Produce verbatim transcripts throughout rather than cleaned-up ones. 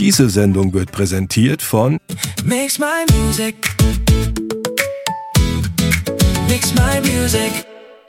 Diese Sendung wird präsentiert von Mix My Music. Mix My Music.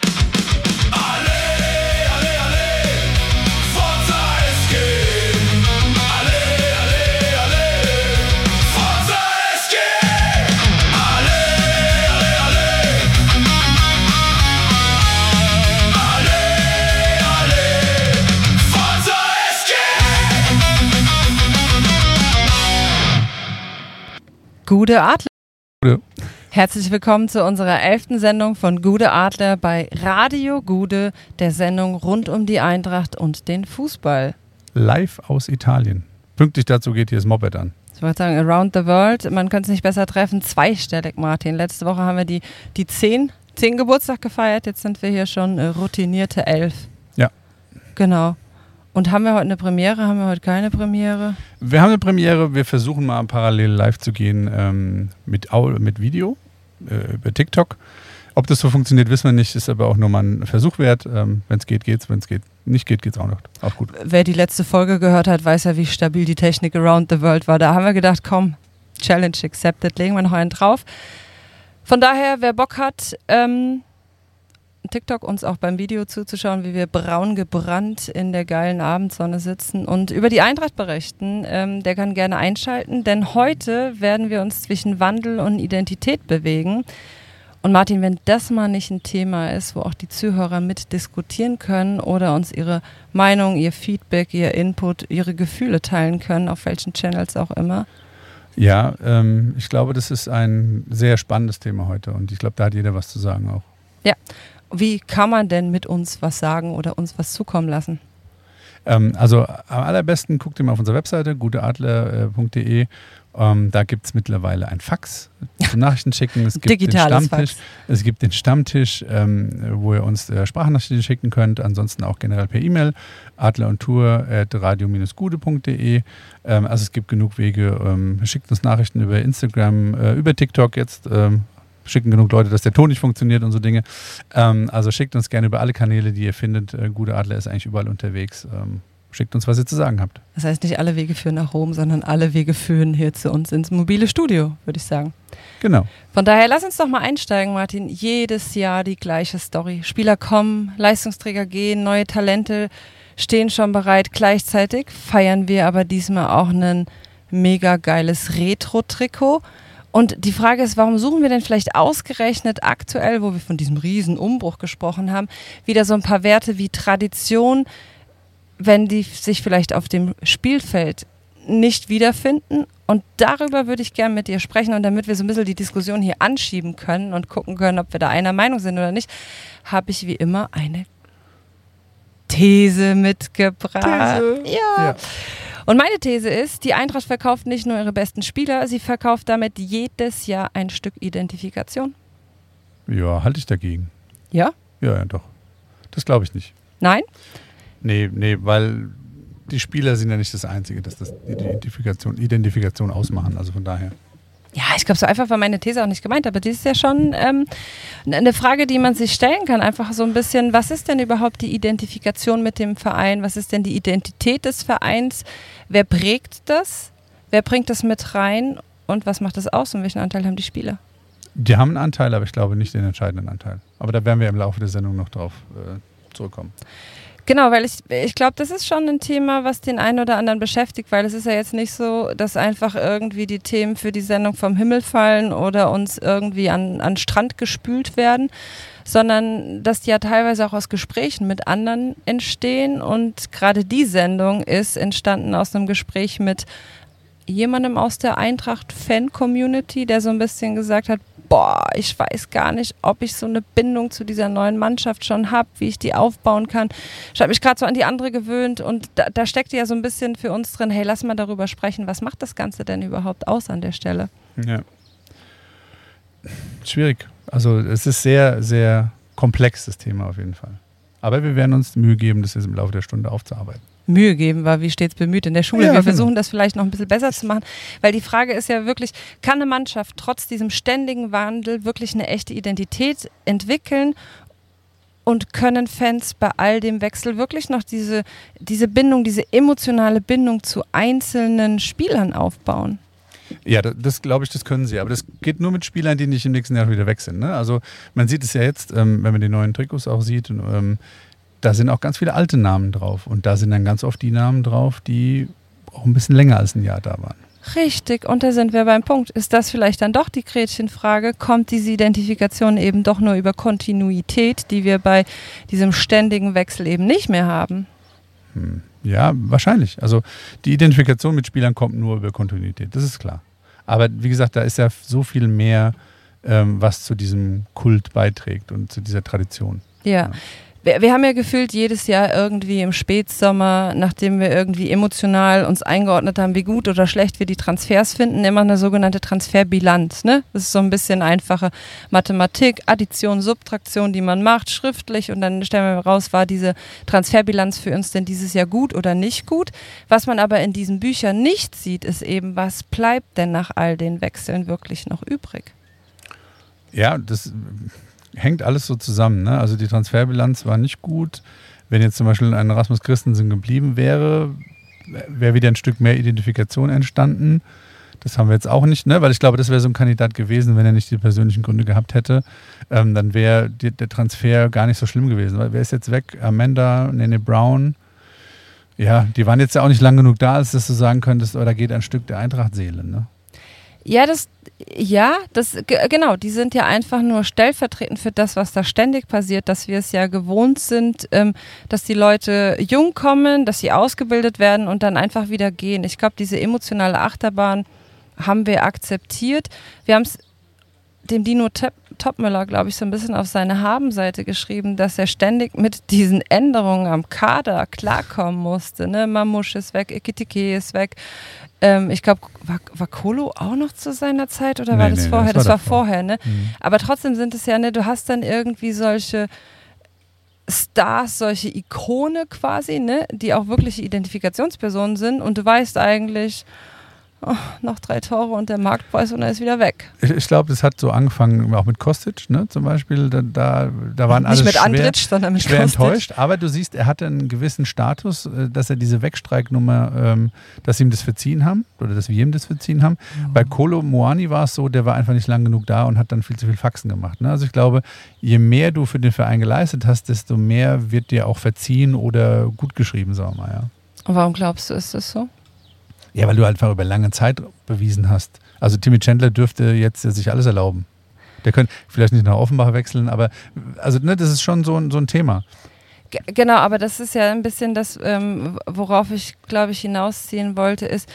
Gude Adler. Gude. Herzlich willkommen zu unserer elften Sendung von Gude Adler bei Radio Gude, der Sendung rund um die Eintracht und den Fußball. Live aus Italien. Pünktlich dazu geht hier das Moped an. Ich wollte sagen, around the world, man könnte es nicht besser treffen, zweistellig, Martin. Letzte Woche haben wir die, die zehn, zehn Geburtstag gefeiert, jetzt sind wir hier schon äh, routinierte elf. Ja. Genau. Und haben wir heute eine Premiere? Haben wir heute keine Premiere? Wir haben eine Premiere. Wir versuchen mal parallel live zu gehen ähm, mit, mit Video äh, über TikTok. Ob das so funktioniert, wissen wir nicht. Ist aber auch nur mal ein Versuch wert. Ähm, wenn es geht, geht's. Wenn es geht, nicht geht, geht's auch noch. Auch gut. Wer die letzte Folge gehört hat, weiß ja, wie stabil die Technik around the world war. Da haben wir gedacht, komm, Challenge accepted, legen wir noch einen drauf. Von daher, wer Bock hat, ähm, TikTok uns auch beim Video zuzuschauen, wie wir braun gebrannt in der geilen Abendsonne sitzen und über die Eintracht berichten, ähm, der kann gerne einschalten, denn heute werden wir uns zwischen Wandel und Identität bewegen. Und Martin, wenn das mal nicht ein Thema ist, wo auch die Zuhörer mit diskutieren können oder uns ihre Meinung, ihr Feedback, ihr Input, ihre Gefühle teilen können, auf welchen Channels auch immer. Ja, ähm, ich glaube, das ist ein sehr spannendes Thema heute und ich glaube, da hat jeder was zu sagen auch. Ja. Wie kann man denn mit uns was sagen oder uns was zukommen lassen? Ähm, also am allerbesten guckt ihr mal auf unserer Webseite gudeadler punkt de. Ähm, da gibt es mittlerweile ein Fax zum Nachrichten schicken. Es gibt Digitales den Stammtisch. Fax. Es gibt den Stammtisch, ähm, wo ihr uns äh, Sprachnachrichten schicken könnt. Ansonsten auch generell per E-Mail adlerundtour at radio gude punkt de. Ähm, also es gibt genug Wege. Ähm, schickt uns Nachrichten über Instagram, äh, über TikTok jetzt. Ähm, schicken genug Leute, dass der Ton nicht funktioniert und so Dinge. Ähm, also schickt uns gerne über alle Kanäle, die ihr findet. Äh, Gude Adler ist eigentlich überall unterwegs. Ähm, schickt uns, was ihr zu sagen habt. Das heißt, nicht alle Wege führen nach Rom, sondern alle Wege führen hier zu uns ins mobile Studio, würde ich sagen. Genau. Von daher, lass uns doch mal einsteigen, Martin. Jedes Jahr die gleiche Story. Spieler kommen, Leistungsträger gehen, neue Talente stehen schon bereit. Gleichzeitig feiern wir aber diesmal auch ein mega geiles Retro-Trikot. Und die Frage ist, warum suchen wir denn vielleicht ausgerechnet aktuell, wo wir von diesem riesen Umbruch gesprochen haben, wieder so ein paar Werte wie Tradition, wenn die sich vielleicht auf dem Spielfeld nicht wiederfinden? Und darüber würde ich gerne mit dir sprechen. Und damit wir so ein bisschen die Diskussion hier anschieben können und gucken können, ob wir da einer Meinung sind oder nicht, habe ich wie immer eine These mitgebracht. These. Ja. Ja. Und meine These ist, die Eintracht verkauft nicht nur ihre besten Spieler, sie verkauft damit jedes Jahr ein Stück Identifikation. Ja, halte ich dagegen. Ja? Ja, ja, doch. Das glaube ich nicht. Nein? Nee, nee, weil die Spieler sind ja nicht das Einzige, dass das die Identifikation, Identifikation ausmachen. Also von daher. Ja, ich glaube, so einfach war meine These auch nicht gemeint, aber das ist ja schon ähm, eine Frage, die man sich stellen kann. Einfach so ein bisschen, was ist denn überhaupt die Identifikation mit dem Verein? Was ist denn die Identität des Vereins? Wer prägt das? Wer bringt das mit rein? Und was macht das aus? Und welchen Anteil haben die Spieler? Die haben einen Anteil, aber ich glaube nicht den entscheidenden Anteil. Aber da werden wir im Laufe der Sendung noch drauf äh, zurückkommen. Genau, weil ich, ich glaube, das ist schon ein Thema, was den einen oder anderen beschäftigt, weil es ist ja jetzt nicht so, dass einfach irgendwie die Themen für die Sendung vom Himmel fallen oder uns irgendwie an, an Strand gespült werden, sondern dass die ja teilweise auch aus Gesprächen mit anderen entstehen und gerade die Sendung ist entstanden aus einem Gespräch mit jemandem aus der Eintracht-Fan-Community, der so ein bisschen gesagt hat, boah, ich weiß gar nicht, ob ich so eine Bindung zu dieser neuen Mannschaft schon habe, wie ich die aufbauen kann. Ich habe mich gerade so an die andere gewöhnt und da, da steckt ja so ein bisschen für uns drin, hey, lass mal darüber sprechen, was macht das Ganze denn überhaupt aus an der Stelle? Ja. Schwierig. Also es ist sehr, sehr komplex, das Thema auf jeden Fall. Aber wir werden uns Mühe geben, das jetzt im Laufe der Stunde aufzuarbeiten. Mühe geben war wie stets bemüht in der Schule. Ja, wir genau. versuchen das vielleicht noch ein bisschen besser zu machen, weil die Frage ist ja wirklich, kann eine Mannschaft trotz diesem ständigen Wandel wirklich eine echte Identität entwickeln Und können Fans bei all dem Wechsel wirklich noch diese, diese Bindung, diese emotionale Bindung zu einzelnen Spielern aufbauen? Ja, das, das glaube ich, das können sie. Aber das geht nur mit Spielern, die nicht im nächsten Jahr wieder weg sind. Ne? Also man sieht es ja jetzt, ähm, wenn man die neuen Trikots auch sieht, und, ähm, da sind auch ganz viele alte Namen drauf. Und da sind dann ganz oft die Namen drauf, die auch ein bisschen länger als ein Jahr da waren. Richtig, und da sind wir beim Punkt. Ist das vielleicht dann doch die Gretchenfrage? Kommt diese Identifikation eben doch nur über Kontinuität, die wir bei diesem ständigen Wechsel eben nicht mehr haben? Hm. Ja, wahrscheinlich. Also die Identifikation mit Spielern kommt nur über Kontinuität, das ist klar. Aber wie gesagt, da ist ja so viel mehr, ähm, was zu diesem Kult beiträgt und zu dieser Tradition. Ja. ja. Wir, wir haben ja gefühlt jedes Jahr irgendwie im Spätsommer, nachdem wir irgendwie emotional uns eingeordnet haben, wie gut oder schlecht wir die Transfers finden, immer eine sogenannte Transferbilanz. Ne? Das ist so ein bisschen einfache Mathematik, Addition, Subtraktion, die man macht, schriftlich, und dann stellen wir raus, war diese Transferbilanz für uns denn dieses Jahr gut oder nicht gut. Was man aber in diesen Büchern nicht sieht, ist eben, was bleibt denn nach all den Wechseln wirklich noch übrig? Ja, das hängt alles so zusammen. Ne? Also die Transferbilanz war nicht gut. Wenn jetzt zum Beispiel ein Rasmus Christensen geblieben wäre, wäre wieder ein Stück mehr Identifikation entstanden. Das haben wir jetzt auch nicht, ne? Weil ich glaube, das wäre so ein Kandidat gewesen, wenn er nicht die persönlichen Gründe gehabt hätte. Ähm, dann wäre die, der Transfer gar nicht so schlimm gewesen. Weil wer ist jetzt weg? Amanda, Nene Brown. Ja, die waren jetzt ja auch nicht lang genug da, als dass du sagen könntest, oh, da geht ein Stück der Eintracht-Seele. Ne? Ja, das, ja, das, g- genau, die sind ja einfach nur stellvertretend für das, was da ständig passiert, dass wir es ja gewohnt sind, ähm, dass die Leute jung kommen, dass sie ausgebildet werden und dann einfach wieder gehen. Ich glaube, diese emotionale Achterbahn haben wir akzeptiert. Wir haben es dem Dino Tep- Topmüller, glaube ich, so ein bisschen auf seine Habenseite geschrieben, dass er ständig mit diesen Änderungen am Kader klarkommen musste. Ne? Mamouche ist weg, Ekitike ist weg. Ähm, ich glaube, war, war Kolo auch noch zu seiner Zeit oder Nee, war das nee, vorher? das Das war war, davor. vorher, ne? Mhm. Aber trotzdem sind es ja, ne, du hast dann irgendwie solche Stars, solche Ikone quasi, ne, die auch wirkliche Identifikationspersonen sind, und du weißt eigentlich, oh, noch drei Tore und der Marktpreis und er ist wieder weg. Ich, ich glaube, das hat so angefangen, auch mit Kostic, ne, zum Beispiel. Da, da, da waren alle Nicht mit schwer, Andrić, sondern mit schwer Kostic. enttäuscht. Aber du siehst, er hatte einen gewissen Status, äh, dass er diese Wegstreiknummer, ähm, dass sie ihm das verziehen haben oder dass wir ihm das verziehen haben. Mhm. Bei Kolo Muani war es so, der war einfach nicht lang genug da und hat dann viel zu viel Faxen gemacht. Ne? Also ich glaube, je mehr du für den Verein geleistet hast, desto mehr wird dir auch verziehen oder gut geschrieben, sagen wir mal. Ja. Und warum glaubst du, ist das so? Ja, weil du einfach über lange Zeit bewiesen hast. Also Timmy Chandler dürfte jetzt sich alles erlauben. Der könnte vielleicht nicht nach Offenbach wechseln, aber also ne, das ist schon so ein, so ein Thema. G- Genau, aber das ist ja ein bisschen das, ähm, worauf ich, glaube ich, hinausziehen wollte, ist,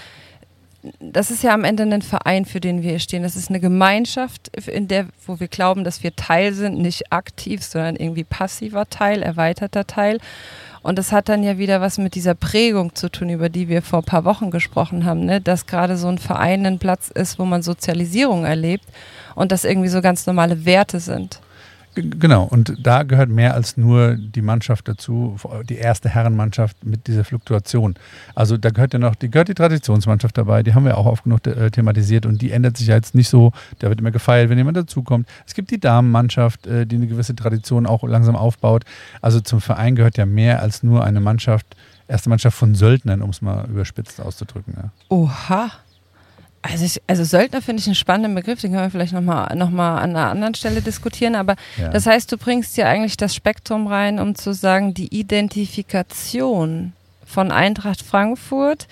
das ist ja am Ende ein Verein, für den wir hier stehen. Das ist eine Gemeinschaft, in der, wo wir glauben, dass wir Teil sind, nicht aktiv, sondern irgendwie passiver Teil, erweiterter Teil. Und das hat dann ja wieder was mit dieser Prägung zu tun, über die wir vor ein paar Wochen gesprochen haben, ne? Dass gerade so ein Verein ein Platz ist, wo man Sozialisierung erlebt und das irgendwie so ganz normale Werte sind. G- Genau, und da gehört mehr als nur die Mannschaft dazu, die erste Herrenmannschaft mit dieser Fluktuation. Also da gehört ja noch, die gehört die Traditionsmannschaft dabei, die haben wir auch oft genug äh, thematisiert und die ändert sich ja jetzt nicht so, da wird immer gefeiert, wenn jemand dazukommt. Es gibt die Damenmannschaft, äh, die eine gewisse Tradition auch langsam aufbaut. Also zum Verein gehört ja mehr als nur eine Mannschaft, erste Mannschaft von Söldnern, um es mal überspitzt auszudrücken. Ja. Oha. Also, ich, also Söldner finde ich einen spannenden Begriff, den können wir vielleicht nochmal noch mal an einer anderen Stelle diskutieren, aber Ja. das heißt, du bringst ja eigentlich das Spektrum rein, um zu sagen, die Identifikation von Eintracht Frankfurt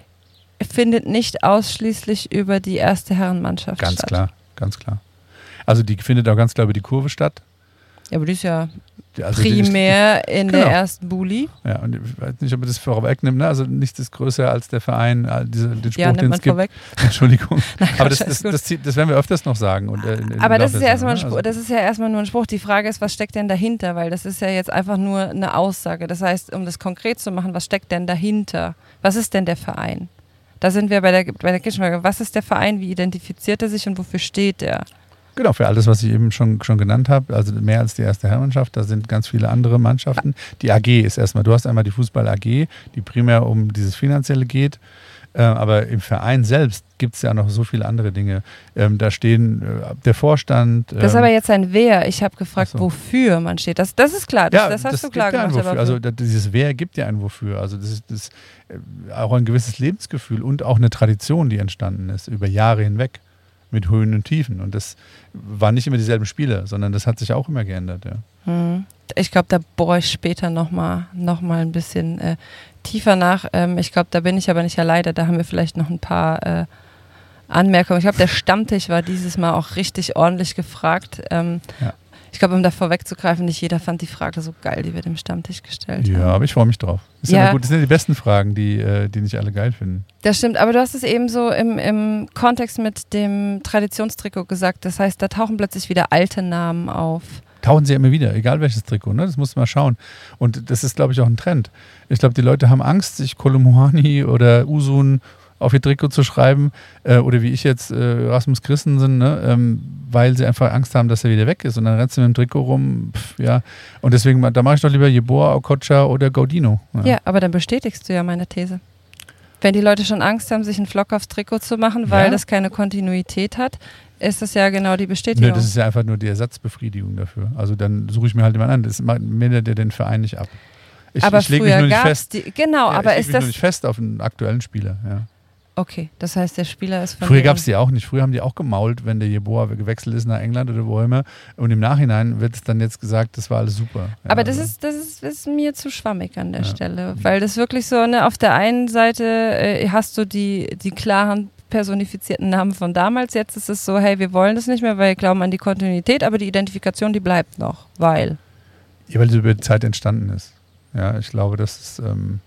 findet nicht ausschließlich über die erste Herrenmannschaft Ganz statt. klar, ganz klar. Also die findet auch ganz klar über die Kurve statt. Ja, aber die ist ja Die- also die- primär in Genau. der ersten Bulli. Ja, und ich weiß nicht, ob man das vorwegnimmt, ne? Also nichts ist größer als der Verein, äh, diese, den Spruch, Ja, den nimmt man es gibt. vorweg. Entschuldigung. Nein, Aber das, Quatsch, das, alles das, das, das werden wir öfters noch sagen. Und, äh, in, in Aber das Laufe ist, der ja erstmal ein Sendung, Spruch, ne? das ist ja erstmal nur ein Spruch. Die Frage ist, was steckt denn dahinter? Weil das ist ja jetzt einfach nur eine Aussage. Das heißt, um das konkret zu machen, was steckt denn dahinter? Was ist denn der Verein? Da sind wir bei der, bei der Kirchenfrage. Was ist der Verein? Wie identifiziert er sich und wofür steht er? Genau, für alles, was ich eben schon, schon genannt habe, also mehr als die erste Herrenmannschaft, da sind ganz viele andere Mannschaften. Die A G ist erstmal, du hast einmal die Fußball-A G, die primär um dieses Finanzielle geht. Äh, aber im Verein selbst gibt es ja noch so viele andere Dinge. Ähm, da stehen äh, der Vorstand. Ähm, das ist aber jetzt ein Wer. Ich habe gefragt, so. wofür man steht. Das, das ist klar, das, ja, das hast das du klar gibt ja gemacht. ein Wofür. Also da, dieses Wer gibt ja ein Wofür. Also das ist das, äh, auch ein gewisses Lebensgefühl und auch eine Tradition, die entstanden ist über Jahre hinweg mit Höhen und Tiefen. Und das waren nicht immer dieselben Spieler, sondern das hat sich auch immer geändert. Ja. Hm. Ich glaube, da bohre ich später nochmal noch mal ein bisschen äh, tiefer nach. Ähm, ich glaube, da bin ich aber nicht alleine. Da haben wir vielleicht noch ein paar äh, Anmerkungen. Ich glaube, der Stammtisch war dieses Mal auch richtig ordentlich gefragt. Ähm, ja. Ich glaube, um da vorwegzugreifen, nicht jeder fand die Frage so geil, die wir dem Stammtisch gestellt ja, haben. Ja, aber ich freue mich drauf. Das sind, ja. ja gut, das sind ja die besten Fragen, die, äh, die nicht alle geil finden. Das stimmt, aber du hast es eben so im, im Kontext mit dem Traditionstrikot gesagt. Das heißt, da tauchen plötzlich wieder alte Namen auf. Tauchen sie ja immer wieder, egal welches Trikot, ne? Das musst du mal schauen. Und das ist, glaube ich, auch ein Trend. Ich glaube, die Leute haben Angst, sich Kolomuani oder Usun auf ihr Trikot zu schreiben äh, oder wie ich jetzt äh, Rasmus Christensen, ne? ähm, weil sie einfach Angst haben, dass er wieder weg ist und dann rennst du mit dem Trikot rum. Pff, ja. Und deswegen, da mache ich doch lieber Jeboa, Okocha oder Gaudino. Ja. ja, aber dann bestätigst du ja meine These. Wenn die Leute schon Angst haben, sich einen Flock aufs Trikot zu machen, weil ja. das keine Kontinuität hat, ist das ja genau die Bestätigung. Nö, das ist ja einfach nur die Ersatzbefriedigung dafür. Also dann suche ich mir halt jemanden an. Das meldet ja den Verein nicht ab. Ich, aber ich lege mich nur nicht fest. Die, genau, ja, aber ich ist mich das nur nicht fest auf einen aktuellen Spieler. Ja. Okay, das heißt, der Spieler ist von Früher gab es die auch nicht. Früher haben die auch gemault, wenn der Jeboa gewechselt ist nach England oder wo immer. Und im Nachhinein wird es dann jetzt gesagt, das war alles super. Ja, aber das, also. ist, das ist, ist mir zu schwammig an der Ja. Stelle, weil das wirklich so, ne, auf der einen Seite äh, hast du die, die klaren personifizierten Namen von damals. Jetzt ist es so, hey, wir wollen das nicht mehr, weil wir glauben an die Kontinuität, aber die Identifikation, die bleibt noch, weil. Ja, weil es über die Zeit entstanden ist. Ja, ich glaube, das ist, ähm,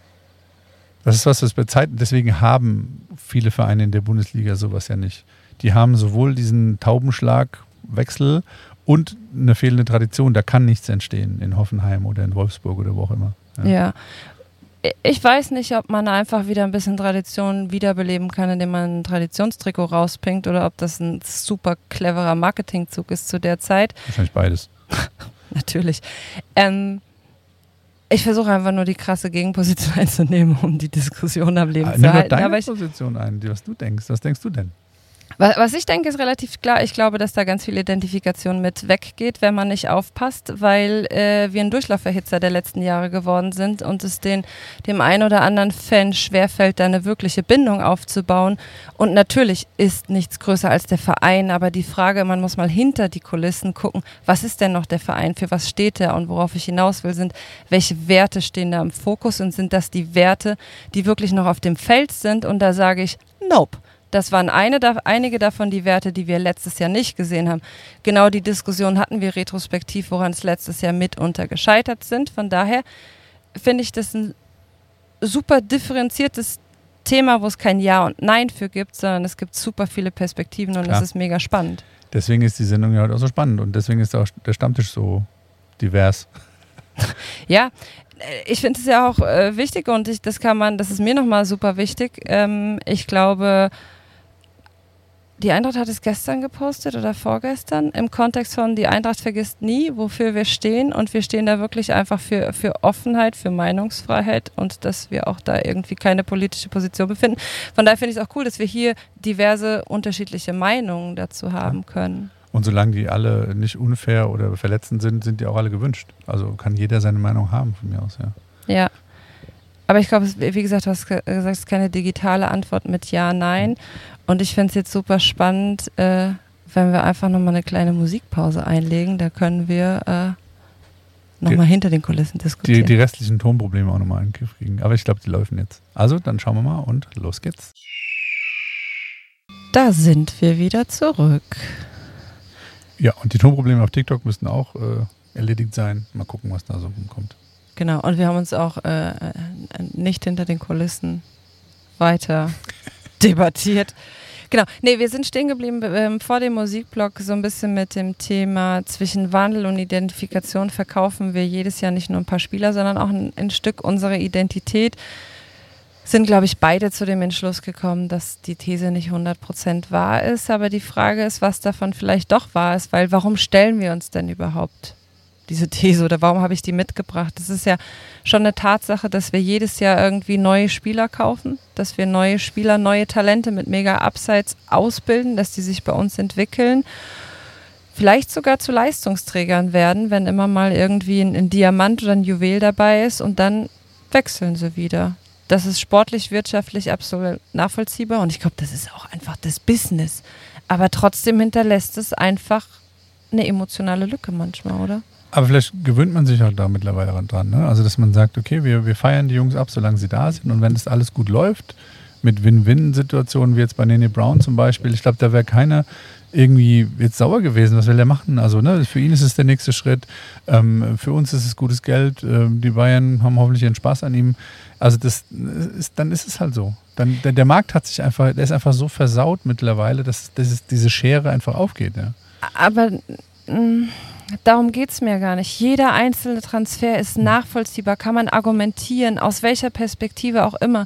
das ist was, was bei Zeit, deswegen haben viele Vereine in der Bundesliga sowas ja nicht. Die haben sowohl diesen Taubenschlagwechsel und eine fehlende Tradition. Da kann nichts entstehen in Hoffenheim oder in Wolfsburg oder wo auch immer. Ja. ja. Ich weiß nicht, ob man einfach wieder ein bisschen Tradition wiederbeleben kann, indem man ein Traditionstrikot rauspinkt oder ob das ein super cleverer Marketingzug ist zu der Zeit. Wahrscheinlich beides. Natürlich. Ähm, ich versuche einfach nur die krasse Gegenposition einzunehmen, um die Diskussion am Leben ah, zu nimm halten. deine Aber ich, Position ein, was du denkst. Was denkst du denn? Was ich denke, ist relativ klar. Ich glaube, dass da ganz viel Identifikation mit weggeht, wenn man nicht aufpasst, weil äh, wir ein Durchlauferhitzer der letzten Jahre geworden sind und es den, dem einen oder anderen Fan schwerfällt, da eine wirkliche Bindung aufzubauen. Und natürlich ist nichts größer als der Verein, aber die Frage, man muss mal hinter die Kulissen gucken, was ist denn noch der Verein, für was steht er und worauf ich hinaus will, sind, welche Werte stehen da im Fokus und sind das die Werte, die wirklich noch auf dem Feld sind? Und da sage ich, nope. Das waren eine, einige davon die Werte, die wir letztes Jahr nicht gesehen haben. Genau die Diskussion hatten wir retrospektiv, woran es letztes Jahr mitunter gescheitert sind. Von daher finde ich das ein super differenziertes Thema, wo es kein Ja und Nein für gibt, sondern es gibt super viele Perspektiven und Klar. es ist mega spannend. Deswegen ist die Sendung ja heute auch so spannend und deswegen ist auch der Stammtisch so divers. Ja, ich finde es ja auch äh, wichtig und ich, das kann man, das ist mir nochmal super wichtig. Ähm, ich glaube, die Eintracht hat es gestern gepostet oder vorgestern im Kontext von die Eintracht vergisst nie, wofür wir stehen und wir stehen da wirklich einfach für, für Offenheit, für Meinungsfreiheit und dass wir auch da irgendwie keine politische Position befinden. Von daher finde ich es auch cool, dass wir hier diverse unterschiedliche Meinungen dazu haben können. Und solange die alle nicht unfair oder verletzend sind, sind die auch alle gewünscht. Also kann jeder seine Meinung haben von mir aus, ja. Ja. Aber ich glaube, wie gesagt, du hast gesagt, es ist keine digitale Antwort mit Ja, Nein. Und ich finde es jetzt super spannend, äh, wenn wir einfach nochmal eine kleine Musikpause einlegen. Da können wir äh, nochmal hinter den Kulissen diskutieren. Die, die restlichen Tonprobleme auch nochmal in den Griff kriegen. Aber ich glaube, die laufen jetzt. Also, dann schauen wir mal und los geht's. Da sind wir wieder zurück. Ja, und die Tonprobleme auf TikTok müssten auch äh, erledigt sein. Mal gucken, was da so rumkommt. Genau, und wir haben uns auch äh, nicht hinter den Kulissen weiter debattiert. Genau, nee, wir sind stehen geblieben ähm, vor dem Musikblock so ein bisschen mit dem Thema zwischen Wandel und Identifikation verkaufen wir jedes Jahr nicht nur ein paar Spieler, sondern auch ein, ein Stück unserer Identität. Sind, glaube ich, beide zu dem Entschluss gekommen, dass die These nicht hundert Prozent wahr ist. Aber die Frage ist, was davon vielleicht doch wahr ist, weil warum stellen wir uns denn überhaupt diese These oder warum habe ich die mitgebracht? Das ist ja schon eine Tatsache, dass wir jedes Jahr irgendwie neue Spieler kaufen, dass wir neue Spieler, neue Talente mit mega Upsides ausbilden, dass die sich bei uns entwickeln, vielleicht sogar zu Leistungsträgern werden, wenn immer mal irgendwie ein, ein Diamant oder ein Juwel dabei ist und dann wechseln sie wieder. Das ist sportlich, wirtschaftlich absolut nachvollziehbar und ich glaube, das ist auch einfach das Business. Aber trotzdem hinterlässt es einfach eine emotionale Lücke manchmal, oder? Aber vielleicht gewöhnt man sich auch da mittlerweile dran, ne? Also dass man sagt, okay, wir, wir feiern die Jungs ab, solange sie da sind und wenn das alles gut läuft, mit Win-Win-Situationen wie jetzt bei Nene Brown zum Beispiel, ich glaube, da wäre keiner irgendwie jetzt sauer gewesen, was will er machen? Also ne, für ihn ist es der nächste Schritt, ähm, für uns ist es gutes Geld, ähm, die Bayern haben hoffentlich ihren Spaß an ihm. Also das ist, dann ist es halt so. Dann, der, der Markt hat sich einfach, der ist einfach so versaut mittlerweile, dass, dass diese Schere einfach aufgeht. Ja. Aber mh, darum geht es mir gar nicht. Jeder einzelne Transfer ist nachvollziehbar, kann man argumentieren, aus welcher Perspektive auch immer.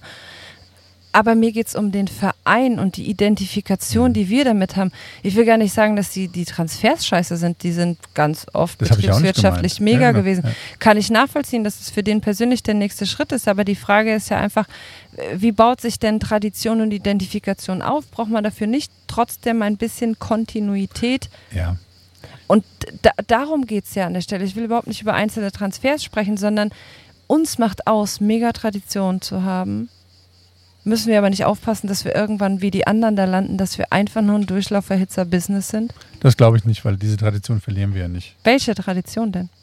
Aber mir geht es um den Verein und die Identifikation, die wir damit haben. Ich will gar nicht sagen, dass die, die Transfers scheiße sind. Die sind ganz oft das betriebswirtschaftlich mega ja, genau. gewesen. Ja. Kann ich nachvollziehen, dass es für den persönlich der nächste Schritt ist. Aber die Frage ist ja einfach, wie baut sich denn Tradition und Identifikation auf? Braucht man dafür nicht trotzdem ein bisschen Kontinuität? Ja. Und da, darum geht es ja an der Stelle. Ich will überhaupt nicht über einzelne Transfers sprechen, sondern uns macht aus, mega Tradition zu haben. Müssen wir aber nicht aufpassen, dass wir irgendwann wie die anderen da landen, dass wir einfach nur ein Durchlauferhitzer-Business sind? Das glaube ich nicht, weil diese Tradition verlieren wir ja nicht. Welche Tradition denn?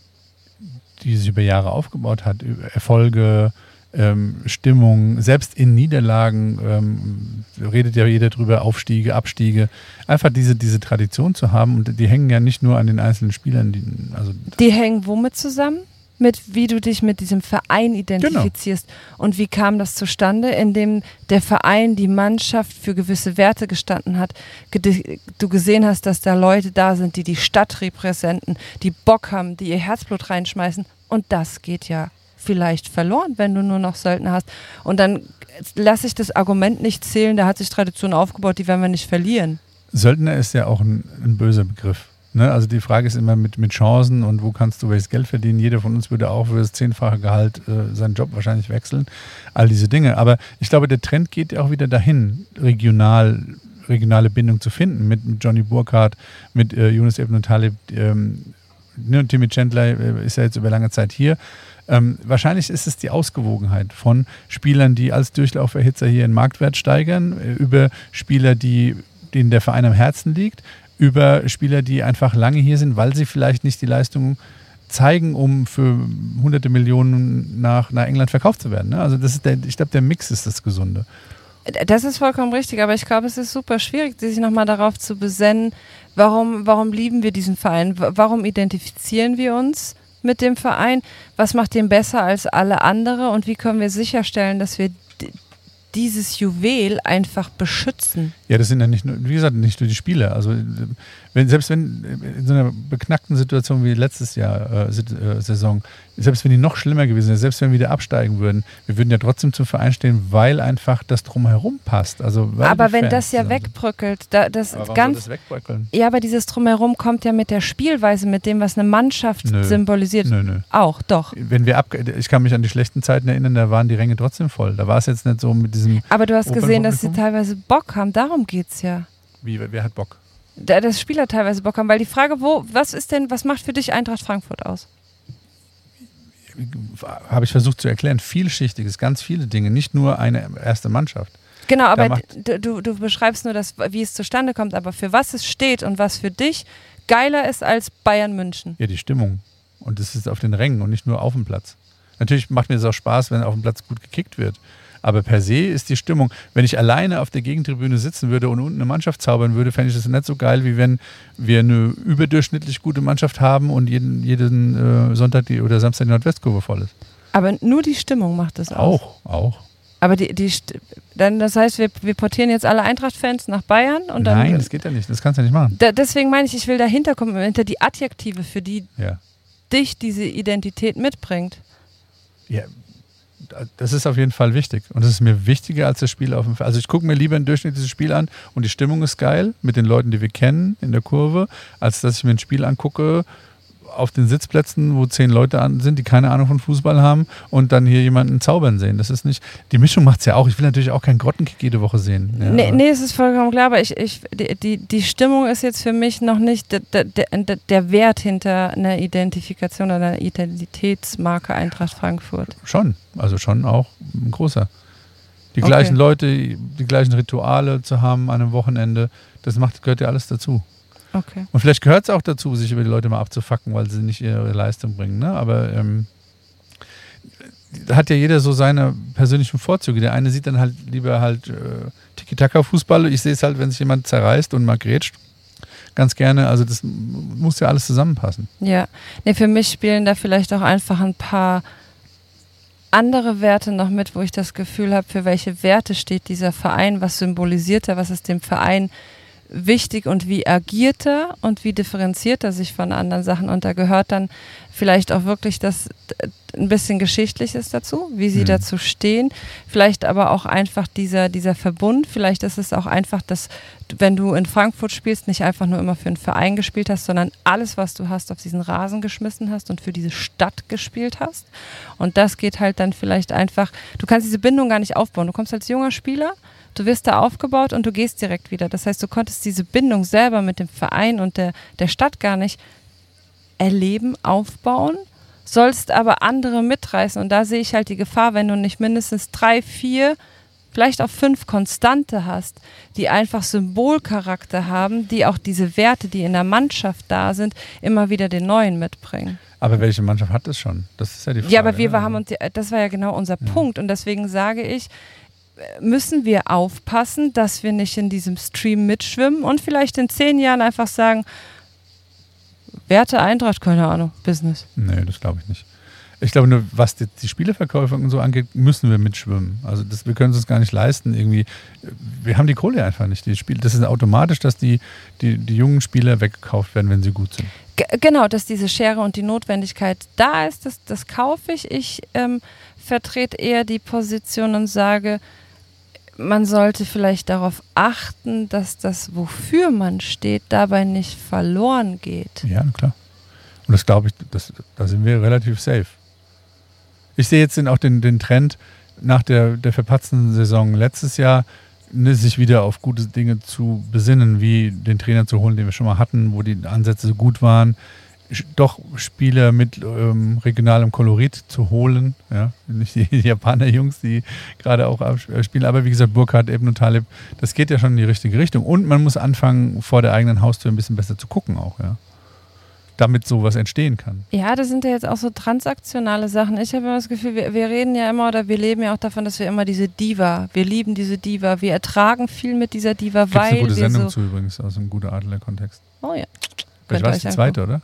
Die sich über Jahre aufgebaut hat, Erfolge, ähm, Stimmung, selbst in Niederlagen ähm, redet ja jeder drüber, Aufstiege, Abstiege. Einfach diese, diese Tradition zu haben und die hängen ja nicht nur an den einzelnen Spielern. Die, also die hängen womit zusammen? Mit wie du dich mit diesem Verein identifizierst. Genau. Und wie kam das zustande? Indem der Verein, die Mannschaft für gewisse Werte gestanden hat. Du gesehen hast, dass da Leute da sind, die die Stadt repräsentieren, die Bock haben, die ihr Herzblut reinschmeißen. Und das geht ja vielleicht verloren, wenn du nur noch Söldner hast. Und dann lasse ich das Argument nicht zählen, da hat sich Tradition aufgebaut, die werden wir nicht verlieren. Söldner ist ja auch ein, ein böser Begriff. Ne, also die Frage ist immer mit, mit Chancen und wo kannst du welches Geld verdienen. Jeder von uns würde auch für das zehnfache Gehalt äh, seinen Job wahrscheinlich wechseln. All diese Dinge. Aber ich glaube, der Trend geht ja auch wieder dahin, regional, regionale Bindung zu finden. Mit, mit Johnny Burkhardt, mit äh, Yunus Ebn und Talib. Ähm, ne, und Timmy Chandler äh, ist ja jetzt über lange Zeit hier. Ähm, wahrscheinlich ist es die Ausgewogenheit von Spielern, die als Durchlauferhitzer hier in Marktwert steigern, äh, über Spieler, die, denen der Verein am Herzen liegt, über Spieler, die einfach lange hier sind, weil sie vielleicht nicht die Leistung zeigen, um für hunderte Millionen nach, nach England verkauft zu werden. Ne? Also das ist der, ich glaube, der Mix ist das Gesunde. Das ist vollkommen richtig, aber ich glaube, es ist super schwierig, sich nochmal darauf zu besennen, warum, warum lieben wir diesen Verein, warum identifizieren wir uns mit dem Verein, was macht den besser als alle andere und wie können wir sicherstellen, dass wir dieses Juwel einfach beschützen. Ja, das sind ja nicht nur, wie gesagt, nicht nur die Spieler. Also wenn, selbst wenn in so einer beknackten Situation wie letztes Jahr äh, Saison, selbst wenn die noch schlimmer gewesen wäre, selbst wenn wir wieder absteigen würden, wir würden ja trotzdem zum Verein stehen, weil einfach das Drumherum passt. Also, aber wenn das ja wegbröckelt, da, das aber warum ganz, soll das wegbröckeln? Ja, aber dieses Drumherum kommt ja mit der Spielweise, mit dem, was eine Mannschaft nö. symbolisiert. Nö, nö. Auch, doch. Wenn wir ab, ich kann mich an die schlechten Zeiten erinnern, da waren die Ränge trotzdem voll. Da war es jetzt nicht so mit diesem. Aber du hast gesehen, dass sie teilweise Bock haben. Darum geht's ja. Wie, wer hat Bock? Da, dass Spieler teilweise Bock haben, weil die Frage, wo, was ist denn, was macht für dich Eintracht Frankfurt aus? Habe ich versucht zu erklären, vielschichtiges, ganz viele Dinge, nicht nur eine erste Mannschaft. Genau, aber du, du beschreibst nur, das, wie es zustande kommt, aber für was es steht und was für dich geiler ist als Bayern München. Ja, die Stimmung. Und das ist auf den Rängen und nicht nur auf dem Platz. Natürlich macht mir das auch Spaß, wenn auf dem Platz gut gekickt wird. Aber per se ist die Stimmung, wenn ich alleine auf der Gegentribüne sitzen würde und unten eine Mannschaft zaubern würde, fände ich das nicht so geil, wie wenn wir eine überdurchschnittlich gute Mannschaft haben und jeden, jeden äh, Sonntag die, oder Samstag die Nordwestkurve voll ist. Aber nur die Stimmung macht das aus. Auch, auch. Aber die, die dann, das heißt, wir, wir portieren jetzt alle Eintracht-Fans nach Bayern und dann. Nein, das geht ja nicht, das kannst du ja nicht machen. Da, deswegen meine ich, ich will dahinter kommen, hinter die Adjektive, für die ja. dich diese Identität mitbringt. Ja. Das ist auf jeden Fall wichtig. Und das ist mir wichtiger als das Spiel auf dem Feld. Also ich gucke mir lieber ein durchschnittliches Spiel an und die Stimmung ist geil mit den Leuten, die wir kennen in der Kurve, als dass ich mir ein Spiel angucke auf den Sitzplätzen, wo zehn Leute an sind, die keine Ahnung von Fußball haben und dann hier jemanden zaubern sehen. Das ist nicht, die Mischung macht es ja auch. Ich will natürlich auch keinen Grottenkick jede Woche sehen. Ja, nee, nee, es ist vollkommen klar, aber ich, ich, die, die, die Stimmung ist jetzt für mich noch nicht der, der, der, der Wert hinter einer Identifikation oder einer Identitätsmarke Eintracht Frankfurt. Schon, also schon auch ein großer. Die Okay. gleichen Leute, die gleichen Rituale zu haben an einem Wochenende, das macht, gehört ja alles dazu. Okay. Und vielleicht gehört es auch dazu, sich über die Leute mal abzufacken, weil sie nicht ihre Leistung bringen. Ne? Aber ähm, da hat ja jeder so seine persönlichen Vorzüge. Der eine sieht dann halt lieber halt äh, Tiki-Taka-Fußball. Ich sehe es halt, wenn sich jemand zerreißt und mal grätscht. Ganz gerne. Also das muss ja alles zusammenpassen. Ja, nee, für mich spielen da vielleicht auch einfach ein paar andere Werte noch mit, wo ich das Gefühl habe, für welche Werte steht dieser Verein, was symbolisiert er, was ist dem Verein wichtig und wie agiert er und wie differenziert er sich von anderen Sachen, und da gehört dann vielleicht auch wirklich das ein bisschen Geschichtliches dazu, wie sie Mhm. dazu stehen, vielleicht aber auch einfach dieser, dieser Verbund, vielleicht ist es auch einfach, dass wenn du in Frankfurt spielst, nicht einfach nur immer für einen Verein gespielt hast, sondern alles, was du hast, auf diesen Rasen geschmissen hast und für diese Stadt gespielt hast, und das geht halt dann vielleicht einfach, du kannst diese Bindung gar nicht aufbauen, du kommst als junger Spieler, du wirst da aufgebaut und du gehst direkt wieder. Das heißt, du konntest diese Bindung selber mit dem Verein und der, der Stadt gar nicht erleben, aufbauen, sollst aber andere mitreißen. Und da sehe ich halt die Gefahr, wenn du nicht mindestens drei, vier, vielleicht auch fünf Konstante hast, die einfach Symbolcharakter haben, die auch diese Werte, die in der Mannschaft da sind, immer wieder den neuen mitbringen. Aber welche Mannschaft hat das schon? Das ist ja die Frage. Ja, aber wir haben uns, das war ja genau unser Ja. Punkt. Und deswegen sage ich, müssen wir aufpassen, dass wir nicht in diesem Stream mitschwimmen und vielleicht in zehn Jahren einfach sagen, Werte Eintracht, keine Ahnung, Business. Nee, das glaube ich nicht. Ich glaube nur, was die, die Spieleverkäufe und so angeht, müssen wir mitschwimmen. Also das, wir können es uns gar nicht leisten, irgendwie. Wir haben die Kohle einfach nicht. Die Spiele, das ist automatisch, dass die, die, die jungen Spieler weggekauft werden, wenn sie gut sind. G- genau, dass diese Schere und die Notwendigkeit da ist, das, das kaufe ich. Ich ähm, vertrete eher die Position und sage, man sollte vielleicht darauf achten, dass das, wofür man steht, dabei nicht verloren geht. Ja, klar. Und das glaube ich, das, da sind wir relativ safe. Ich sehe jetzt den, auch den, den Trend nach der, der verpatzten Saison letztes Jahr, ne, sich wieder auf gute Dinge zu besinnen, wie den Trainer zu holen, den wir schon mal hatten, wo die Ansätze so gut waren, sch- doch Spieler mit ähm, regionalem Kolorit zu holen, ja, nicht die, die Japaner-Jungs, die gerade auch abs- spielen, aber wie gesagt, Burkhardt, Ebn und Talib, das geht ja schon in die richtige Richtung, und man muss anfangen, vor der eigenen Haustür ein bisschen besser zu gucken auch, ja, damit sowas entstehen kann. Ja, das sind ja jetzt auch so transaktionale Sachen. Ich habe immer das Gefühl, wir, wir reden ja immer oder wir leben ja auch davon, dass wir immer diese Diva, wir lieben diese Diva, wir ertragen viel mit dieser Diva, Gibt es weil eine gute wir Sendung so... zu übrigens aus einem guten Adler-Kontext. Oh ja. Vielleicht Könnt war ihr es die euch zweite, oder?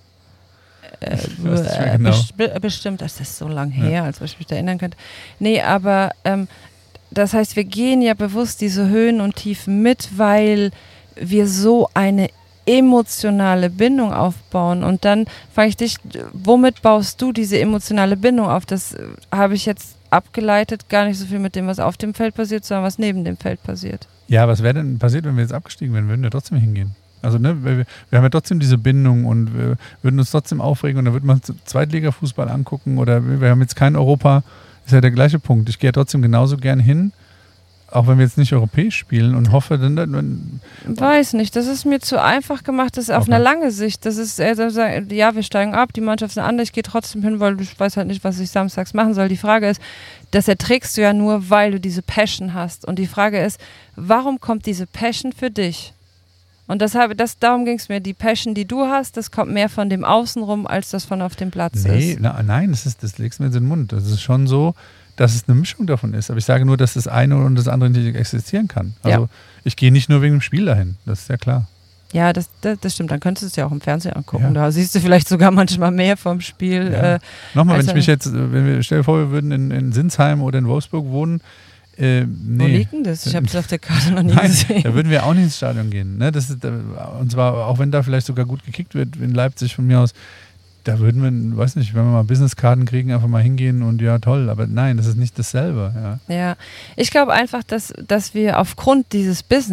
Äh, Ich weiß nicht mehr äh, genau. best- bestimmt, das ist so lang her, Ja. als ob ich mich da erinnern könnte. Nee, aber ähm, das heißt, wir gehen ja bewusst diese Höhen und Tiefen mit, weil wir so eine emotionale Bindung aufbauen. Und dann frage ich dich, womit baust du diese emotionale Bindung auf? Das äh, habe ich jetzt abgeleitet, gar nicht so viel mit dem, was auf dem Feld passiert, sondern was neben dem Feld passiert. Ja, was wäre denn passiert, wenn wir jetzt abgestiegen wären? Würden wir trotzdem hingehen. Also, ne, wir, wir haben ja trotzdem diese Bindung und wir würden uns trotzdem aufregen und dann würde man Zweitliga-Fußball angucken oder wir, wir haben jetzt kein Europa. Ist ja der gleiche Punkt. Ich gehe ja trotzdem genauso gern hin, auch wenn wir jetzt nicht europäisch spielen, und hoffe dann, dann Weiß nicht, das ist mir zu einfach gemacht, das ist auf Okay. einer lange Sicht. Das ist, äh, sagen, ja, wir steigen ab, die Mannschaft ist anders, ich gehe trotzdem hin, weil ich weiß halt nicht, was ich samstags machen soll. Die Frage ist, das erträgst du ja nur, weil du diese Passion hast. Und die Frage ist, warum kommt diese Passion für dich? Und deshalb, das, darum ging es mir, die Passion, die du hast, das kommt mehr von dem Außenrum, als das von auf dem Platz nee, ist. na, nein, das, ist, das legst du mir jetzt in den Mund. Das ist schon so, dass es eine Mischung davon ist. Aber ich sage nur, dass das eine und das andere nicht existieren kann. Also Ja. ich gehe nicht nur wegen dem Spiel dahin, das ist ja klar. Ja, das, das, das stimmt, dann könntest du es ja auch im Fernsehen angucken. Ja. Da siehst du vielleicht sogar manchmal mehr vom Spiel. Ja. Äh, Nochmal, wenn also- ich mich jetzt, wenn wir, stell dir vor, wir würden in, in Sinsheim oder in Wolfsburg wohnen, äh, nee. Wo liegt denn das? Ich habe es auf der Karte noch nie Nein, gesehen. da würden wir auch nicht ins Stadion gehen. Ne? Das ist, äh, und zwar, auch wenn da vielleicht sogar gut gekickt wird in Leipzig von mir aus, da würden wir, weiß nicht, wenn wir mal Businesskarten kriegen, einfach mal hingehen und ja, toll. Aber nein, das ist nicht dasselbe. Ja. Ja, ich glaube einfach, dass, dass wir aufgrund dieses Business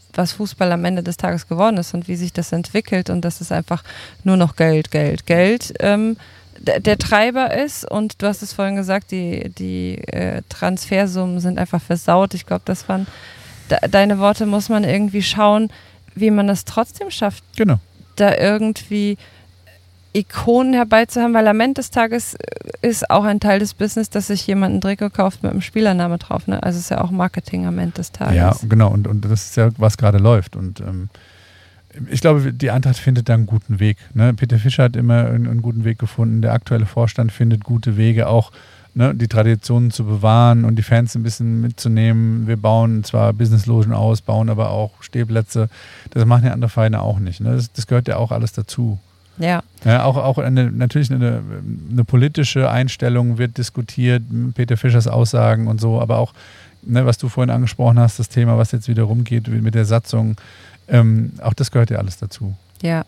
was Fußball am Ende des Tages geworden ist und wie sich das entwickelt und dass es einfach nur noch Geld, Geld, Geld ähm, d- der Treiber ist. Und du hast es vorhin gesagt, die, die äh, Transfersummen sind einfach versaut. Ich glaube, das waren de- deine Worte, muss man irgendwie schauen, wie man es trotzdem schafft, genau. da irgendwie Ikonen herbeizuhaben, weil am Ende des Tages ist auch ein Teil des Business, dass sich jemand ein Trikot kauft mit einem Spielername drauf. Ne? Also es ist ja auch Marketing am Ende des Tages. Ja, genau. Und, und das ist ja, was gerade läuft. Und ähm, ich glaube, die Eintracht findet da einen guten Weg. Ne? Peter Fischer hat immer einen, einen guten Weg gefunden. Der aktuelle Vorstand findet gute Wege, auch ne, die Traditionen zu bewahren und die Fans ein bisschen mitzunehmen. Wir bauen zwar Businesslogen aus, bauen aber auch Stehplätze. Das machen ja andere Vereine auch nicht. Ne? Das, das gehört ja auch alles dazu. Ja. Ja, auch, auch eine, natürlich eine, eine politische Einstellung wird diskutiert, Peter Fischers Aussagen und so, aber auch, ne, was du vorhin angesprochen hast, das Thema, was jetzt wieder rumgeht mit der Satzung, ähm, auch das gehört ja alles dazu. Ja.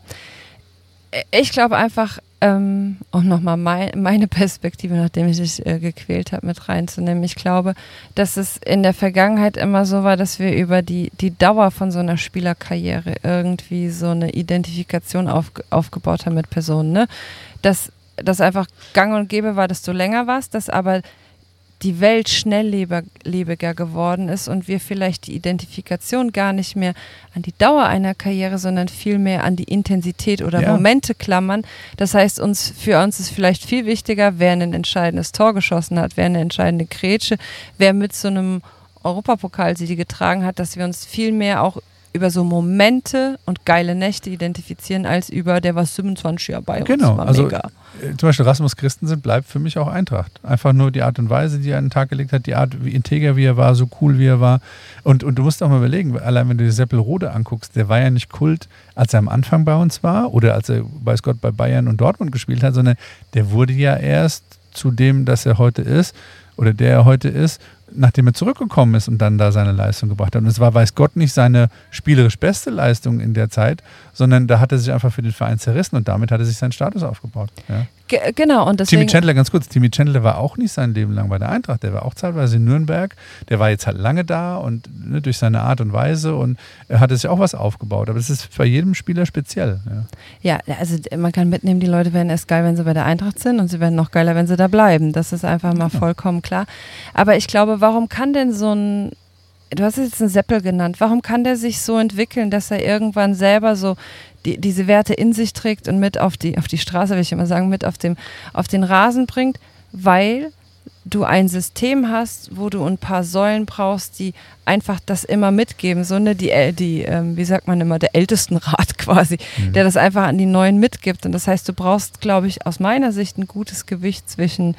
Ich glaube einfach, ähm, um nochmal mein, meine Perspektive, nachdem ich dich äh, gequält habe, mit reinzunehmen. Ich glaube, dass es in der Vergangenheit immer so war, dass wir über die, die Dauer von so einer Spielerkarriere irgendwie so eine Identifikation auf, aufgebaut haben mit Personen. Ne? Dass das einfach gang und gäbe war, dass du länger warst, dass aber die Welt schnelllebiger geworden ist und wir vielleicht die Identifikation gar nicht mehr an die Dauer einer Karriere, sondern vielmehr an die Intensität oder Ja. Momente klammern. Das heißt, uns für uns ist vielleicht viel wichtiger, wer ein entscheidendes Tor geschossen hat, wer eine entscheidende Grätsche, wer mit so einem Europapokalsieg getragen hat, dass wir uns viel mehr auch über so Momente und geile Nächte identifizieren, als über der war siebenundzwanzig Jahre bei uns. Genau, war also mega. äh, zum Beispiel Rasmus Christensen bleibt für mich auch Eintracht. Einfach nur die Art und Weise, die er an den Tag gelegt hat, die Art, wie integer wie er war, so cool wie er war. Und, und du musst auch mal überlegen, allein wenn du dir Seppelrode anguckst, der war ja nicht Kult, als er am Anfang bei uns war oder als er, weiß Gott, bei Bayern und Dortmund gespielt hat, sondern der wurde ja erst zu dem, dass er heute ist oder der er heute ist, nachdem er zurückgekommen ist und dann da seine Leistung gebracht hat. Und es war, weiß Gott, nicht seine spielerisch beste Leistung in der Zeit, sondern da hat er sich einfach für den Verein zerrissen und damit hat er sich seinen Status aufgebaut. Ja. Ge- genau, und deswegen... Timmy Chandler, ganz kurz, Timmy Chandler war auch nicht sein Leben lang bei der Eintracht, der war auch zeitweise in Nürnberg, der war jetzt halt lange da und ne, durch seine Art und Weise und er hat sich auch was aufgebaut, aber das ist bei jedem Spieler speziell. Ja, Ja, also man kann mitnehmen, die Leute werden erst geil, wenn sie bei der Eintracht sind und sie werden noch geiler, wenn sie da bleiben. Das ist einfach mal vollkommen klar. Aber ich glaube, warum kann denn so ein, du hast es jetzt einen Seppel genannt, warum kann der sich so entwickeln, dass er irgendwann selber so die, diese Werte in sich trägt und mit auf die, auf die Straße, will ich immer sagen, mit auf, dem, auf den Rasen bringt? Weil du ein System hast, wo du ein paar Säulen brauchst, die einfach das immer mitgeben, so ne, die, die ähm, wie sagt man immer, der Ältestenrat quasi, mhm. der das einfach an die Neuen mitgibt. Und das heißt, du brauchst, glaube ich, aus meiner Sicht ein gutes Gewicht zwischen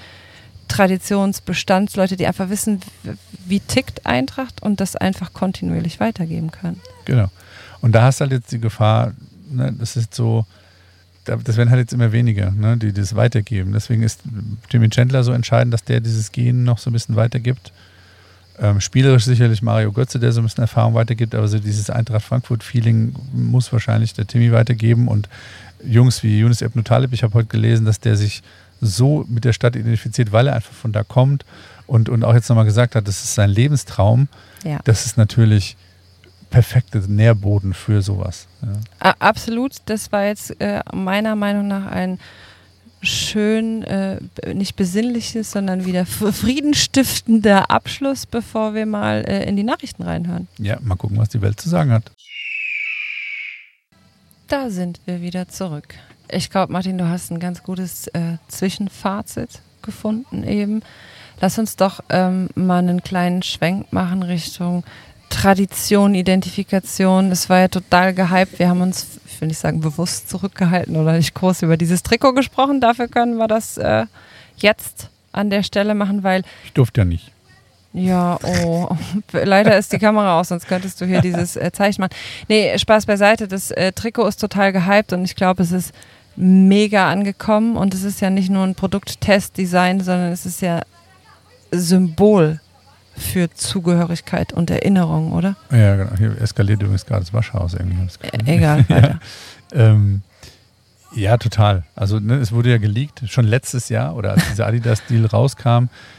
Traditionsbestandsleute, die einfach wissen, wie tickt Eintracht und das einfach kontinuierlich weitergeben können. Genau. Und da hast du halt jetzt die Gefahr, ne, das ist so, das werden halt jetzt immer weniger, ne, die das weitergeben. Deswegen ist Timmy Chandler so entscheidend, dass der dieses Gen noch so ein bisschen weitergibt. Ähm, spielerisch sicherlich Mario Götze, der so ein bisschen Erfahrung weitergibt, aber so dieses Eintracht-Frankfurt-Feeling muss wahrscheinlich der Timmy weitergeben. Und Jungs wie Yunus Ebn Talib, ich habe heute gelesen, dass der sich so mit der Stadt identifiziert, weil er einfach von da kommt und, und auch jetzt nochmal gesagt hat, das ist sein Lebenstraum. Ja. Das ist natürlich perfekte Nährboden für sowas. Ja. Absolut, das war jetzt äh, meiner Meinung nach ein schön, äh, nicht besinnliches, sondern wieder friedenstiftender Abschluss, bevor wir mal äh, in die Nachrichten reinhören. Ja, mal gucken, was die Welt zu sagen hat. Da sind wir wieder zurück. Ich glaube, Martin, du hast ein ganz gutes äh, Zwischenfazit gefunden eben. Lass uns doch ähm, mal einen kleinen Schwenk machen Richtung Tradition, Identifikation. Es war ja total gehypt. Wir haben uns, ich will nicht sagen bewusst zurückgehalten oder nicht groß über dieses Trikot gesprochen. Dafür können wir das äh, jetzt an der Stelle machen, weil... Ich durfte ja nicht. Ja, oh, leider ist die Kamera aus, sonst könntest du hier dieses äh, Zeichen machen. Nee, Spaß beiseite, das äh, Trikot ist total gehypt und ich glaube, es ist mega angekommen und es ist ja nicht nur ein Produkttest-Design, sondern es ist ja Symbol für Zugehörigkeit und Erinnerung, oder? Ja, genau. Hier eskaliert übrigens gerade das Waschhaus irgendwie. Äh, egal, weiter. ja, ähm, ja, total. Also ne, es wurde ja geleakt, schon letztes Jahr oder als dieser Adidas-Deal rauskam.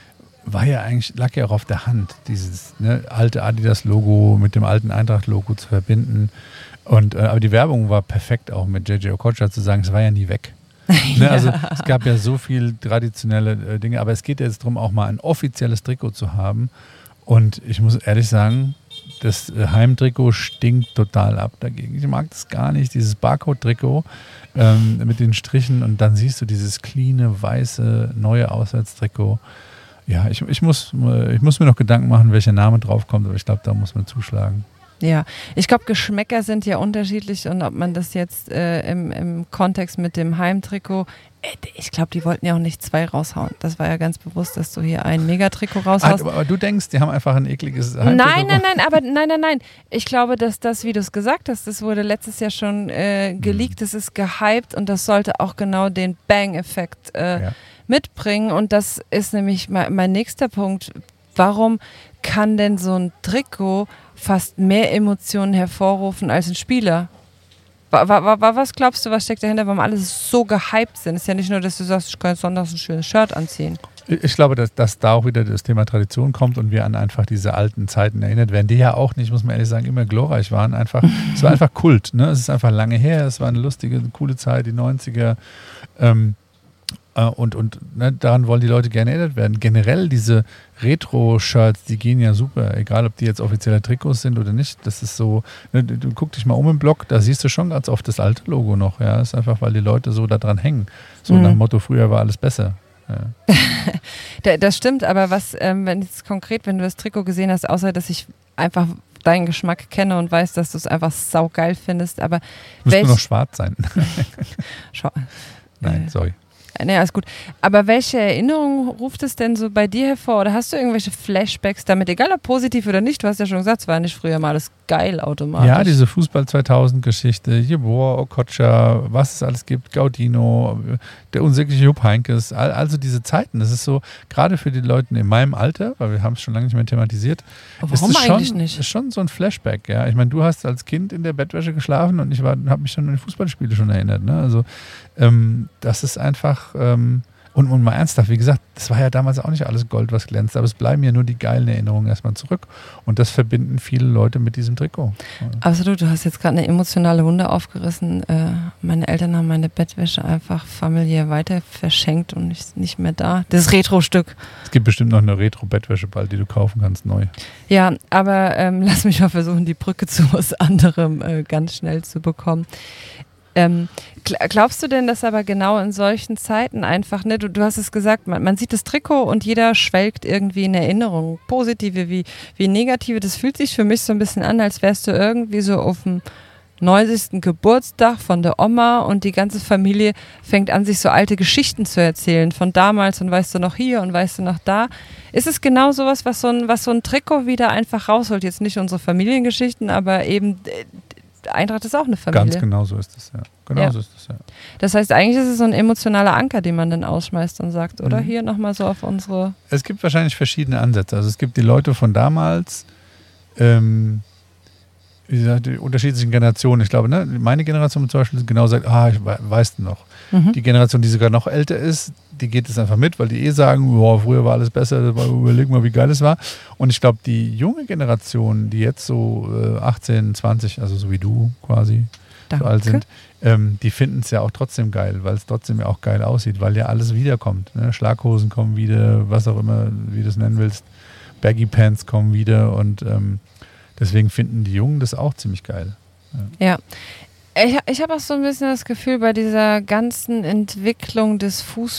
war ja eigentlich, lag ja auch auf der Hand, dieses ne, alte Adidas-Logo mit dem alten Eintracht-Logo zu verbinden. Und, äh, aber die Werbung war perfekt auch mit J J Okocha zu sagen, es war ja nie weg. Ne, also es gab ja so viel traditionelle äh, Dinge, aber es geht jetzt darum, auch mal ein offizielles Trikot zu haben. Und ich muss ehrlich sagen, das äh, Heimtrikot stinkt total ab dagegen. Ich mag das gar nicht, dieses Barcode-Trikot ähm, mit den Strichen und dann siehst du dieses cleane, weiße, neue Auswärtstrikot. Ja, ich, ich, muss, ich muss mir noch Gedanken machen, welcher Name draufkommt, aber ich glaube, da muss man zuschlagen. Ja, ich glaube, Geschmäcker sind ja unterschiedlich und ob man das jetzt äh, im, im Kontext mit dem Heimtrikot, äh, ich glaube, die wollten ja auch nicht zwei raushauen. Das war ja ganz bewusst, dass du hier ein Megatrikot raushaust. Aber, aber du denkst, die haben einfach ein ekliges Heimtrikot. Nein, nein, nein, aber nein, nein, nein. Ich glaube, dass das, wie du es gesagt hast, das wurde letztes Jahr schon äh, geleakt, das ist gehypt und das sollte auch genau den Bang-Effekt äh, ja. mitbringen. Und das ist nämlich mein, mein nächster Punkt. Warum kann denn so ein Trikot fast mehr Emotionen hervorrufen als ein Spieler? Wa, wa, wa, was glaubst du, was steckt dahinter, warum alle so gehypt sind? Es ist ja nicht nur, dass du sagst, ich kann jetzt sonntags ein schönes Shirt anziehen. Ich glaube, dass, dass da auch wieder das Thema Tradition kommt und wir an einfach diese alten Zeiten erinnert werden, die ja auch nicht, muss man ehrlich sagen, immer glorreich waren. Einfach, es war einfach Kult. Ne? Es ist einfach lange her, es war eine lustige, coole Zeit, die neunziger. Ähm, Und, und ne, daran wollen die Leute gerne erinnert werden. Generell diese Retro-Shirts, die gehen ja super, egal ob die jetzt offizielle Trikots sind oder nicht. Das ist so, ne, du, du guck dich mal um im Blog, da siehst du schon ganz oft das alte Logo noch. Ja, das ist einfach, weil die Leute so da dran hängen. So mhm. nach dem Motto, früher war alles besser. Ja. Das stimmt, aber was, ähm, wenn jetzt konkret, wenn du das Trikot gesehen hast, außer dass ich einfach deinen Geschmack kenne und weiß, dass du es einfach saugeil findest, aber muss nur noch schwarz sein. Schau- Nein, äh. sorry. Nee, alles gut. Aber welche Erinnerungen ruft es denn so bei dir hervor? Oder hast du irgendwelche Flashbacks damit, egal ob positiv oder nicht? Du hast ja schon gesagt, es war nicht früher mal alles geil automatisch. Ja, diese Fußball zweitausend-Geschichte, Jeboa, Okocha, was es alles gibt, Gaudino, der unsägliche Jupp Heynckes, all, also diese Zeiten. Das ist so, gerade für die Leute in meinem Alter, weil wir haben es schon lange nicht mehr thematisiert, warum ist es eigentlich schon, nicht? ist schon so ein Flashback. Ja. Ich meine, du hast als Kind in der Bettwäsche geschlafen und ich habe mich schon an die Fußballspiele schon erinnert. Ne? Also ähm, das ist einfach ähm, und, und mal ernsthaft, wie gesagt, das war ja damals auch nicht alles Gold, was glänzt, aber es bleiben ja nur die geilen Erinnerungen erstmal zurück und das verbinden viele Leute mit diesem Trikot. Absolut, du hast jetzt gerade eine emotionale Wunde aufgerissen. Äh, meine Eltern haben meine Bettwäsche einfach familiär weiter verschenkt und ist nicht mehr da. Das Retro-Stück. Es gibt bestimmt noch eine Retro-Bettwäsche bald, die du kaufen kannst, neu. Ja, aber ähm, lass mich mal versuchen, die Brücke zu was anderem äh, ganz schnell zu bekommen. Ähm, glaubst du denn, dass aber genau in solchen Zeiten einfach, ne, du, du hast es gesagt, man, man sieht das Trikot und jeder schwelgt irgendwie in Erinnerungen, positive wie, wie negative, das fühlt sich für mich so ein bisschen an, als wärst du irgendwie so auf dem neunzigsten Geburtstag von der Oma und die ganze Familie fängt an, sich so alte Geschichten zu erzählen von damals und weißt du noch hier und weißt du noch da. Ist es genau sowas, was so ein, was so ein Trikot wieder einfach rausholt? Jetzt nicht unsere Familiengeschichten, aber eben Eintracht ist auch eine Familie. Ganz genau so ist es, ja. Genau ja. so ist es, ja. Das heißt, eigentlich ist es so ein emotionaler Anker, den man dann ausschmeißt und sagt, oder mhm. hier nochmal so auf unsere... Es gibt wahrscheinlich verschiedene Ansätze. Also es gibt die Leute von damals, ähm, wie gesagt, die unterschiedlichen Generationen. Ich glaube, ne, meine Generation zum Beispiel genau sagt, ah, ich weiß noch. Mhm. Die Generation, die sogar noch älter ist, die geht es einfach mit, weil die eh sagen, boah, früher war alles besser, überleg mal, wie geil es war. Und ich glaube, die junge Generation, die jetzt so äh, achtzehn, zwanzig, also so wie du quasi, Danke. so alt sind, ähm, die finden es ja auch trotzdem geil, weil es trotzdem ja auch geil aussieht, weil ja alles wiederkommt. Ne? Schlaghosen kommen wieder, was auch immer, wie du es nennen willst. Baggy Pants kommen wieder und ähm, deswegen finden die Jungen das auch ziemlich geil. Ja. ja. Ich, ich habe auch so ein bisschen das Gefühl, bei dieser ganzen Entwicklung des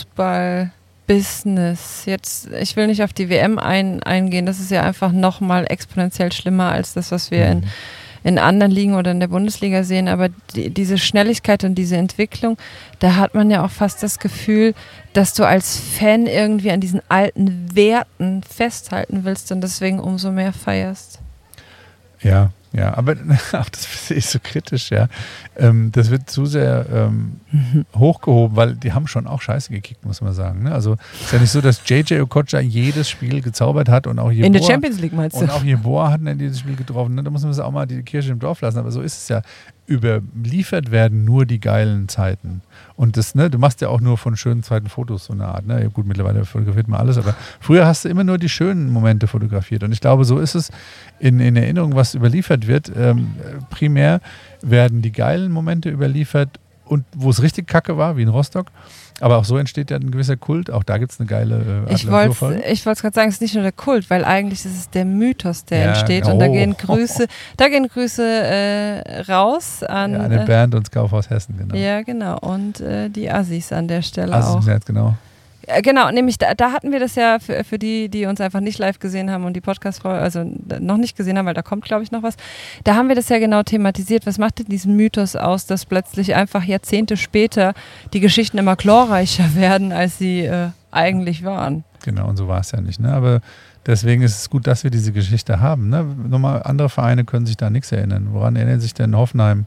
Fußball-Business, jetzt, ich will nicht auf die W M ein, eingehen, das ist ja einfach nochmal exponentiell schlimmer als das, was wir mhm. in, in anderen Ligen oder in der Bundesliga sehen, aber die, diese Schnelligkeit und diese Entwicklung, da hat man ja auch fast das Gefühl, dass du als Fan irgendwie an diesen alten Werten festhalten willst und deswegen umso mehr feierst. Ja, ja, aber auch das finde ich so kritisch, ja. Ähm, das wird zu sehr ähm, mhm. hochgehoben, weil die haben schon auch scheiße gekickt, muss man sagen. Ne? Also es ist ja nicht so, dass J J Okocha jedes Spiel gezaubert hat und auch Jeboa. In der Champions League meinst du? Und auch Jeboa hat in dieses Spiel getroffen. Ne? Da muss man es auch mal die Kirche im Dorf lassen, aber so ist es ja. überliefert werden nur die geilen Zeiten. Und das, ne, du machst ja auch nur von schönen Zeiten Fotos, so eine Art. Ne? Ja, gut, mittlerweile fotografiert man alles, aber früher hast du immer nur die schönen Momente fotografiert. Und ich glaube, so ist es in, in Erinnerung, was überliefert wird. Ähm, primär werden die geilen Momente überliefert und wo es richtig kacke war, wie in Rostock. Aber auch so entsteht ja ein gewisser Kult. Auch da gibt es eine geile äh, Ich wollte es gerade sagen, es ist nicht nur der Kult, weil eigentlich ist es der Mythos, der ja, entsteht. Oh. Und da gehen Grüße, da gehen Grüße äh, raus an, ja, an den Bernd und das Kaufhaus Hessen, genau. Ja, genau. Und äh, die Assis an der Stelle Assis, auch. Ja, genau. Genau, nämlich da, da hatten wir das ja für, für die, die uns einfach nicht live gesehen haben und die Podcast-Folge, also noch nicht gesehen haben, weil da kommt, glaube ich, noch was. Da haben wir das ja genau thematisiert. Was macht denn diesen Mythos aus, dass plötzlich einfach Jahrzehnte später die Geschichten immer glorreicher werden, als sie äh, eigentlich waren? Genau, und so war es ja nicht. Ne? Aber deswegen ist es gut, dass wir diese Geschichte haben. Ne? Nochmal, andere Vereine können sich da nichts erinnern. Woran erinnert sich denn Hoffenheim?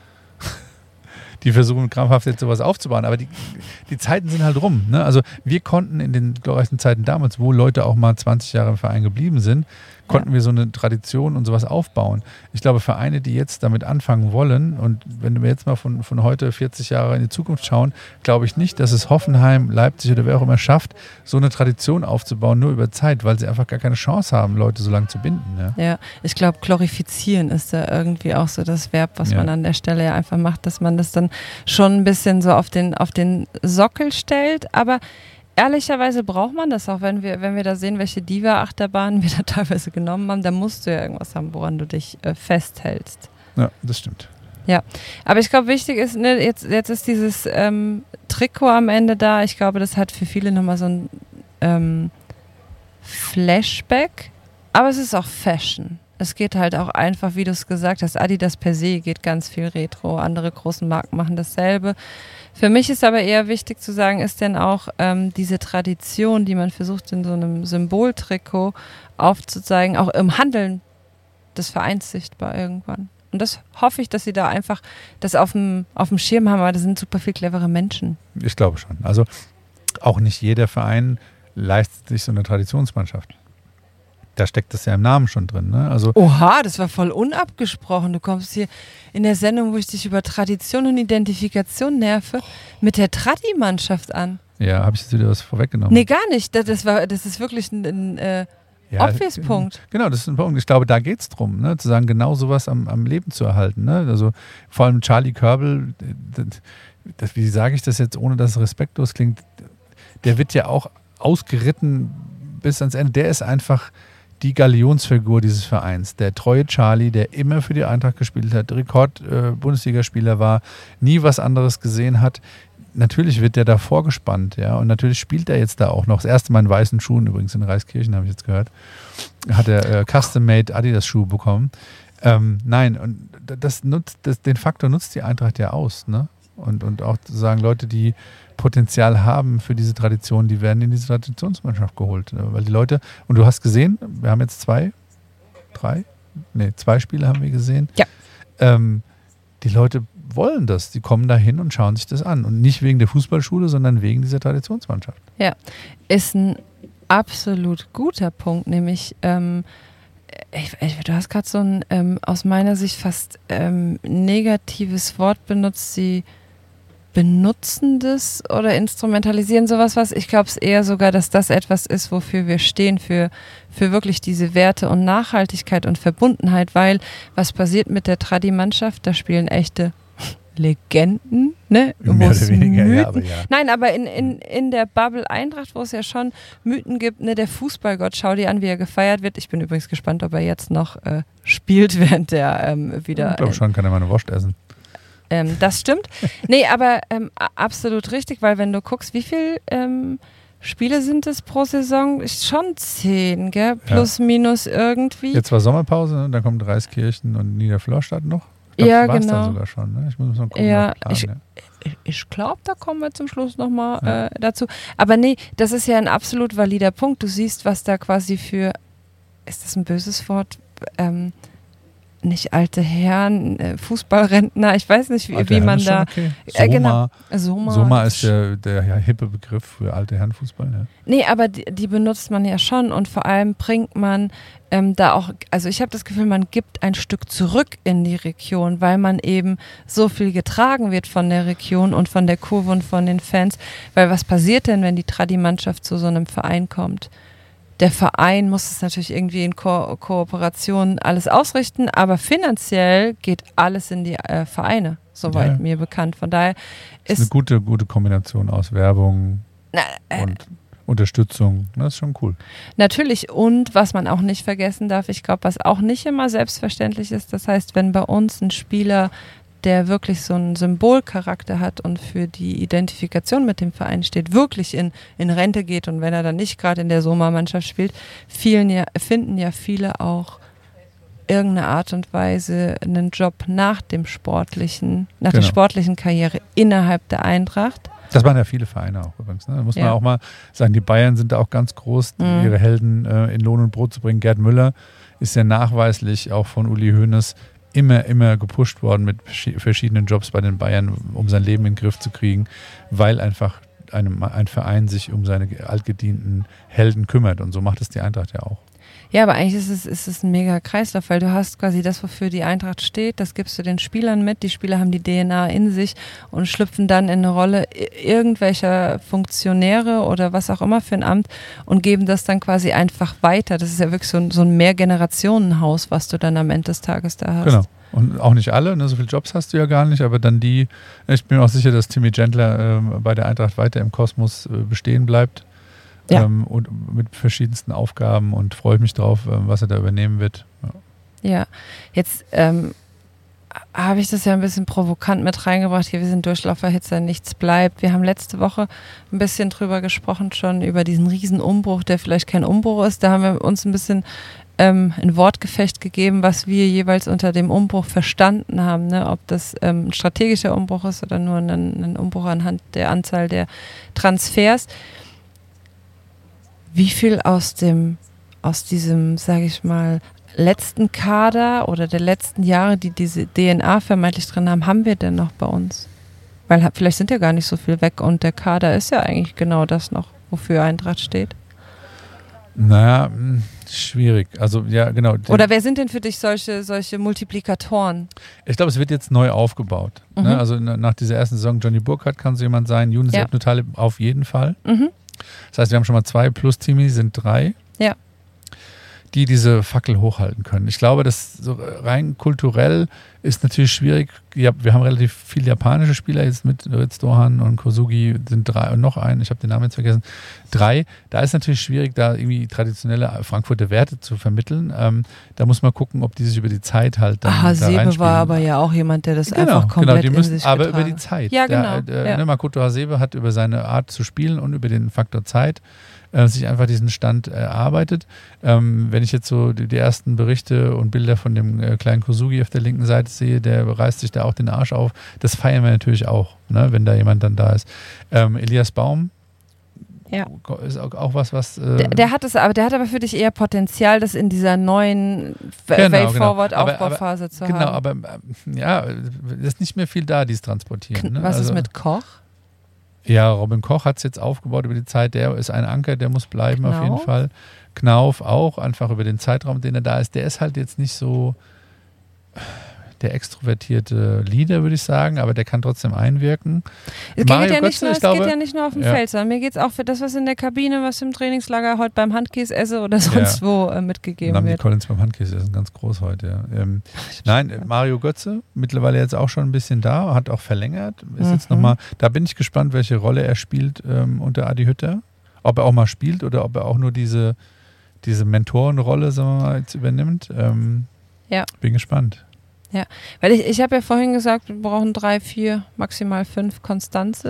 Die versuchen krampfhaft jetzt sowas aufzubauen, aber die, die Zeiten sind halt rum. Ne? Also wir konnten in den glorreichen Zeiten damals, wo Leute auch mal zwanzig Jahre im Verein geblieben sind, konnten ja. wir so eine Tradition und sowas aufbauen. Ich glaube, Vereine, die jetzt damit anfangen wollen, und wenn wir jetzt mal von, von heute vierzig Jahre in die Zukunft schauen, glaube ich nicht, dass es Hoffenheim, Leipzig oder wer auch immer schafft, so eine Tradition aufzubauen, nur über Zeit, weil sie einfach gar keine Chance haben, Leute so lange zu binden. Ja, ja, ich glaube, glorifizieren ist da irgendwie auch so das Verb, was ja. man an der Stelle ja einfach macht, dass man das dann schon ein bisschen so auf den, auf den Sockel stellt, aber ehrlicherweise braucht man das auch, wenn wir, wenn wir da sehen, welche Diva-Achterbahnen wir da teilweise genommen haben, dann musst du ja irgendwas haben, woran du dich äh, festhältst. Ja, das stimmt. Ja, aber ich glaube, wichtig ist, ne, jetzt, jetzt ist dieses ähm, Trikot am Ende da. Ich glaube, das hat für viele nochmal so ein ähm, Flashback, aber es ist auch Fashion. Es geht halt auch einfach, wie du es gesagt hast, Adidas per se geht ganz viel Retro, andere großen Marken machen dasselbe. Für mich ist aber eher wichtig zu sagen, ist denn auch ähm, diese Tradition, die man versucht in so einem Symboltrikot aufzuzeigen, auch im Handeln des Vereins sichtbar irgendwann. Und das hoffe ich, dass sie da einfach das auf dem, auf dem Schirm haben, aber das sind super viel clevere Menschen. Ich glaube schon. Also auch nicht jeder Verein leistet sich so eine Traditionsmannschaft. Da steckt das ja im Namen schon drin. Ne? Also Oha, das war voll unabgesprochen. Du kommst hier in der Sendung, wo ich dich über Tradition und Identifikation nerve, mit der Tradi-Mannschaft an. Ja, habe ich jetzt wieder was vorweggenommen? Nee, gar nicht. Das, das, war, das ist wirklich ein, ein äh, ja, obvious Punkt. Genau, das ist ein Punkt. Ich glaube, da geht es drum, ne? Zu sagen, genau sowas am, am Leben zu erhalten. Ne? Also vor allem Charlie Körbel, das, das, wie sage ich das jetzt, ohne dass es respektlos klingt, der wird ja auch ausgeritten bis ans Ende. Der ist einfach die Galionsfigur dieses Vereins. Der treue Charlie, der immer für die Eintracht gespielt hat, Rekord-Bundesligaspieler äh, war, nie was anderes gesehen hat. Natürlich wird der da vorgespannt, ja, und natürlich spielt er jetzt da auch noch. Das erste Mal in weißen Schuhen, übrigens in Reiskirchen, habe ich jetzt gehört, hat er äh, Custom-Made Adidas-Schuhe bekommen. Ähm, nein, und das nutzt, das, den Faktor nutzt die Eintracht ja aus, ne? Und, und auch zu sagen, Leute, die Potenzial haben für diese Tradition, die werden in diese Traditionsmannschaft geholt. Weil die Leute, und du hast gesehen, wir haben jetzt zwei, drei, nee, zwei Spiele haben wir gesehen. Ja. Ähm, die Leute wollen das, die kommen da hin und schauen sich das an. Und nicht wegen der Fußballschule, sondern wegen dieser Traditionsmannschaft. Ja, ist ein absolut guter Punkt, nämlich ähm, ich, ich, du hast gerade so ein ähm, aus meiner Sicht fast ähm, negatives Wort benutzt, sie benutzen das oder instrumentalisieren sowas was. Ich glaube es eher sogar, dass das etwas ist, wofür wir stehen, für, für wirklich diese Werte und Nachhaltigkeit und Verbundenheit, weil was passiert mit der Tradi-Mannschaft? Da spielen echte Legenden, ne? Mehr oder weniger, ja, aber ja. Nein, aber in, in, in der Bubble Eintracht, wo es ja schon Mythen gibt, ne, der Fußballgott, schau dir an, wie er gefeiert wird. Ich bin übrigens gespannt, ob er jetzt noch äh, spielt, während der ähm, wieder... Ich glaube schon, kann er mal eine Wurst essen. Ähm, das stimmt. Nee, aber ähm, absolut richtig, weil wenn du guckst, wie viele ähm, Spiele sind es pro Saison? Ist schon zehn, gell? Plus, ja. minus irgendwie. Jetzt war Sommerpause, ne? Dann kommt Reiskirchen und Niederflorstadt noch. Ich glaub, ja, das war's genau. dann sogar schon. Ne? Ich muss mal gucken. Ja, planen, ich, ja. ich, ich glaube, da kommen wir zum Schluss nochmal ja. äh, dazu. Aber nee, das ist ja ein absolut valider Punkt. Du siehst, was da quasi für, ist das ein böses Wort, ähm, nicht alte Herren, äh, Fußballrentner, ich weiß nicht, wie, Alte wie Herren man ist schon da. okay. Äh, genau. Soma. Soma. Soma ist der, der ja, hippe Begriff für alte Herrenfußball. Ja. Nee, aber die, die benutzt man ja schon und vor allem bringt man ähm, da auch, also ich habe das Gefühl, man gibt ein Stück zurück in die Region, weil man eben so viel getragen wird von der Region und von der Kurve und von den Fans. Weil was passiert denn, wenn die Tradi-Mannschaft zu so einem Verein kommt? Der Verein muss es natürlich irgendwie in Ko- Kooperation alles ausrichten, aber finanziell geht alles in die äh, Vereine, soweit Ja. mir bekannt. Von daher Das ist ist eine gute, gute Kombination aus Werbung na, äh, und Unterstützung. Das ist schon cool. natürlich, und was man auch nicht vergessen darf, ich glaube, was auch nicht immer selbstverständlich ist, das heißt, wenn bei uns ein Spieler, der wirklich so einen Symbolcharakter hat und für die Identifikation mit dem Verein steht, wirklich in, in Rente geht und wenn er dann nicht gerade in der Soma-Mannschaft spielt, vielen ja, finden ja viele auch irgendeine Art und Weise einen Job nach dem sportlichen, nach der Genau. sportlichen Karriere innerhalb der Eintracht. Das machen ja viele Vereine auch übrigens. Ne? Da muss man Ja. auch mal sagen, die Bayern sind da auch ganz groß, Mhm. ihre Helden äh, in Lohn und Brot zu bringen. Gerd Müller ist ja nachweislich auch von Uli Hoeneß immer, immer gepusht worden mit verschi- verschiedenen Jobs bei den Bayern, um sein Leben in den Griff zu kriegen, weil einfach einem, ein Verein sich um seine altgedienten Helden kümmert. Und so macht es die Eintracht ja auch. Ja, aber eigentlich ist es, ist es ein mega Kreislauf, weil du hast quasi das, wofür die Eintracht steht, das gibst du den Spielern mit. Die Spieler haben die D N A in sich und schlüpfen dann in eine Rolle irgendwelcher Funktionäre oder was auch immer für ein Amt und geben das dann quasi einfach weiter. Das ist ja wirklich so ein, so ein Mehrgenerationenhaus, was du dann am Ende des Tages da hast. Genau. Und auch nicht alle, ne? So viele Jobs hast du ja gar nicht, aber dann die, ich bin mir auch sicher, dass Timmy Gentler ähm, bei der Eintracht weiter im Kosmos äh, bestehen bleibt. Ja. Ähm, und mit verschiedensten Aufgaben und freue mich drauf, ähm, was er da übernehmen wird. Ja. Ja, jetzt ähm, habe ich das ja ein bisschen provokant mit reingebracht. Hier, wir sind Durchlauferhitzer, nichts bleibt. Wir haben letzte Woche ein bisschen drüber gesprochen, schon über diesen riesen Umbruch, der vielleicht kein Umbruch ist. Da haben wir uns ein bisschen ähm, ein Wortgefecht gegeben, was wir jeweils unter dem Umbruch verstanden haben. Ne? Ob das ähm, ein strategischer Umbruch ist oder nur ein, ein Umbruch anhand der Anzahl der Transfers. Wie viel aus dem, aus diesem, sage ich mal, letzten Kader oder der letzten Jahre, die diese D N A vermeintlich drin haben, haben wir denn noch bei uns? Weil vielleicht sind ja gar nicht so viel weg und der Kader ist ja eigentlich genau das noch, wofür Eintracht steht. Naja, mh, schwierig. Also ja, genau. Die- Oder wer sind denn für dich solche, solche Multiplikatoren? Ich glaube, es wird jetzt neu aufgebaut. Mhm. Ne? Also na- nach dieser ersten Saison, Johnny Burkhardt kann so jemand sein, Younes Ja. Ebnutale auf jeden Fall. Mhm. Das heißt, wir haben schon mal zwei plus Timmy, sind drei. Ja. Die diese Fackel hochhalten können. Ich glaube, das so rein kulturell ist natürlich schwierig. Ja, wir haben relativ viele japanische Spieler jetzt mit Ritz Dohan und Kosugi sind drei und noch einen, ich habe den Namen jetzt vergessen, drei. Da ist natürlich schwierig, da irgendwie traditionelle Frankfurter Werte zu vermitteln. Ähm, da muss man gucken, ob die sich über die Zeit halt dann Aha, da Sebe reinspielen. war aber ja auch jemand, der das Genau, einfach komplett genau, die müssen, in sich aber getragen über die Zeit. Ja, genau. Der, äh, ja. ne, Makoto Hasebe hat über seine Art zu spielen und über den Faktor Zeit äh, sich einfach diesen Stand erarbeitet. Ähm, wenn ich jetzt so die, die ersten Berichte und Bilder von dem äh, kleinen Kosugi auf der linken Seite sehe, der reißt sich da auch den Arsch auf. Das feiern wir natürlich auch, ne, wenn da jemand dann da ist. Ähm, Elias Baum Ja. ist auch, auch was, was... Äh, Der, der hat es, aber der hat aber für dich eher Potenzial, das in dieser neuen Genau, Way genau. Forward Aber- Aufbauphase zu genau, haben. aber äh, ja, es ist nicht mehr viel da, die es transportieren. Ne? Was Also- ist mit Koch? Ja, Robin Koch hat es jetzt aufgebaut über die Zeit. Der ist ein Anker, der muss bleiben auf jeden Knauf? Fall. Knauf auch, einfach über den Zeitraum, den er da ist. Der ist halt jetzt nicht so der extrovertierte Leader, würde ich sagen, aber der kann trotzdem einwirken. Es, Mario geht ja, nicht Götze, nur, ich es glaube- geht ja nicht nur auf dem Ja. Feld, sondern mir geht es auch für das, was in der Kabine, was im Trainingslager heute beim Handkäse esse oder sonst Ja. wo äh, mitgegeben Namdi wird. Collins beim Handkäse, das ist ganz groß heute. Ja. Ähm, nein, äh, Mario Götze, mittlerweile jetzt auch schon ein bisschen da, hat auch verlängert. Ist Mhm. jetzt noch mal, da bin ich gespannt, welche Rolle er spielt ähm, unter Adi Hütter. Ob er auch mal spielt oder ob er auch nur diese, diese Mentorenrolle, sagen wir mal, jetzt übernimmt. Ähm, Ja. Bin gespannt. Weil ich, ich habe ja vorhin gesagt, wir brauchen drei, vier, maximal fünf Konstanze,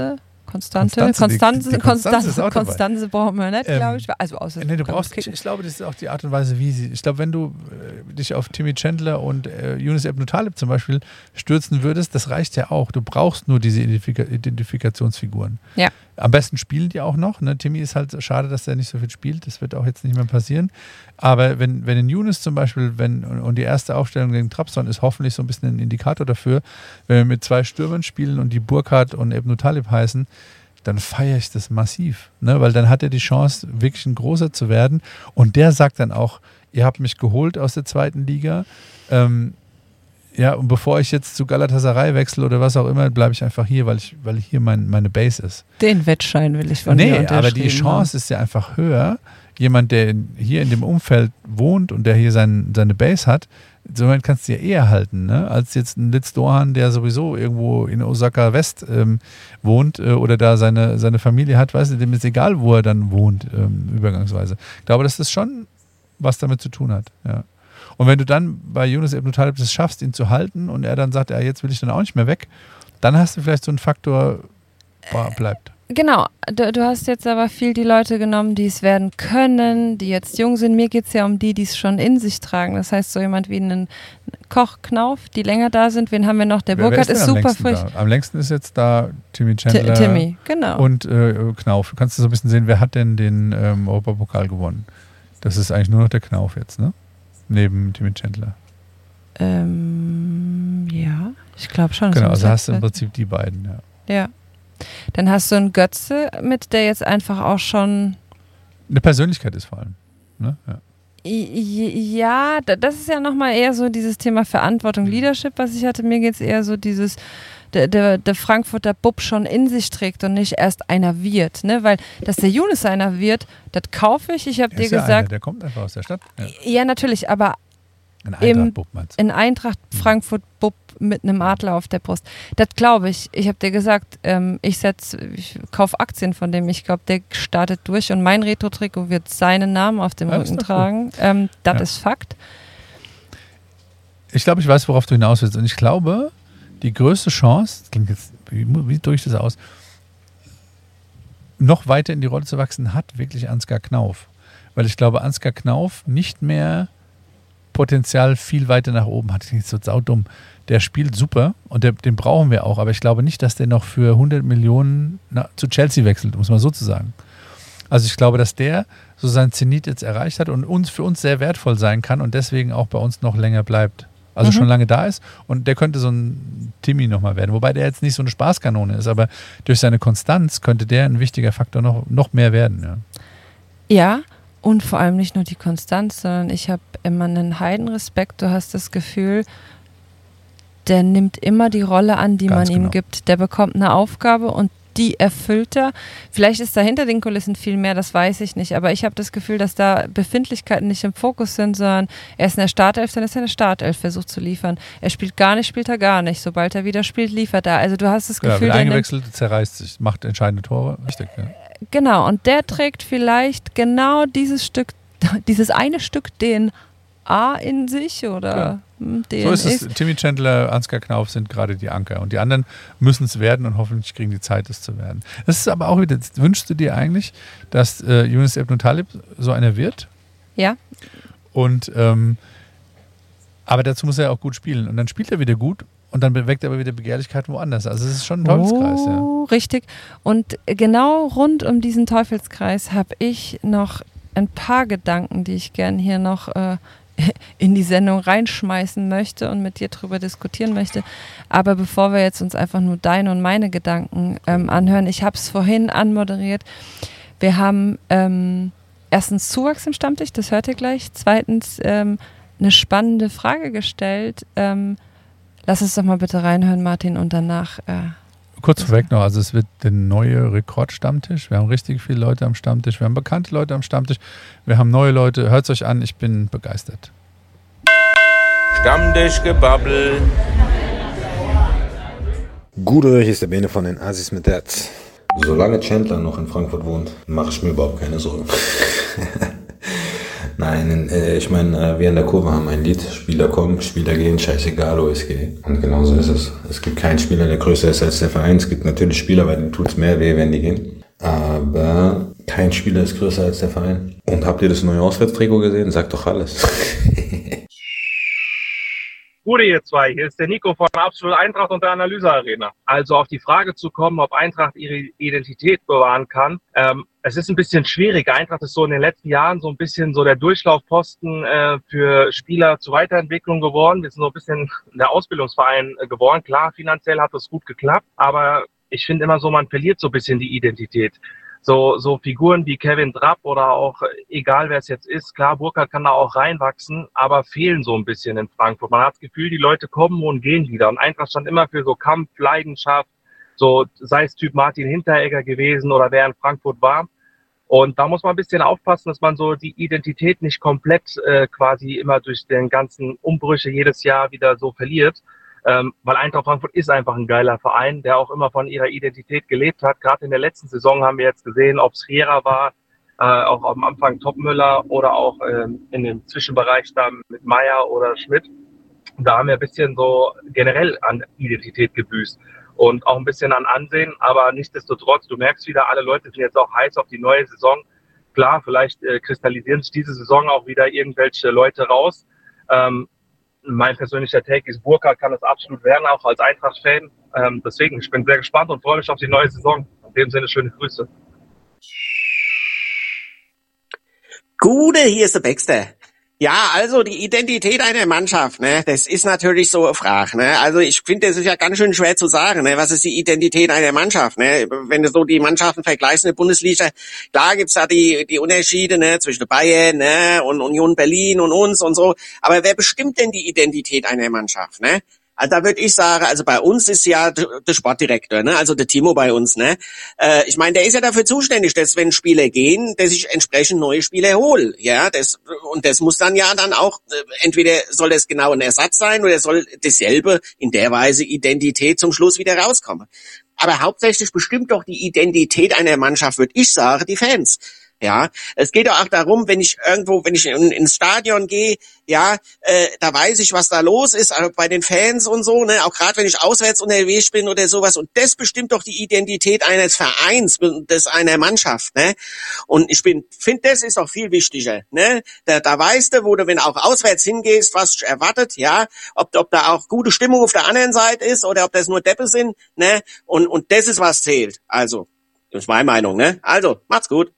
Konstante. Konstanze, Konstanze, die, die Konstanze, Konstanze ist auch dabei. Konstanze brauchen wir nicht, Ähm, glaube ich. Also außer Nee, du brauchst, ich, ich glaube, das ist auch die Art und Weise, wie sie. Ich glaube, wenn du äh, dich auf Timmy Chandler und äh, Yunus Ibn Talib zum Beispiel stürzen würdest, das reicht ja auch. Du brauchst nur diese Identifika- Identifikationsfiguren. Ja. Am besten spielen die auch noch. Ne? Timmy ist halt schade, dass er nicht so viel spielt. Das wird auch jetzt nicht mehr passieren. Aber wenn, wenn in Yunus zum Beispiel, wenn und die erste Aufstellung gegen Trabzon ist hoffentlich so ein bisschen ein Indikator dafür, wenn wir mit zwei Stürmern spielen und die Burkhardt und Ibn Talib heißen, dann feiere ich das massiv. Ne? Weil dann hat er die Chance, wirklich ein Großer zu werden. Und der sagt dann auch, ihr habt mich geholt aus der zweiten Liga. Ähm, ja, und bevor ich jetzt zu Galatasaray wechsle oder was auch immer, bleibe ich einfach hier, weil ich, weil hier mein, meine Base ist. Den Wettschein will ich von nee, dir unterschrieben aber die Chance haben. ist ja einfach höher. Jemand, der in, hier in dem Umfeld wohnt und der hier sein, seine Base hat, somit kannst du ja eher halten, ne? Als jetzt ein Litz Dohan, der sowieso irgendwo in Osaka West ähm, wohnt äh, oder da seine, seine Familie hat, weißt du, dem ist egal, wo er dann wohnt, ähm, übergangsweise. Ich glaube, dass das schon was damit zu tun hat, ja. Und wenn du dann bei Yunus Ibn Talib das schaffst, ihn zu halten und er dann sagt, ja, jetzt will ich dann auch nicht mehr weg, dann hast du vielleicht so einen Faktor, boah, bleibt. Genau, du, du hast jetzt aber viel die Leute genommen, die es werden können, die jetzt jung sind. Mir geht es ja um die, die es schon in sich tragen. Das heißt, so jemand wie einen Koch, Knauf, die länger da sind. Wen haben wir noch? Der Wer- wer Burkhardt ist denn am super längsten frisch. da? Am längsten ist jetzt da Timmy Ti- Chandler Timmy, genau. und äh, Knauf. Kannst du so ein bisschen sehen, wer hat denn den ähm, Europapokal gewonnen? Das ist eigentlich nur noch der Knauf jetzt, ne? Neben Timmy Chandler. ähm, ja, ich glaube schon. Genau, so also hast du im Prinzip. Prinzip die beiden, ja. Ja. Dann hast du einen Götze mit, der jetzt einfach auch schon. Eine Persönlichkeit ist vor allem. Ne? Ja. I- Ja, da- das ist ja nochmal eher so dieses Thema Verantwortung, Leadership, was ich hatte. Mir geht es eher so dieses, der, der, der Frankfurter Bub schon in sich trägt und nicht erst einer wird. Ne? Weil, dass der Yunus einer wird, das kaufe ich. Ich habe Der dir ist ja gesagt, einer, der kommt einfach aus der Stadt. Ja. ja natürlich, aber Ein Im- Eintracht-Bub meinst du? in Eintracht Frankfurt Bub mit einem Adler auf der Brust. Das glaube ich. Ich habe dir gesagt, ähm, ich setz, ich kaufe Aktien von dem. Ich glaube, der startet durch und mein Retro-Trikot wird seinen Namen auf dem Ja, ist Rücken doch gut. tragen. Ähm, das Ja. ist Fakt. Ich glaube, ich weiß, worauf du hinaus willst. Und ich glaube, die größte Chance, das klingt jetzt, wie, wie drücke ich das aus, noch weiter in die Rolle zu wachsen, hat wirklich Ansgar Knauf. Weil ich glaube, Ansgar Knauf nicht mehr Potenzial viel weiter nach oben hat. Das klingt so saudumm. Der spielt super und der, den brauchen wir auch. Aber ich glaube nicht, dass der noch für hundert Millionen na, zu Chelsea wechselt, muss man so zu sagen. Also ich glaube, dass der so sein Zenit jetzt erreicht hat und uns für uns sehr wertvoll sein kann und deswegen auch bei uns noch länger bleibt. Also Mhm. schon lange da ist und der könnte so ein Timmy nochmal werden. Wobei der jetzt nicht so eine Spaßkanone ist, aber durch seine Konstanz könnte der ein wichtiger Faktor noch, noch mehr werden. Ja. Ja, und vor allem nicht nur die Konstanz, sondern ich habe immer einen Heidenrespekt. Du hast das Gefühl, der nimmt immer die Rolle an, die Ganz man ihm genau. gibt. Der bekommt eine Aufgabe und die erfüllt er. Vielleicht ist da hinter den Kulissen viel mehr, das weiß ich nicht. Aber ich habe das Gefühl, dass da Befindlichkeiten nicht im Fokus sind, sondern er ist in der Startelf, dann ist er in der Startelf, versucht zu liefern. Er spielt gar nicht, spielt er gar nicht. Sobald er wieder spielt, liefert er. Also du hast das Genau, Gefühl, wird der nimmt eingewechselt, zerreißt sich, macht entscheidende Tore. Richtig, ja. Genau, und der trägt vielleicht genau dieses Stück, dieses eine Stück D N A in sich oder Klar. hm, D N So ist A. es. Timmy Chandler, Ansgar Knauf sind gerade die Anker. Und die anderen müssen es werden und hoffentlich kriegen die Zeit, es zu werden. Das ist aber auch wieder, wünschst du dir eigentlich, dass äh, Yunus Ibn Talib so einer wird? Ja, Und ähm, aber dazu muss er auch gut spielen. Und dann spielt er wieder gut und dann weckt er aber wieder Begehrlichkeiten woanders. Also es ist schon ein Teufelskreis, ja. oh, richtig. Und genau rund um diesen Teufelskreis habe ich noch ein paar Gedanken, die ich gern hier noch äh, in die Sendung reinschmeißen möchte und mit dir drüber diskutieren möchte. Aber bevor wir jetzt uns einfach nur deine und meine Gedanken ähm, anhören, ich habe es vorhin anmoderiert. Wir haben ähm, erstens Zuwachs im Stammtisch, das hört ihr gleich. Zweitens ähm, eine spannende Frage gestellt. Ähm, lass uns doch mal bitte reinhören, Martin, und danach äh, Kurz vorweg noch, also es wird der neue Rekordstammtisch. Wir haben richtig viele Leute am Stammtisch. Wir haben bekannte Leute am Stammtisch. Wir haben neue Leute. Hört es euch an, ich bin begeistert. Stammtischgebabbel. Gude, hier ist der Bene von den Assis mit Herz. Solange Chandler noch in Frankfurt wohnt, mache ich mir überhaupt keine Sorgen. Nein, äh, ich meine, äh, wir in der Kurve haben ein Lied. Spieler kommen, Spieler gehen, scheißegal, wo es geht. Und genau so ist es. Es gibt keinen Spieler, der größer ist als der Verein. Es gibt natürlich Spieler, bei denen tut's mehr weh, wenn die gehen. Aber kein Spieler ist größer als der Verein. Und habt ihr das neue Auswärtstrikot gesehen? Sagt doch alles. Gute ihr zwei, hier ist der Nico von Absolut Eintracht und der Analyse Arena. Also auf die Frage zu kommen, ob Eintracht ihre Identität bewahren kann. Ähm, es ist ein bisschen schwierig. Eintracht ist so in den letzten Jahren so ein bisschen so der Durchlaufposten äh, für Spieler zur Weiterentwicklung geworden. Wir sind so ein bisschen der Ausbildungsverein äh, geworden. Klar, finanziell hat das gut geklappt, aber ich finde immer so, man verliert so ein bisschen die Identität. So, so Figuren wie Kevin Trapp oder auch, egal wer es jetzt ist, klar, Burkhardt kann da auch reinwachsen, aber fehlen so ein bisschen in Frankfurt. Man hat das Gefühl, die Leute kommen und gehen wieder. Und Eintracht stand immer für so Kampf, Leidenschaft, so sei es Typ Martin Hinteregger gewesen oder wer in Frankfurt war. Und da muss man ein bisschen aufpassen, dass man so die Identität nicht komplett äh, quasi immer durch den ganzen Umbrüche jedes Jahr wieder so verliert. Ähm, weil Eintracht Frankfurt ist einfach ein geiler Verein, der auch immer von ihrer Identität gelebt hat. Gerade in der letzten Saison haben wir jetzt gesehen, ob es Riera war, äh, auch am Anfang Topmüller oder auch ähm, in dem Zwischenbereich da mit Meier oder Schmidt. Da haben wir ein bisschen so generell an Identität gebüßt und auch ein bisschen an Ansehen, aber nichtsdestotrotz, du merkst wieder, alle Leute sind jetzt auch heiß auf die neue Saison. Klar, vielleicht äh, kristallisieren sich diese Saison auch wieder irgendwelche Leute raus. Ähm, Mein persönlicher Take ist, Burkhardt kann es absolut werden, auch als Eintracht-Fan. Ähm, deswegen, ich bin sehr gespannt und freue mich auf die neue Saison. In dem Sinne, schöne Grüße. Gute, hier ist der Baxter. Ja, also die Identität einer Mannschaft, ne, das ist natürlich so eine Frage, ne. Also ich finde, das ist ja ganz schön schwer zu sagen, ne, was ist die Identität einer Mannschaft, ne. Wenn du so die Mannschaften vergleichst in der Bundesliga, klar gibt's da die die Unterschiede, ne, zwischen Bayern, ne, und Union Berlin und uns und so. Aber wer bestimmt denn die Identität einer Mannschaft, ne? Also da würde ich sagen, also bei uns ist ja der Sportdirektor, ne, also der Timo bei uns, ne. Äh, ich meine, der ist ja dafür zuständig, dass wenn Spieler gehen, dass ich entsprechend neue Spieler hole, ja. Das und das muss dann ja dann auch äh, entweder soll das genau ein Ersatz sein oder soll dasselbe in der Weise Identität zum Schluss wieder rauskommen. Aber hauptsächlich bestimmt doch die Identität einer Mannschaft, würde ich sagen, die Fans. Ja, es geht auch darum, wenn ich irgendwo, wenn ich in, ins Stadion gehe, ja, äh, da weiß ich, was da los ist, also bei den Fans und so, ne, auch gerade wenn ich auswärts unterwegs bin oder sowas. Und das bestimmt doch die Identität eines Vereins, des einer Mannschaft, ne. Und ich bin, finde, das ist auch viel wichtiger, ne. Da, da weißt du, wo du, wenn du auch auswärts hingehst, was dich erwartet, ja, ob, ob da auch gute Stimmung auf der anderen Seite ist oder ob das nur Deppe sind, ne. Und und das ist was zählt. Also, das ist meine Meinung, ne. Also, macht's gut.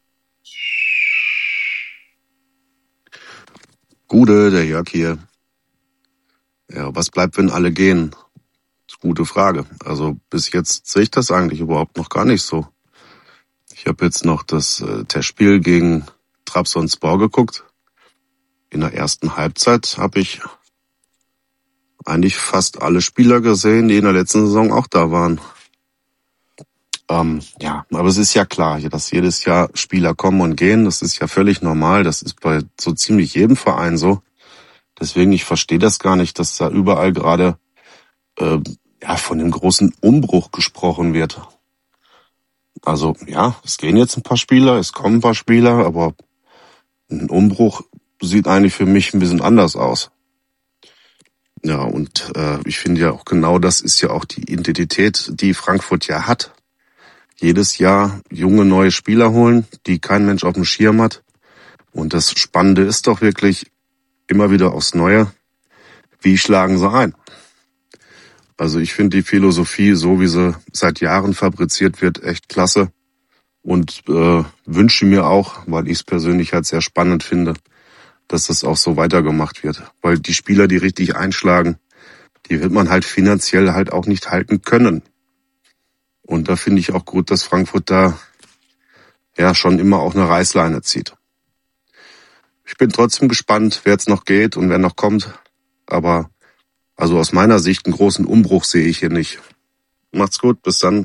Gude, der Jörg hier. Ja, was bleibt, wenn alle gehen? Das ist eine gute Frage. Also bis jetzt sehe ich das eigentlich überhaupt noch gar nicht so. Ich habe jetzt noch das äh, Testspiel gegen Trabzonspor geguckt. In der ersten Halbzeit habe ich eigentlich fast alle Spieler gesehen, die in der letzten Saison auch da waren. Ähm, ja, aber es ist ja klar, dass jedes Jahr Spieler kommen und gehen. Das ist ja völlig normal. Das ist bei so ziemlich jedem Verein so. Deswegen, ich verstehe das gar nicht, dass da überall gerade äh, ja von dem großen Umbruch gesprochen wird. Also ja, es gehen jetzt ein paar Spieler, es kommen ein paar Spieler, aber ein Umbruch sieht eigentlich für mich ein bisschen anders aus. Ja, und äh, ich finde ja auch genau das ist ja auch die Identität, die Frankfurt ja hat. Jedes Jahr junge neue Spieler holen, die kein Mensch auf dem Schirm hat. Und das Spannende ist doch wirklich immer wieder aufs Neue, wie schlagen sie ein? Also ich finde die Philosophie, so wie sie seit Jahren fabriziert wird, echt klasse. Und äh, wünsche mir auch, weil ich es persönlich halt sehr spannend finde, dass das auch so weitergemacht wird. Weil die Spieler, die richtig einschlagen, die wird man halt finanziell halt auch nicht halten können. Und da finde ich auch gut, dass Frankfurt da ja schon immer auch eine Reißleine zieht. Ich bin trotzdem gespannt, wer jetzt noch geht und wer noch kommt. Aber also aus meiner Sicht einen großen Umbruch sehe ich hier nicht. Macht's gut, bis dann.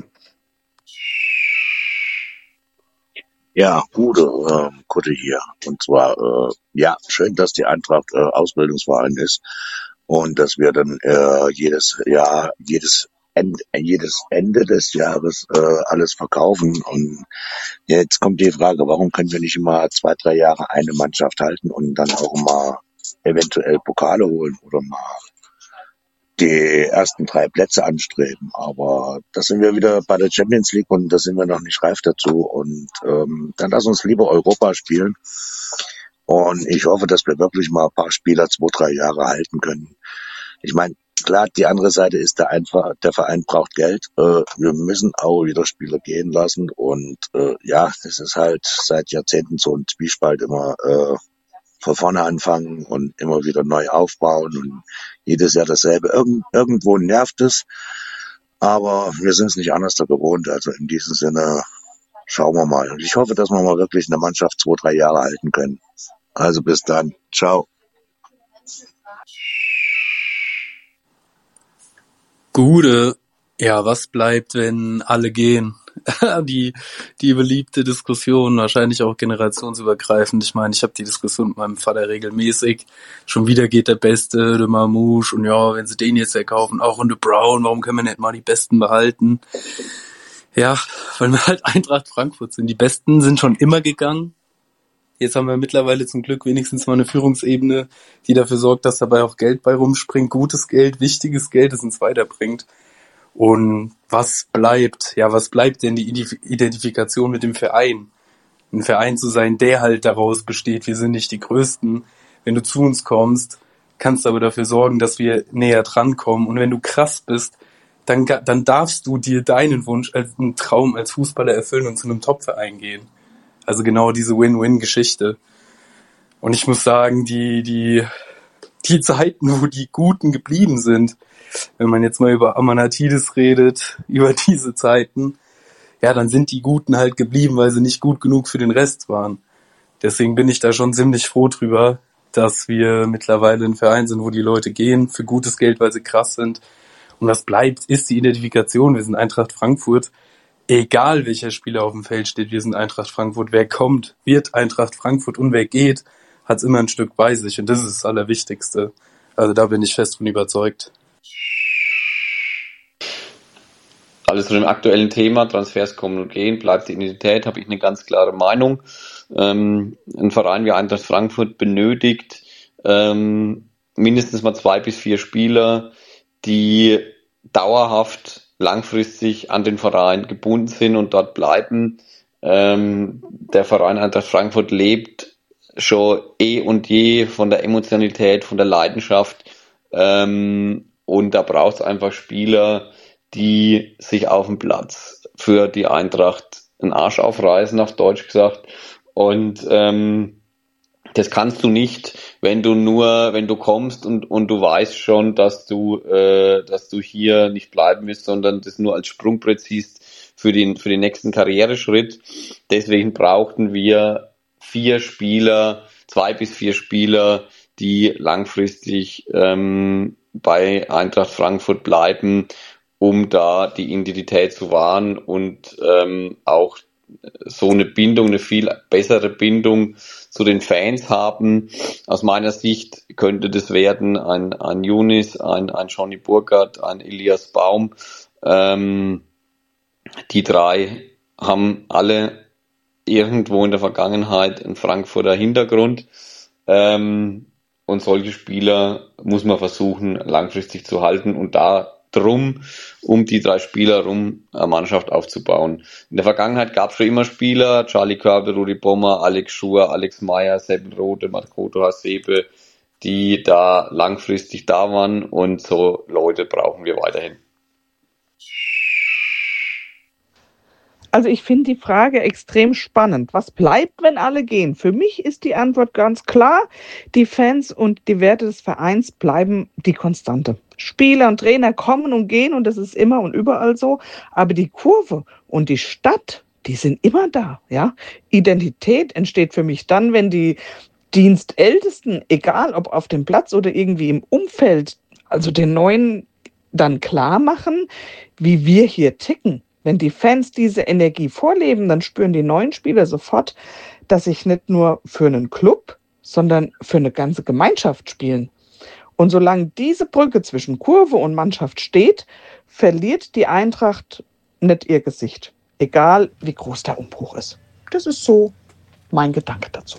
Ja, Gude, äh, Kutte hier. Und zwar, äh, ja, schön, dass die Eintracht äh, Ausbildungsverein ist und dass wir dann äh, jedes Jahr, jedes Ende, jedes Ende des Jahres äh, alles verkaufen. Und jetzt kommt die Frage, warum können wir nicht immer zwei, drei Jahre eine Mannschaft halten und dann auch mal eventuell Pokale holen oder mal die ersten drei Plätze anstreben. Aber da sind wir wieder bei der Champions League und da sind wir noch nicht reif dazu. Und ähm, dann lass uns lieber Europa spielen. Und ich hoffe, dass wir wirklich mal ein paar Spieler zwei, drei Jahre halten können. Ich meine, klar, die andere Seite ist der einfach, der Verein braucht Geld. Äh, wir müssen auch wieder Spieler gehen lassen. Und äh, ja, das ist halt seit Jahrzehnten so ein Zwiespalt, immer äh, von vorne anfangen und immer wieder neu aufbauen und jedes Jahr dasselbe. Irgend, irgendwo nervt es, aber wir sind es nicht anders da gewohnt. Also in diesem Sinne schauen wir mal. Und ich hoffe, dass wir mal wirklich eine Mannschaft zwei, drei Jahre halten können. Also bis dann. Ciao. Gude. Ja, was bleibt, wenn alle gehen? die die beliebte Diskussion, wahrscheinlich auch generationsübergreifend. Ich meine, ich habe die Diskussion mit meinem Vater regelmäßig. Schon wieder geht der Beste, der Mamouche. Und ja, wenn sie den jetzt verkaufen, auch und der Brown, warum können wir nicht mal die Besten behalten? Ja, weil wir halt Eintracht Frankfurt sind. Die Besten sind schon immer gegangen. Jetzt haben wir mittlerweile zum Glück wenigstens mal eine Führungsebene, die dafür sorgt, dass dabei auch Geld bei rumspringt. Gutes Geld, wichtiges Geld, das uns weiterbringt. Und was bleibt? Ja, was bleibt denn die Identifikation mit dem Verein? Ein Verein zu sein, der halt daraus besteht, wir sind nicht die Größten. Wenn du zu uns kommst, kannst du aber dafür sorgen, dass wir näher drankommen. Und wenn du krass bist, dann, dann darfst du dir deinen Wunsch als einen Traum als Fußballer erfüllen und zu einem Top-Verein gehen. Also genau diese Win-Win-Geschichte. Und ich muss sagen, die, die, die Zeiten, wo die Guten geblieben sind, wenn man jetzt mal über Amanatidis redet, über diese Zeiten, ja, dann sind die Guten halt geblieben, weil sie nicht gut genug für den Rest waren. Deswegen bin ich da schon ziemlich froh drüber, dass wir mittlerweile ein Verein sind, wo die Leute gehen für gutes Geld, weil sie krass sind. Und was bleibt, ist die Identifikation. Wir sind Eintracht Frankfurt. Egal welcher Spieler auf dem Feld steht, wir sind Eintracht Frankfurt. Wer kommt, wird Eintracht Frankfurt, und wer geht, hat es immer ein Stück bei sich. Und das ist das Allerwichtigste. Also da bin ich fest von überzeugt. Alles zu dem aktuellen Thema, Transfers kommen und gehen, bleibt die Identität, habe ich eine ganz klare Meinung. Ähm, ein Verein wie Eintracht Frankfurt benötigt ähm, mindestens mal zwei bis vier Spieler, die dauerhaft, langfristig an den Verein gebunden sind und dort bleiben. Ähm, der Verein Eintracht Frankfurt lebt schon eh und je von der Emotionalität, von der Leidenschaft, ähm, und da braucht es einfach Spieler, die sich auf dem Platz für die Eintracht einen Arsch aufreißen, auf Deutsch gesagt. Und ähm, das kannst du nicht, wenn du nur, wenn du kommst und und du weißt schon, dass du, äh, dass du hier nicht bleiben willst, sondern das nur als Sprungbrett siehst für den für den nächsten Karriereschritt. Deswegen brauchten wir vier Spieler, zwei bis vier Spieler, die langfristig ähm, bei Eintracht Frankfurt bleiben, um da die Identität zu wahren und ähm, auch so eine Bindung, eine viel bessere Bindung zu den Fans haben. Aus meiner Sicht könnte das werden ein, ein Younis, ein, ein Johnny Burkhardt, ein Elias Baum. Ähm, die drei haben alle irgendwo in der Vergangenheit einen Frankfurter Hintergrund. Ähm, und solche Spieler muss man versuchen, langfristig zu halten und da drum, um die drei Spieler rum eine Mannschaft aufzubauen. In der Vergangenheit gab es schon immer Spieler, Charlie Körbe, Rudi Bommer, Alex Schur, Alex Meyer, Seppel Rode, Makoto Hasebe, die da langfristig da waren, und so Leute brauchen wir weiterhin. Also ich finde die Frage extrem spannend. Was bleibt, wenn alle gehen? Für mich ist die Antwort ganz klar. Die Fans und die Werte des Vereins bleiben die Konstante. Spieler und Trainer kommen und gehen, und das ist immer und überall so. Aber die Kurve und die Stadt, die sind immer da. Ja? Identität entsteht für mich dann, wenn die Dienstältesten, egal ob auf dem Platz oder irgendwie im Umfeld, also den Neuen dann klar machen, wie wir hier ticken. Wenn die Fans diese Energie vorleben, dann spüren die neuen Spieler sofort, dass ich nicht nur für einen Club, sondern für eine ganze Gemeinschaft spielen. Und solange diese Brücke zwischen Kurve und Mannschaft steht, verliert die Eintracht nicht ihr Gesicht. Egal, wie groß der Umbruch ist. Das ist so mein Gedanke dazu.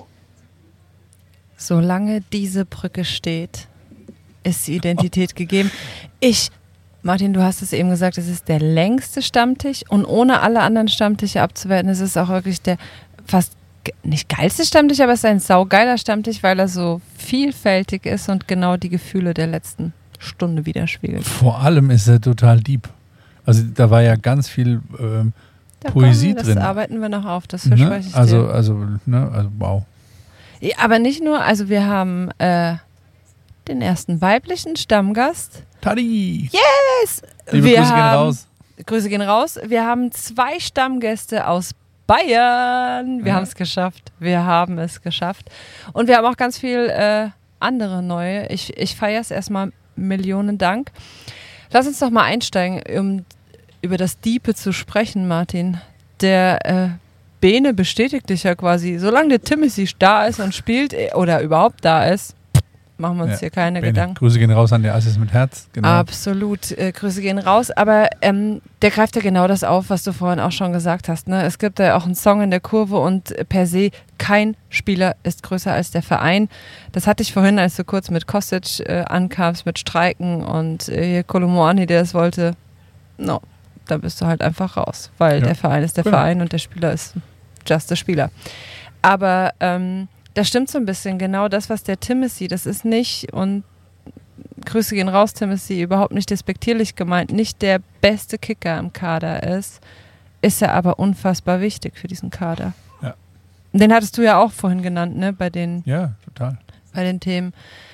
Solange diese Brücke steht, ist die Identität gegeben. Ich, Martin, du hast es eben gesagt, es ist der längste Stammtisch und ohne alle anderen Stammtische abzuwerten, es ist auch wirklich der fast nicht geilste Stammtisch, aber es ist ein saugeiler Stammtisch, weil er so vielfältig ist und genau die Gefühle der letzten Stunde widerspiegelt. Vor allem ist er total deep. Also da war ja ganz viel ähm, da Poesie kommen, drin. Das arbeiten wir noch auf, das verspreche ne? ich also, dir. Also, ne? also, wow. Ja, aber nicht nur, also wir haben äh, den ersten weiblichen Stammgast. Tadi! Yes! Liebe wir Grüße haben, gehen raus. Grüße gehen raus. Wir haben zwei Stammgäste aus Bayern. Wir ja. haben es geschafft. Wir haben es geschafft. Und wir haben auch ganz viel äh, andere neue. Ich, ich feiere es erstmal. Millionen Dank. Lass uns doch mal einsteigen, um über das Diepe zu sprechen, Martin. Der äh, Bene bestätigt dich ja quasi. Solange der Timothy da ist und spielt oder überhaupt da ist, machen wir uns ja, hier keine Bene. Gedanken. Grüße gehen raus an der Assis mit Herz. Genau. Absolut, äh, Grüße gehen raus. Aber ähm, der greift ja genau das auf, was du vorhin auch schon gesagt hast. Ne? Es gibt ja auch einen Song in der Kurve und per se kein Spieler ist größer als der Verein. Das hatte ich vorhin, als du kurz mit Kostic äh, ankamst, mit Streiken und äh, hier Kolomoani, der es wollte. No, da bist du halt einfach raus, weil ja. der Verein ist der genau. Verein und der Spieler ist just der Spieler. Aber ähm, das stimmt so ein bisschen, genau das, was der Timothy, das ist nicht, und Grüße gehen raus, Timothy, überhaupt nicht despektierlich gemeint, nicht der beste Kicker im Kader ist, ist er aber unfassbar wichtig für diesen Kader. Ja. Den hattest du ja auch vorhin genannt, ne, bei den, ja, total. bei den Themen.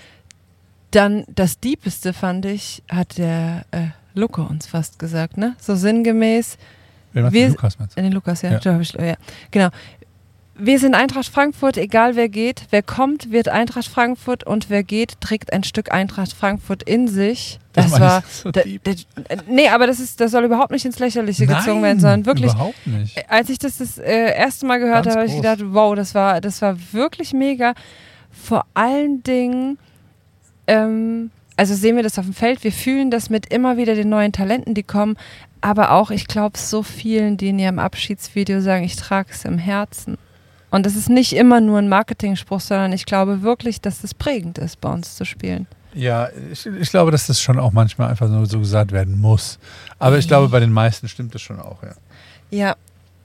Dann das Diepeste, fand ich, hat der äh, Luca uns fast gesagt, ne, so sinngemäß. Wer macht den Lukas, meinst du? Den Lukas, ja. ja. Da hab ich, ja. Genau. Wir sind Eintracht Frankfurt, egal wer geht. Wer kommt, wird Eintracht Frankfurt und wer geht, trägt ein Stück Eintracht Frankfurt in sich. Das, das war. So da, da, nee, aber das ist, das soll überhaupt nicht ins Lächerliche Nein, gezogen werden, sondern wirklich. Überhaupt nicht. Als ich das das äh, erste Mal gehört habe, habe ich gedacht, wow, das war, das war wirklich mega. Vor allen Dingen, ähm, also sehen wir das auf dem Feld, wir fühlen das mit immer wieder den neuen Talenten, die kommen, aber auch, ich glaube, so vielen, die in ihrem Abschiedsvideo sagen, ich trage es im Herzen. Und das ist nicht immer nur ein Marketing-Spruch, sondern ich glaube wirklich, dass das prägend ist, bei uns zu spielen. Ja, ich, ich glaube, dass das schon auch manchmal einfach nur so gesagt werden muss. Aber ich glaube, bei den meisten stimmt das schon auch, ja. Ja,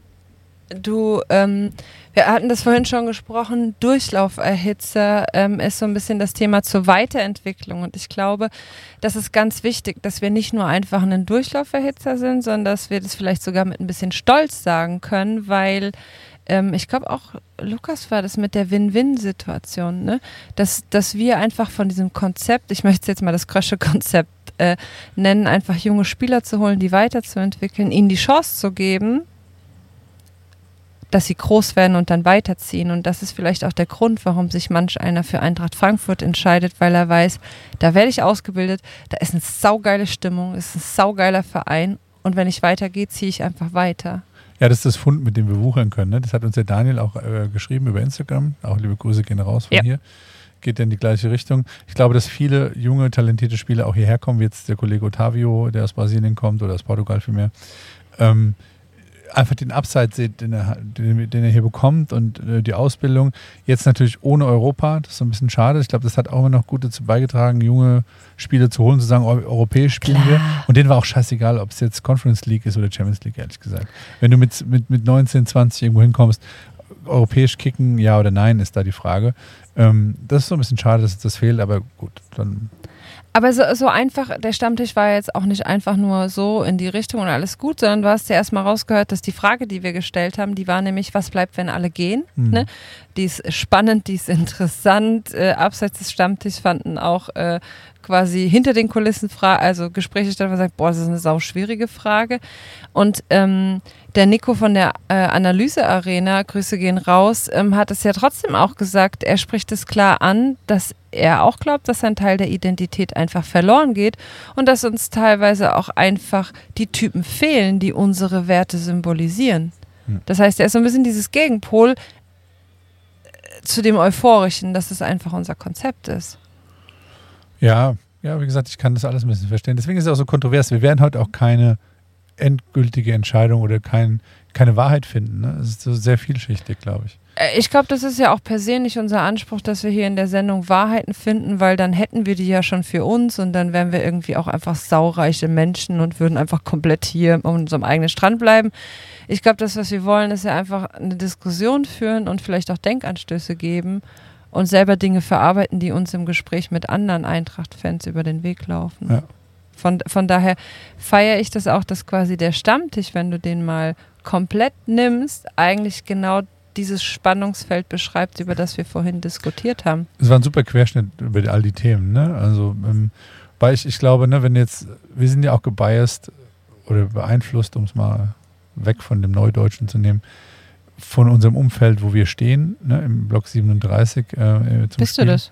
du, ähm, wir hatten das vorhin schon gesprochen, Durchlauferhitzer ähm, ist so ein bisschen das Thema zur Weiterentwicklung. Und ich glaube, das ist ganz wichtig, dass wir nicht nur einfach ein Durchlauferhitzer sind, sondern dass wir das vielleicht sogar mit ein bisschen Stolz sagen können, weil ähm, ich glaube auch, Lukas war das mit der Win-Win-Situation, ne? Dass, dass wir einfach von diesem Konzept, ich möchte es jetzt mal das Krösche-Konzept äh, nennen, einfach junge Spieler zu holen, die weiterzuentwickeln, ihnen die Chance zu geben, dass sie groß werden und dann weiterziehen. Und das ist vielleicht auch der Grund, warum sich manch einer für Eintracht Frankfurt entscheidet, weil er weiß, da werde ich ausgebildet, da ist eine saugeile Stimmung, ist ein saugeiler Verein und wenn ich weitergehe, ziehe ich einfach weiter. Ja, das ist das Fund, mit dem wir wuchern können. Ne? Das hat uns der Daniel auch äh, geschrieben über Instagram. Auch liebe Grüße gehen raus von ja. hier. Geht in die gleiche Richtung. Ich glaube, dass viele junge, talentierte Spieler auch hierher kommen, wie jetzt der Kollege Otavio, der aus Brasilien kommt oder aus Portugal vielmehr. Ähm, einfach den Upside seht, den er, den, den er hier bekommt und äh, die Ausbildung. Jetzt natürlich ohne Europa, das ist so ein bisschen schade. Ich glaube, das hat auch immer noch gut dazu beigetragen, junge Spieler zu holen, zu sagen, europäisch spielen Klar. wir. Und denen war auch scheißegal, ob es jetzt Conference League ist oder Champions League, ehrlich gesagt. Wenn du mit, mit, mit neunzehn, zwanzig irgendwo hinkommst, europäisch kicken, ja oder nein, ist da die Frage. Ähm, das ist so ein bisschen schade, dass das fehlt, aber gut, dann... Aber so, so einfach, der Stammtisch war jetzt auch nicht einfach nur so in die Richtung und alles gut, sondern du hast ja erstmal rausgehört, dass die Frage, die wir gestellt haben, die war nämlich, was bleibt, wenn alle gehen? Mhm. Ne? Die ist spannend, die ist interessant. Äh, abseits des Stammtischs fanden auch äh, quasi hinter den Kulissen Fra- also Gespräche statt, wo man sagt, boah, das ist eine sauschwierige Frage. Und ähm, der Nico von der äh, Analyse-Arena, Grüße gehen raus, ähm, hat es ja trotzdem auch gesagt, er spricht es klar an, dass er auch glaubt, dass ein Teil der Identität einfach verloren geht und dass uns teilweise auch einfach die Typen fehlen, die unsere Werte symbolisieren. Hm. Das heißt, er ist so ein bisschen dieses Gegenpol zu dem Euphorischen, dass es einfach unser Konzept ist. Ja, ja, wie gesagt, ich kann das alles ein bisschen verstehen. Deswegen ist es auch so kontrovers. Wir werden heute auch keine endgültige Entscheidung oder kein, keine Wahrheit finden. Ne? Es ist so sehr vielschichtig, glaube ich. Ich glaube, das ist ja auch per se nicht unser Anspruch, dass wir hier in der Sendung Wahrheiten finden, weil dann hätten wir die ja schon für uns und dann wären wir irgendwie auch einfach saureiche Menschen und würden einfach komplett hier auf unserem eigenen Strand bleiben. Ich glaube, das, was wir wollen, ist ja einfach eine Diskussion führen und vielleicht auch Denkanstöße geben und selber Dinge verarbeiten, die uns im Gespräch mit anderen Eintracht-Fans über den Weg laufen. Ja. Von, von daher feiere ich das auch, dass quasi der Stammtisch, wenn du den mal komplett nimmst, eigentlich genau dieses Spannungsfeld beschreibt, über das wir vorhin diskutiert haben. Es war ein super Querschnitt über all die Themen, ne? Also, ähm, weil ich, ich glaube, ne, wenn jetzt, wir sind ja auch gebiased oder beeinflusst, um es mal weg von dem Neudeutschen zu nehmen, von unserem Umfeld, wo wir stehen, ne, im Block siebenunddreißig. Äh, zum Bist Spiel. du das?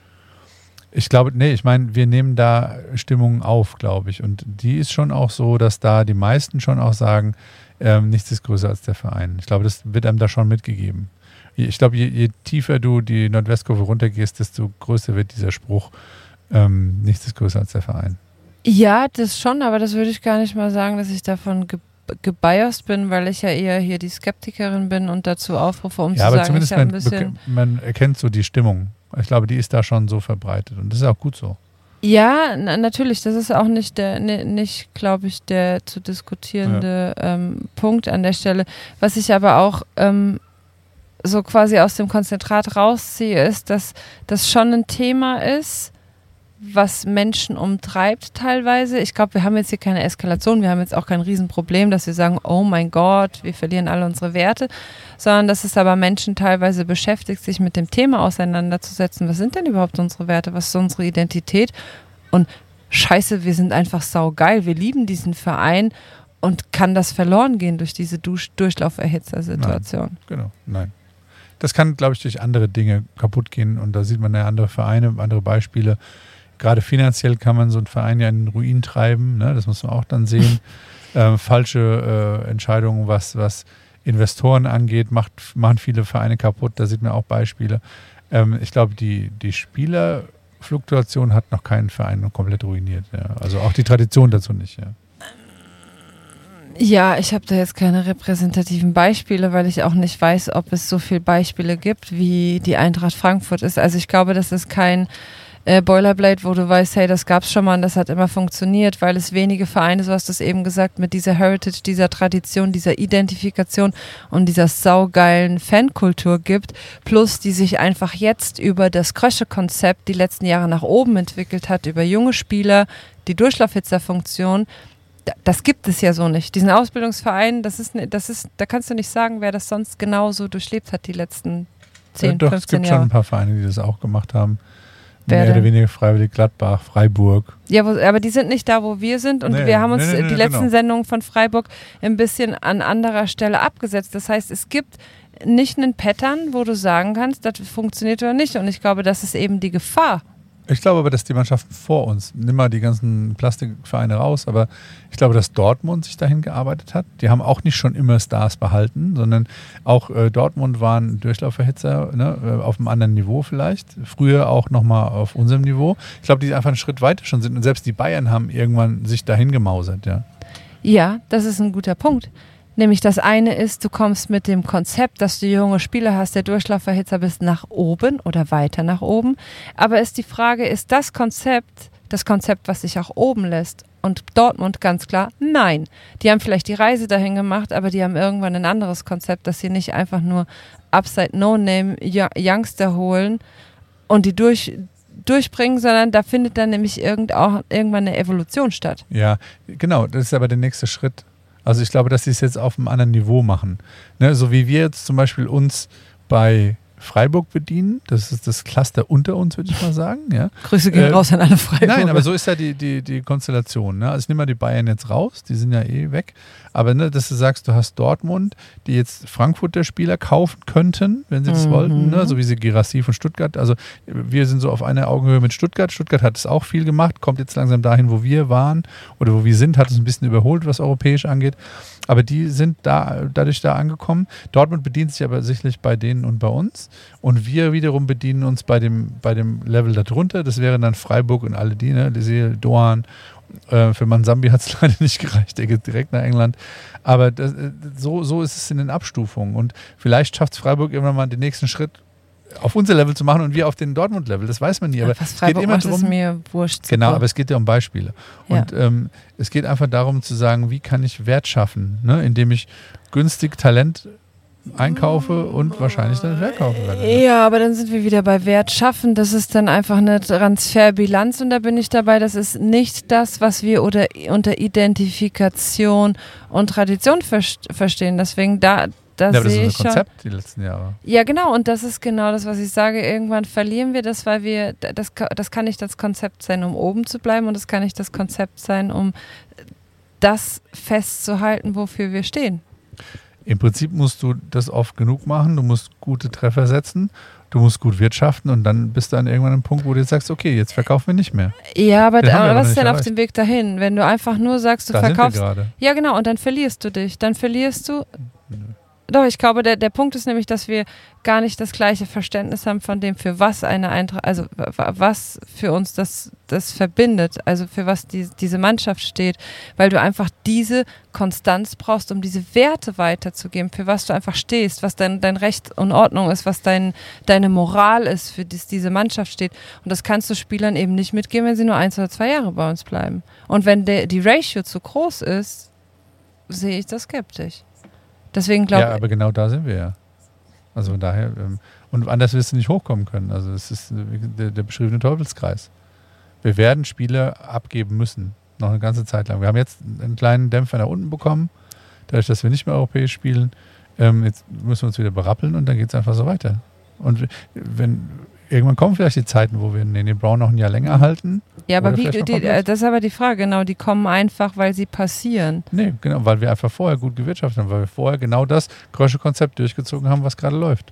Ich glaube, nee, ich meine, wir nehmen da Stimmungen auf, glaube ich. Und die ist schon auch so, dass da die meisten schon auch sagen, ähm, nichts ist größer als der Verein. Ich glaube, das wird einem da schon mitgegeben. Ich glaube, je, je tiefer du die Nordwestkurve runtergehst, desto größer wird dieser Spruch, ähm, nichts ist größer als der Verein. Ja, das schon, aber das würde ich gar nicht mal sagen, dass ich davon ge gebiased bin, weil ich ja eher hier die Skeptikerin bin und dazu aufrufe, um ja, zu aber sagen, ich zumindest habe ein man, bisschen... man erkennt so die Stimmung. Ich glaube, die ist da schon so verbreitet und das ist auch gut so. Ja, na, natürlich, das ist auch nicht der, ne, nicht, glaube ich, der zu diskutierende ja. ähm, Punkt an der Stelle. Was ich aber auch ähm, so quasi aus dem Konzentrat rausziehe, ist, dass das schon ein Thema ist, was Menschen umtreibt teilweise. Ich glaube, wir haben jetzt hier keine Eskalation, wir haben jetzt auch kein Riesenproblem, dass wir sagen, oh mein Gott, wir verlieren alle unsere Werte, sondern dass es aber Menschen teilweise beschäftigt, sich mit dem Thema auseinanderzusetzen. Was sind denn überhaupt unsere Werte? Was ist unsere Identität? Und scheiße, wir sind einfach saugeil, wir lieben diesen Verein und kann das verloren gehen durch diese Dusch- Durchlauferhitzer-Situation? Genau, nein. Das kann, glaube ich, durch andere Dinge kaputt gehen und da sieht man ja andere Vereine, andere Beispiele. Gerade finanziell kann man so einen Verein ja in den Ruin treiben, ne? Das muss man auch dann sehen. ähm, falsche äh, Entscheidungen, was, was Investoren angeht, macht, machen viele Vereine kaputt, da sieht man auch Beispiele. Ähm, ich glaube, die, die Spielerfluktuation hat noch keinen Verein komplett ruiniert. Ja. Also auch die Tradition dazu nicht. Ja. Ja, ich habe da jetzt keine repräsentativen Beispiele, weil ich auch nicht weiß, ob es so viele Beispiele gibt, wie die Eintracht Frankfurt ist. Also ich glaube, das ist kein äh, Boilerplate, wo du weißt, hey, das gab's schon mal und das hat immer funktioniert, weil es wenige Vereine, so hast du es eben gesagt, mit dieser Heritage, dieser Tradition, dieser Identifikation und dieser saugeilen Fankultur gibt, plus die sich einfach jetzt über das Krösche-Konzept die letzten Jahre nach oben entwickelt hat, über junge Spieler, die Durchlaufhitzer-Funktion. Das gibt es ja so nicht. Diesen Ausbildungsverein, das ist, das ist, da kannst du nicht sagen, wer das sonst genauso durchlebt hat die letzten zehn, ja, doch, fünfzehn Jahre. Es gibt Jahre. schon ein paar Vereine, die das auch gemacht haben. Wer Mehr denn? oder weniger freiwillig, Gladbach, Freiburg. Ja, wo, aber die sind nicht da, wo wir sind und Nee, wir haben uns nee, nee, nee, die letzten genau. Sendungen von Freiburg ein bisschen an anderer Stelle abgesetzt. Das heißt, es gibt nicht einen Pattern, wo du sagen kannst, das funktioniert oder nicht. Und ich glaube, das ist eben die Gefahr. Ich glaube aber, dass die Mannschaften vor uns, nimm mal die ganzen Plastikvereine raus, aber ich glaube, dass Dortmund sich dahin gearbeitet hat. Die haben auch nicht schon immer Stars behalten, sondern auch äh, Dortmund waren Durchlauferhitzer, ne, auf einem anderen Niveau vielleicht. Früher auch nochmal auf unserem Niveau. Ich glaube, die einfach einen Schritt weiter schon sind und selbst die Bayern haben irgendwann sich dahin gemausert, ja. Ja, das ist ein guter Punkt. Nämlich das eine ist, du kommst mit dem Konzept, dass du junge Spieler hast, der Durchlauferhitzer bist, nach oben oder weiter nach oben. Aber ist die Frage, ist das Konzept das Konzept, was sich auch oben lässt? Und Dortmund ganz klar, nein. Die haben vielleicht die Reise dahin gemacht, aber die haben irgendwann ein anderes Konzept, dass sie nicht einfach nur Upside No-Name Youngster holen und die durch durchbringen, sondern da findet dann nämlich irgend auch, irgendwann eine Evolution statt. Ja, genau, das ist aber der nächste Schritt. Also ich glaube, dass sie es jetzt auf einem anderen Niveau machen. Ne, so wie wir jetzt zum Beispiel uns bei Freiburg bedienen, das ist das Cluster unter uns, würde ich mal sagen. Ja. Grüße gehen äh, raus an alle Freiburger. Nein, aber so ist ja die, die, die Konstellation. Ne? Also ich nehme mal die Bayern jetzt raus, die sind ja eh weg. Aber ne, dass du sagst, du hast Dortmund, die jetzt Frankfurter Spieler kaufen könnten, wenn sie das mhm. wollten, ne? So wie sie Girassi von Stuttgart. Also wir sind so auf einer Augenhöhe mit Stuttgart. Stuttgart hat es auch viel gemacht, kommt jetzt langsam dahin, wo wir waren oder wo wir sind, hat es ein bisschen überholt, was europäisch angeht. Aber die sind da dadurch da angekommen. Dortmund bedient sich aber sicherlich bei denen und bei uns. Platz und wir wiederum bedienen uns bei dem, bei dem Level darunter. Das wären dann Freiburg und alle die, ne? Liseel, Doan. Äh, für Mansambi hat es leider nicht gereicht, der geht direkt nach England. Aber das, so, so ist es in den Abstufungen. Und vielleicht schafft es Freiburg irgendwann mal den nächsten Schritt auf unser Level zu machen und wir auf den Dortmund-Level. Das weiß man nie. Aber was es Freiburg geht immer macht, darum, ist mir wurscht. Genau, aber es geht ja um Beispiele. Ja. Und ähm, es geht einfach darum zu sagen, wie kann ich Wert schaffen, ne? Indem ich günstig Talent einkaufe und wahrscheinlich dann verkaufen werde. Ja, aber dann sind wir wieder bei Wert schaffen. Das ist dann einfach eine Transferbilanz und da bin ich dabei. Das ist nicht das, was wir oder unter Identifikation und Tradition ver- verstehen. Deswegen da, da ja, aber das sehe ist ich ein schon. Konzept die letzten Jahre. Ja, genau. Und das ist genau das, was ich sage. Irgendwann verlieren wir das, weil wir das, das kann nicht das Konzept sein, um oben zu bleiben und das kann nicht das Konzept sein, um das festzuhalten, wofür wir stehen. Im Prinzip musst du das oft genug machen, du musst gute Treffer setzen, du musst gut wirtschaften und dann bist du an irgendwann einem Punkt, wo du jetzt sagst, okay, jetzt verkaufen wir nicht mehr. Ja, aber, Den haben wir aber aber was noch ist denn nicht auf erreicht. dem Weg dahin? Wenn du einfach nur sagst, du Da sind wir verkaufst. gerade. Ja, genau, und dann verlierst du dich. Dann verlierst du. Doch, ich glaube, der, der Punkt ist nämlich, dass wir gar nicht das gleiche Verständnis haben von dem, für was eine Eintracht, also w- was für uns das, das verbindet, also für was die, diese Mannschaft steht, weil du einfach diese Konstanz brauchst, um diese Werte weiterzugeben, für was du einfach stehst, was dein, dein Recht und Ordnung ist, was dein, deine Moral ist, für das diese Mannschaft steht. Und das kannst du Spielern eben nicht mitgeben, wenn sie nur eins oder zwei Jahre bei uns bleiben. Und wenn der, die Ratio zu groß ist, sehe ich das skeptisch. Deswegen glaube Ja, aber genau da sind wir ja. Also von daher, ähm, und anders wirst du nicht hochkommen können. Also es ist äh, der, der beschriebene Teufelskreis. Wir werden Spieler abgeben müssen, noch eine ganze Zeit lang. Wir haben jetzt einen kleinen Dämpfer nach unten bekommen, dadurch, dass wir nicht mehr europäisch spielen. Ähm, jetzt müssen wir uns wieder berappeln und dann geht es einfach so weiter. Und wenn irgendwann kommen vielleicht die Zeiten, wo wir Nene Brown noch ein Jahr länger halten. Ja, aber oder wie, vielleicht noch die, komplett. das ist aber die Frage, genau, die kommen einfach, weil sie passieren. Nee, genau, weil wir einfach vorher gut gewirtschaftet haben, weil wir vorher genau das Krösche-Konzept durchgezogen haben, was gerade läuft.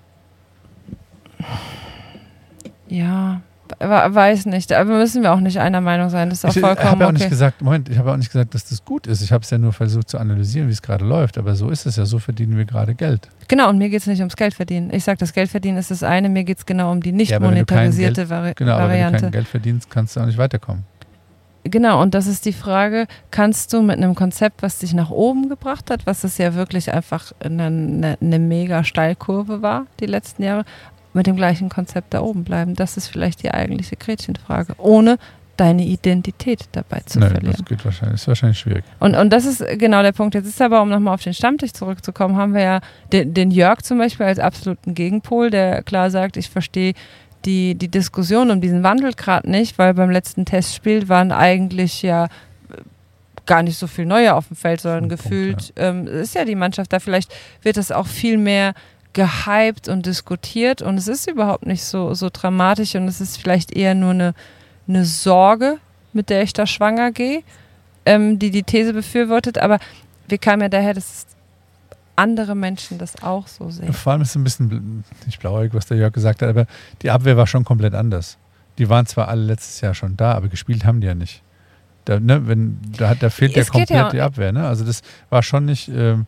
Ja, we- weiß nicht, aber müssen wir auch nicht einer Meinung sein, das ist auch Ich vollkommen habe ja auch okay. nicht gesagt, Moment, ich habe auch nicht gesagt, dass das gut ist. Ich habe es ja nur versucht zu analysieren, wie es gerade läuft. Aber so ist es ja, so verdienen wir gerade Geld. Genau, und mir geht es nicht ums Geld verdienen. Ich sage, das Geld verdienen ist das eine, mir geht es genau um die nicht Ja, aber wenn du kein monetarisierte Geld, Vari genau, aber wenn du Variante. kein Geld verdienst, kannst du auch nicht weiterkommen. Genau, und das ist die Frage, kannst du mit einem Konzept, was dich nach oben gebracht hat, was es ja wirklich einfach eine, eine, eine mega Steilkurve war, die letzten Jahre, mit dem gleichen Konzept da oben bleiben? Das ist vielleicht die eigentliche Gretchenfrage, ohne deine Identität dabei zu Nö, verlieren. das geht wahrscheinlich, ist wahrscheinlich schwierig. Und, und das ist genau der Punkt. Jetzt ist aber, um nochmal auf den Stammtisch zurückzukommen, haben wir ja den, den Jörg zum Beispiel als absoluten Gegenpol, der klar sagt, ich verstehe die, die Diskussion um diesen Wandel gerade nicht, weil beim letzten Testspiel waren eigentlich ja gar nicht so viel Neue auf dem Feld, sondern gefühlt ähm, ist ja die Mannschaft da. Vielleicht wird das auch viel mehr gehypt und diskutiert und es ist überhaupt nicht so, so dramatisch und es ist vielleicht eher nur eine, eine Sorge, mit der ich da schwanger gehe, ähm, die die These befürwortet, aber wir kamen ja daher, dass andere Menschen das auch so sehen. Vor allem ist es ein bisschen, nicht blauäugig, was der Jörg gesagt hat, aber die Abwehr war schon komplett anders. Die waren zwar alle letztes Jahr schon da, aber gespielt haben die ja nicht. Da, ne, wenn, da, hat, da fehlt ja Es geht komplett ja- die Abwehr. Ne? Also das war schon nicht ähm,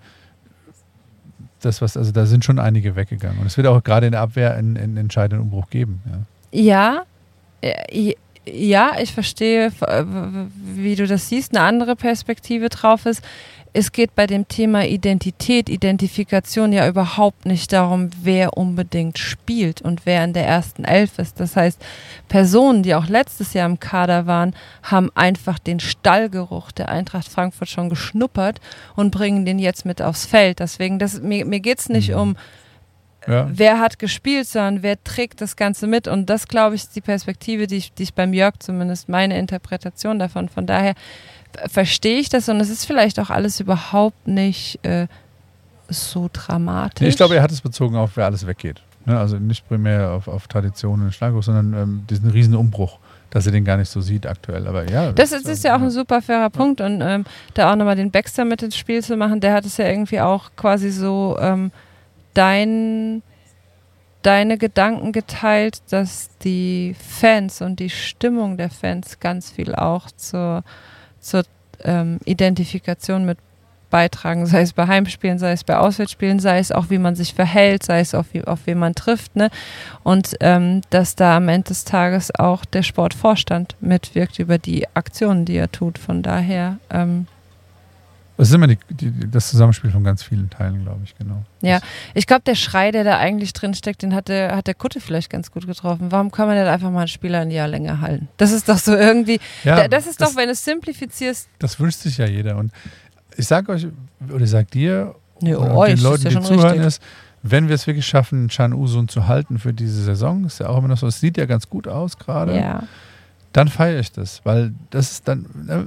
das, was, also da sind schon einige weggegangen. Und es wird auch gerade in der Abwehr einen, einen entscheidenden Umbruch geben. Ja. Ja, äh, ja, ich verstehe, äh, wie du das siehst. Eine andere Perspektive drauf ist, es geht bei dem Thema Identität, Identifikation ja überhaupt nicht darum, wer unbedingt spielt und wer in der ersten Elf ist. Das heißt, Personen, die auch letztes Jahr im Kader waren, haben einfach den Stallgeruch der Eintracht Frankfurt schon geschnuppert und bringen den jetzt mit aufs Feld. Deswegen, das, mir, mir geht es nicht um, Ja. wer hat gespielt, sondern wer trägt das Ganze mit. Und das, glaube ich, ist die Perspektive, die ich, die ich beim Jörg zumindest, meine Interpretation davon. Von daher verstehe ich das und es ist vielleicht auch alles überhaupt nicht äh, so dramatisch. Nee, ich glaube, er hat es bezogen auf, wer alles weggeht. Ne? Also nicht primär auf, auf Traditionen und Schlaghoch, sondern ähm, diesen riesen Umbruch, dass er den gar nicht so sieht aktuell. Aber ja, Das ist, ist ja auch ein super fairer Punkt und ähm, da auch nochmal den Baxter mit ins Spiel zu machen, der hat es ja irgendwie auch quasi so ähm, dein, deine Gedanken geteilt, dass die Fans und die Stimmung der Fans ganz viel auch zur, zur ähm, Identifikation mit beitragen, sei es bei Heimspielen, sei es bei Auswärtsspielen, sei es auch, wie man sich verhält, sei es auf, wie, auf wen man trifft, ne? Und ähm, dass da am Ende des Tages auch der Sportvorstand mitwirkt über die Aktionen, die er tut. Von daher ähm, das ist immer die, die, das Zusammenspiel von ganz vielen Teilen, glaube ich, genau. Ja, ich glaube, der Schrei, der da eigentlich drin steckt, den hat der, hat der Kutte vielleicht ganz gut getroffen. Warum kann man denn einfach mal einen Spieler ein Jahr länger halten? Das ist doch so irgendwie, Ja, da, das ist das- doch, wenn du es simplifizierst. Das wünscht sich ja jeder. Und ich sage euch, oder ich sage dir, Ja, und euch, den ist Leuten, ja die schon zuhören, richtig. ist, wenn wir es wirklich schaffen, Can Uzun zu halten für diese Saison, ist ja auch immer noch so, es sieht ja ganz gut aus gerade, Ja. dann feiere ich das, weil das ist dann, äh,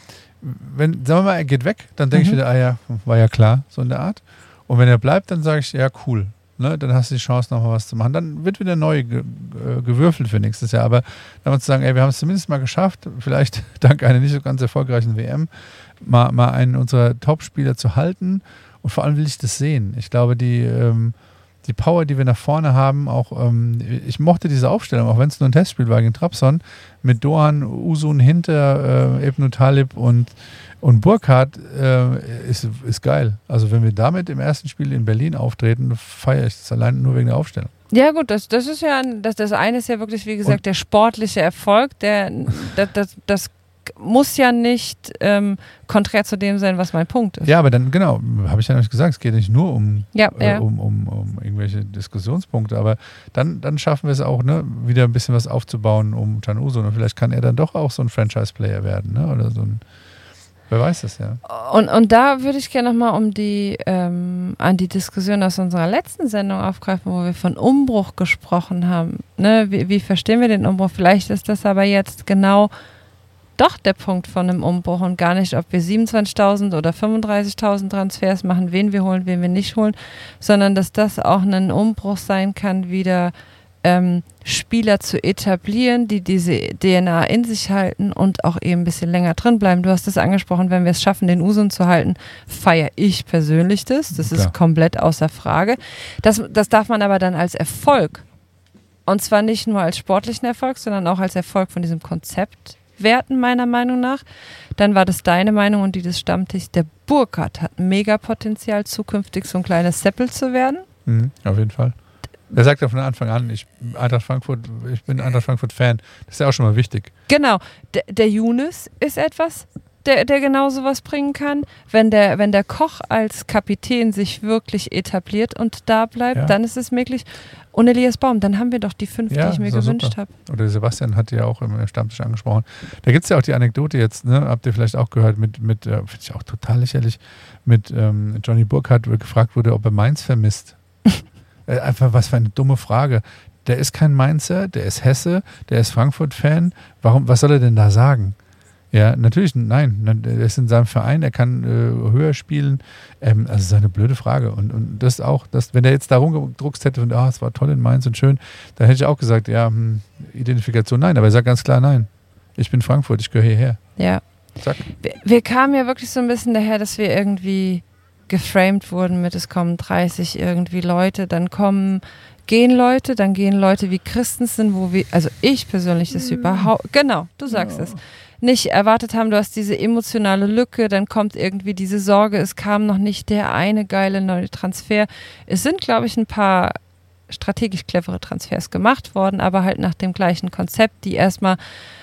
wenn, sagen wir mal, er geht weg, dann denke ich Mhm. wieder, ah ja, war ja klar, so in der Art. Und wenn er bleibt, dann sage ich, ja, cool. Ne, dann hast du die Chance, nochmal was zu machen. Dann wird wieder neu ge äh, gewürfelt für nächstes Jahr. Aber dann zu sagen, ey, wir haben es zumindest mal geschafft, vielleicht dank einer nicht so ganz erfolgreichen W M, mal, mal einen unserer Top-Spieler zu halten. Und vor allem will ich das sehen. Ich glaube, die, ähm, die Power, die wir nach vorne haben, auch, ähm, ich mochte diese Aufstellung, auch wenn es nur ein Testspiel war gegen Trabzon, mit Dohan, Uzun hinter äh, Ebnu Talib und Und Burkhardt äh, ist, ist geil. Also wenn wir damit im ersten Spiel in Berlin auftreten, feiere ich das allein nur wegen der Aufstellung. Ja gut, das, das ist ja, das, das eine ist ja wirklich, wie gesagt, Und- der sportliche Erfolg, der, das, das, das muss ja nicht ähm, konträr zu dem sein, was mein Punkt ist. Ja, aber dann, genau, habe ich ja noch nicht gesagt, es geht nicht nur um, Ja, äh, ja. um, um, um irgendwelche Diskussionspunkte, aber dann, dann schaffen wir es auch, ne, wieder ein bisschen was aufzubauen um Can Uzun. Und vielleicht kann er dann doch auch so ein Franchise-Player werden, ne? Oder so ein, wer weiß das ja. Und, und da würde ich gerne nochmal um die, ähm, an die Diskussion aus unserer letzten Sendung aufgreifen, wo wir von Umbruch gesprochen haben. Ne? Wie, wie verstehen wir den Umbruch? Vielleicht ist das aber jetzt genau doch der Punkt von einem Umbruch und gar nicht, ob wir siebenundzwanzigtausend oder fünfunddreißigtausend Transfers machen, wen wir holen, wen wir nicht holen, sondern dass das auch ein Umbruch sein kann, wieder ähm, Spieler zu etablieren, die diese D N A in sich halten und auch eben ein bisschen länger drin bleiben. Du hast es angesprochen, wenn wir es schaffen, den Uzun zu halten, feiere ich persönlich das. Das Klar. ist komplett außer Frage. Das, das darf man aber dann als Erfolg, und zwar nicht nur als sportlichen Erfolg, sondern auch als Erfolg von diesem Konzept werten, meiner Meinung nach. Dann war das deine Meinung und die des Stammtischs. Der Burkhardt hat mega Potenzial, zukünftig so ein kleines Seppel zu werden. Mhm, auf jeden Fall. Er sagt ja von Anfang an, ich, Eintracht Frankfurt, ich bin Eintracht Frankfurt-Fan. Das ist ja auch schon mal wichtig. Genau, der, der Younes ist etwas, der, der genau sowas bringen kann. Wenn der, wenn der Koch als Kapitän sich wirklich etabliert und da bleibt, Ja. dann ist es möglich. Und Elias Baum, dann haben wir doch die fünf, Ja, die ich mir ist doch gewünscht super. habe. Oder Sebastian hat ja auch im Stammtisch angesprochen. Da gibt es ja auch die Anekdote jetzt, ne? Habt ihr vielleicht auch gehört, mit, mit äh, finde ich auch total lächerlich, mit ähm, Johnny Burkhardt, wo gefragt wurde, ob er Mainz vermisst. äh, einfach, was für eine dumme Frage. Der ist kein Mainzer, der ist Hesse, der ist Frankfurt-Fan. Warum, was soll er denn da sagen? Ja, natürlich, nein, er ist in seinem Verein, er kann äh, höher spielen. Ähm, also, das ist eine blöde Frage. Und, und das auch, dass, wenn er jetzt da rumgedruckst hätte und, ah, es war toll in Mainz und schön, dann hätte ich auch gesagt, ja, hm, Identifikation, nein. Aber er sagt ganz klar, nein. Ich bin Frankfurt, ich gehöre hierher. Ja. Zack. Wir, wir kamen ja wirklich so ein bisschen daher, dass wir irgendwie geframed wurden mit, es kommen dreißig irgendwie Leute, dann kommen, gehen Leute, dann gehen Leute wie Christensen, wo wir, also ich persönlich das überhaupt, genau, du sagst es, nicht erwartet haben, du hast diese emotionale Lücke, dann kommt irgendwie diese Sorge, es kam noch nicht der eine geile neue Transfer. Es sind, glaube ich, ein paar strategisch clevere Transfers gemacht worden, aber halt nach dem gleichen Konzept, die erstmal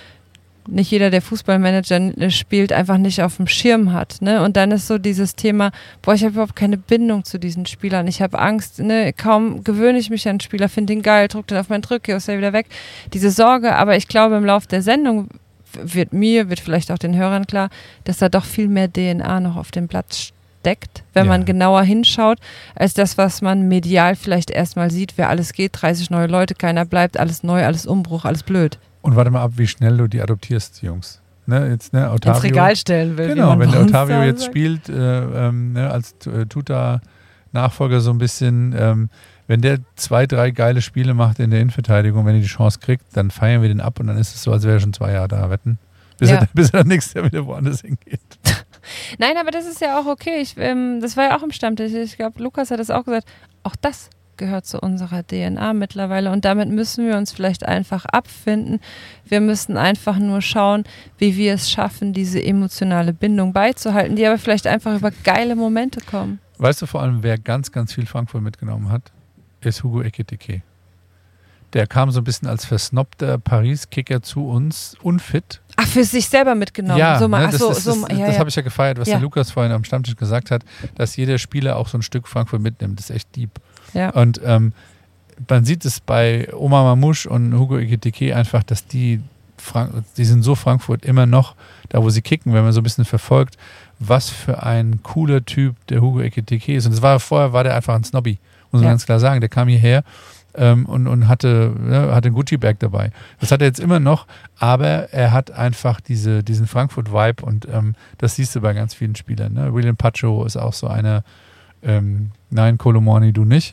nicht jeder, der Fußballmanager spielt, einfach nicht auf dem Schirm hat. Ne? Und dann ist so dieses Thema, boah, ich habe überhaupt keine Bindung zu diesen Spielern. Ich habe Angst, ne? Kaum gewöhne ich mich an einen Spieler, finde den geil, drücke den auf meinen Drücke, ist er wieder weg. Diese Sorge, aber ich glaube, im Laufe der Sendung wird mir, wird vielleicht auch den Hörern klar, dass da doch viel mehr D N A noch auf dem Platz steckt, wenn Ja. man genauer hinschaut, als das, was man medial vielleicht erstmal sieht, wer alles geht, dreißig neue Leute, keiner bleibt, alles neu, alles Umbruch, alles blöd. Und warte mal ab, wie schnell du die adoptierst, Jungs. Ne, jetzt, ne, Otavio, Ins Regal stellen will. wie Genau, man wenn bei der uns Otavio da jetzt sagt. spielt, äh, ähm, ne, als äh, Tuta-Nachfolger so ein bisschen, ähm, wenn der zwei, drei geile Spiele macht in der Innenverteidigung, wenn er die Chance kriegt, dann feiern wir den ab und dann ist es so, als wäre er schon zwei Jahre da, wetten. Bis, Ja. er, bis er dann nächstes Jahr wieder woanders hingeht. Nein, aber das ist ja auch okay. Ich, ähm, das war ja auch im Stammtisch. Ich glaube, Lukas hat das auch gesagt. Auch das gehört zu unserer D N A mittlerweile und damit müssen wir uns vielleicht einfach abfinden. Wir müssen einfach nur schauen, wie wir es schaffen, diese emotionale Bindung beizuhalten, die aber vielleicht einfach über geile Momente kommen. Weißt du vor allem, wer ganz, ganz viel Frankfurt mitgenommen hat? Ist Hugo Ekitike. Der kam so ein bisschen als versnobter Paris-Kicker zu uns, unfit. Ach, für sich selber mitgenommen. Ja, so mal, ne, ach das, so, das, so, das, ja, das ja. habe ich ja gefeiert, was ja. der Lukas vorhin am Stammtisch gesagt hat, dass jeder Spieler auch so ein Stück Frankfurt mitnimmt. Das ist echt deep. Ja. Und ähm, man sieht es bei Omar Mamouche und Hugo Ekitike einfach, dass die, Frank- die sind so Frankfurt immer noch, da wo sie kicken, wenn man so ein bisschen verfolgt, was für ein cooler Typ der Hugo Ekitike ist. Und das war vorher war der einfach ein Snobby, muss man Ja. ganz klar sagen. Der kam hierher ähm, und, und hatte, ne, hatte einen Gucci-Bag dabei. Das hat er jetzt immer noch, aber er hat einfach diese, diesen Frankfurt-Vibe und ähm, das siehst du bei ganz vielen Spielern. Ne? William Pacho ist auch so einer, ähm, nein, Kolomoni, du nicht.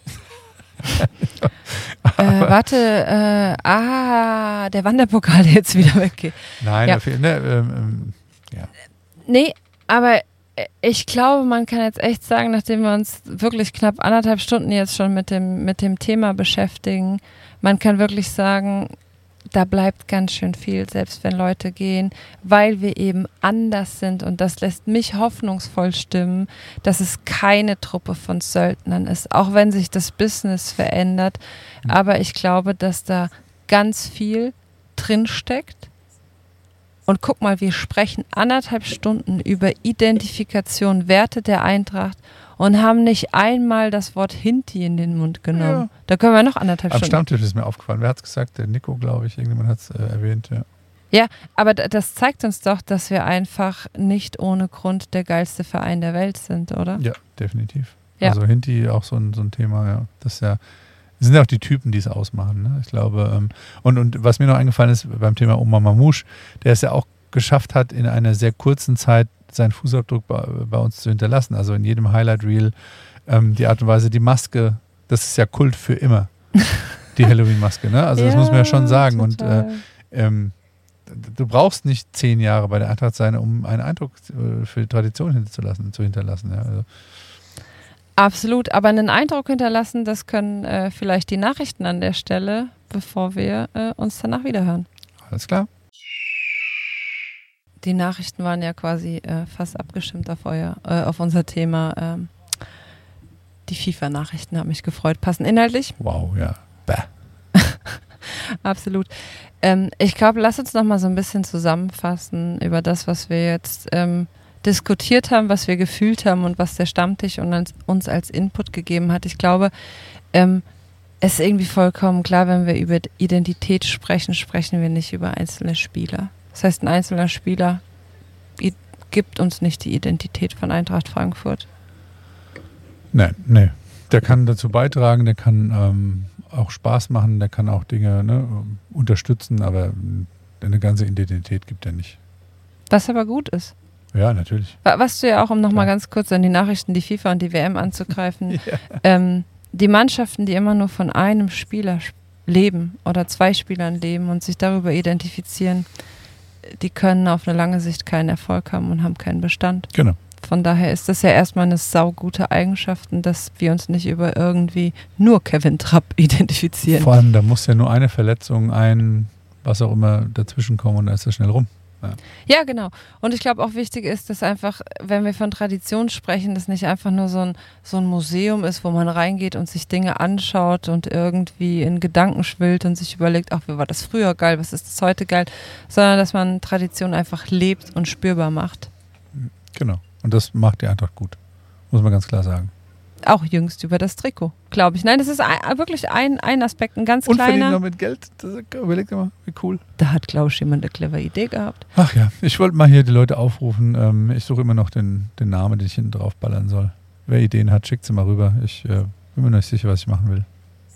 äh, warte, äh, ah, der Wanderpokal, der jetzt wieder weggeht. Nein, ja. dafür, ne, ähm, ähm, ja. Nee, aber ich glaube, man kann jetzt echt sagen, nachdem wir uns wirklich knapp anderthalb Stunden jetzt schon mit dem, mit dem Thema beschäftigen, man kann wirklich sagen, da bleibt ganz schön viel, selbst wenn Leute gehen, weil wir eben anders sind und das lässt mich hoffnungsvoll stimmen, dass es keine Truppe von Söldnern ist, auch wenn sich das Business verändert, aber ich glaube, dass da ganz viel drinsteckt. Und guck mal, wir sprechen anderthalb Stunden über Identifikation, Werte der Eintracht und haben nicht einmal das Wort Hinti in den Mund genommen. Ja. Da können wir noch anderthalb Am Stunden. Stammtisch ist mir aufgefallen. Wer hat es gesagt? Der Nico, glaube ich. Irgendjemand hat es äh, erwähnt. Ja. Ja, aber d- das zeigt uns doch, dass wir einfach nicht ohne Grund der geilste Verein der Welt sind, oder? ja, definitiv. Ja. Also Hinti auch so ein, so ein Thema. Ja. Das ist ja, das sind ja auch die Typen, die es ausmachen. Ne? Ich glaube, ähm, und, und was mir noch eingefallen ist beim Thema Omar Mamouche, der es ja auch geschafft hat, in einer sehr kurzen Zeit seinen Fußabdruck bei, bei uns zu hinterlassen. Also in jedem Highlight-Reel ähm, die Art und Weise, die Maske, das ist ja Kult für immer. Die Halloween-Maske, ne? Also das Ja, muss man ja schon sagen. total. Und äh, ähm, du brauchst nicht zehn Jahre bei der Eintracht sein, um einen Eindruck äh, für die Tradition hinterzulassen, zu hinterlassen. Ja? Also, Absolut, aber einen Eindruck hinterlassen, das können äh, vielleicht die Nachrichten an der Stelle, bevor wir äh, uns danach wiederhören. alles klar. Die Nachrichten waren ja quasi äh, fast abgestimmt auf, euer, äh, auf unser Thema. Ähm, die FIFA-Nachrichten haben mich gefreut. Passen inhaltlich? Wow, ja. Bäh. Absolut. Ähm, ich glaube, lass uns noch mal so ein bisschen zusammenfassen über das, was wir jetzt ähm, diskutiert haben, was wir gefühlt haben und was der Stammtisch uns, uns als Input gegeben hat. Ich glaube, ähm, es ist irgendwie vollkommen klar, wenn wir über Identität sprechen, sprechen wir nicht über einzelne Spieler. Das heißt, ein einzelner Spieler i- gibt uns nicht die Identität von Eintracht Frankfurt. Nein, nee. Der kann dazu beitragen, der kann ähm, auch Spaß machen, der kann auch Dinge ne, unterstützen, aber eine ganze Identität gibt er nicht. Was aber gut ist. Ja, natürlich. Wa- Was du ja auch, um nochmal ganz kurz an die Nachrichten, die FIFA und die W M anzugreifen, Ja. ähm, die Mannschaften, die immer nur von einem Spieler sp- leben oder zwei Spielern leben und sich darüber identifizieren, die können auf eine lange Sicht keinen Erfolg haben und haben keinen Bestand. Genau. Von daher ist das ja erstmal eine saugute Eigenschaft, dass wir uns nicht über irgendwie nur Kevin Trapp identifizieren. Vor allem, da muss ja nur eine Verletzung, ein, was auch immer dazwischen kommen und dann ist das schnell rum. Ja. Ja, genau. Und ich glaube auch wichtig ist, dass einfach, wenn wir von Tradition sprechen, das nicht einfach nur so ein, so ein Museum ist, wo man reingeht und sich Dinge anschaut und irgendwie in Gedanken schwillt und sich überlegt, ach, wie war das früher geil, was ist das heute geil, sondern dass man Tradition einfach lebt und spürbar macht. Genau. Und das macht die Eintracht gut. Muss man ganz klar sagen. Auch jüngst über das Trikot, glaube ich. Nein, das ist ein, wirklich ein, ein Aspekt, ein ganz Und verdienen kleiner. noch mit Geld. Das, überleg dir mal, wie cool. Da hat, glaube ich, jemand eine clevere Idee gehabt. Ach ja, ich wollte mal hier die Leute aufrufen. Ähm, ich suche immer noch den, den Namen, den ich hinten drauf ballern soll. Wer Ideen hat, schickt sie mal rüber. Ich äh, bin mir noch nicht sicher, was ich machen will.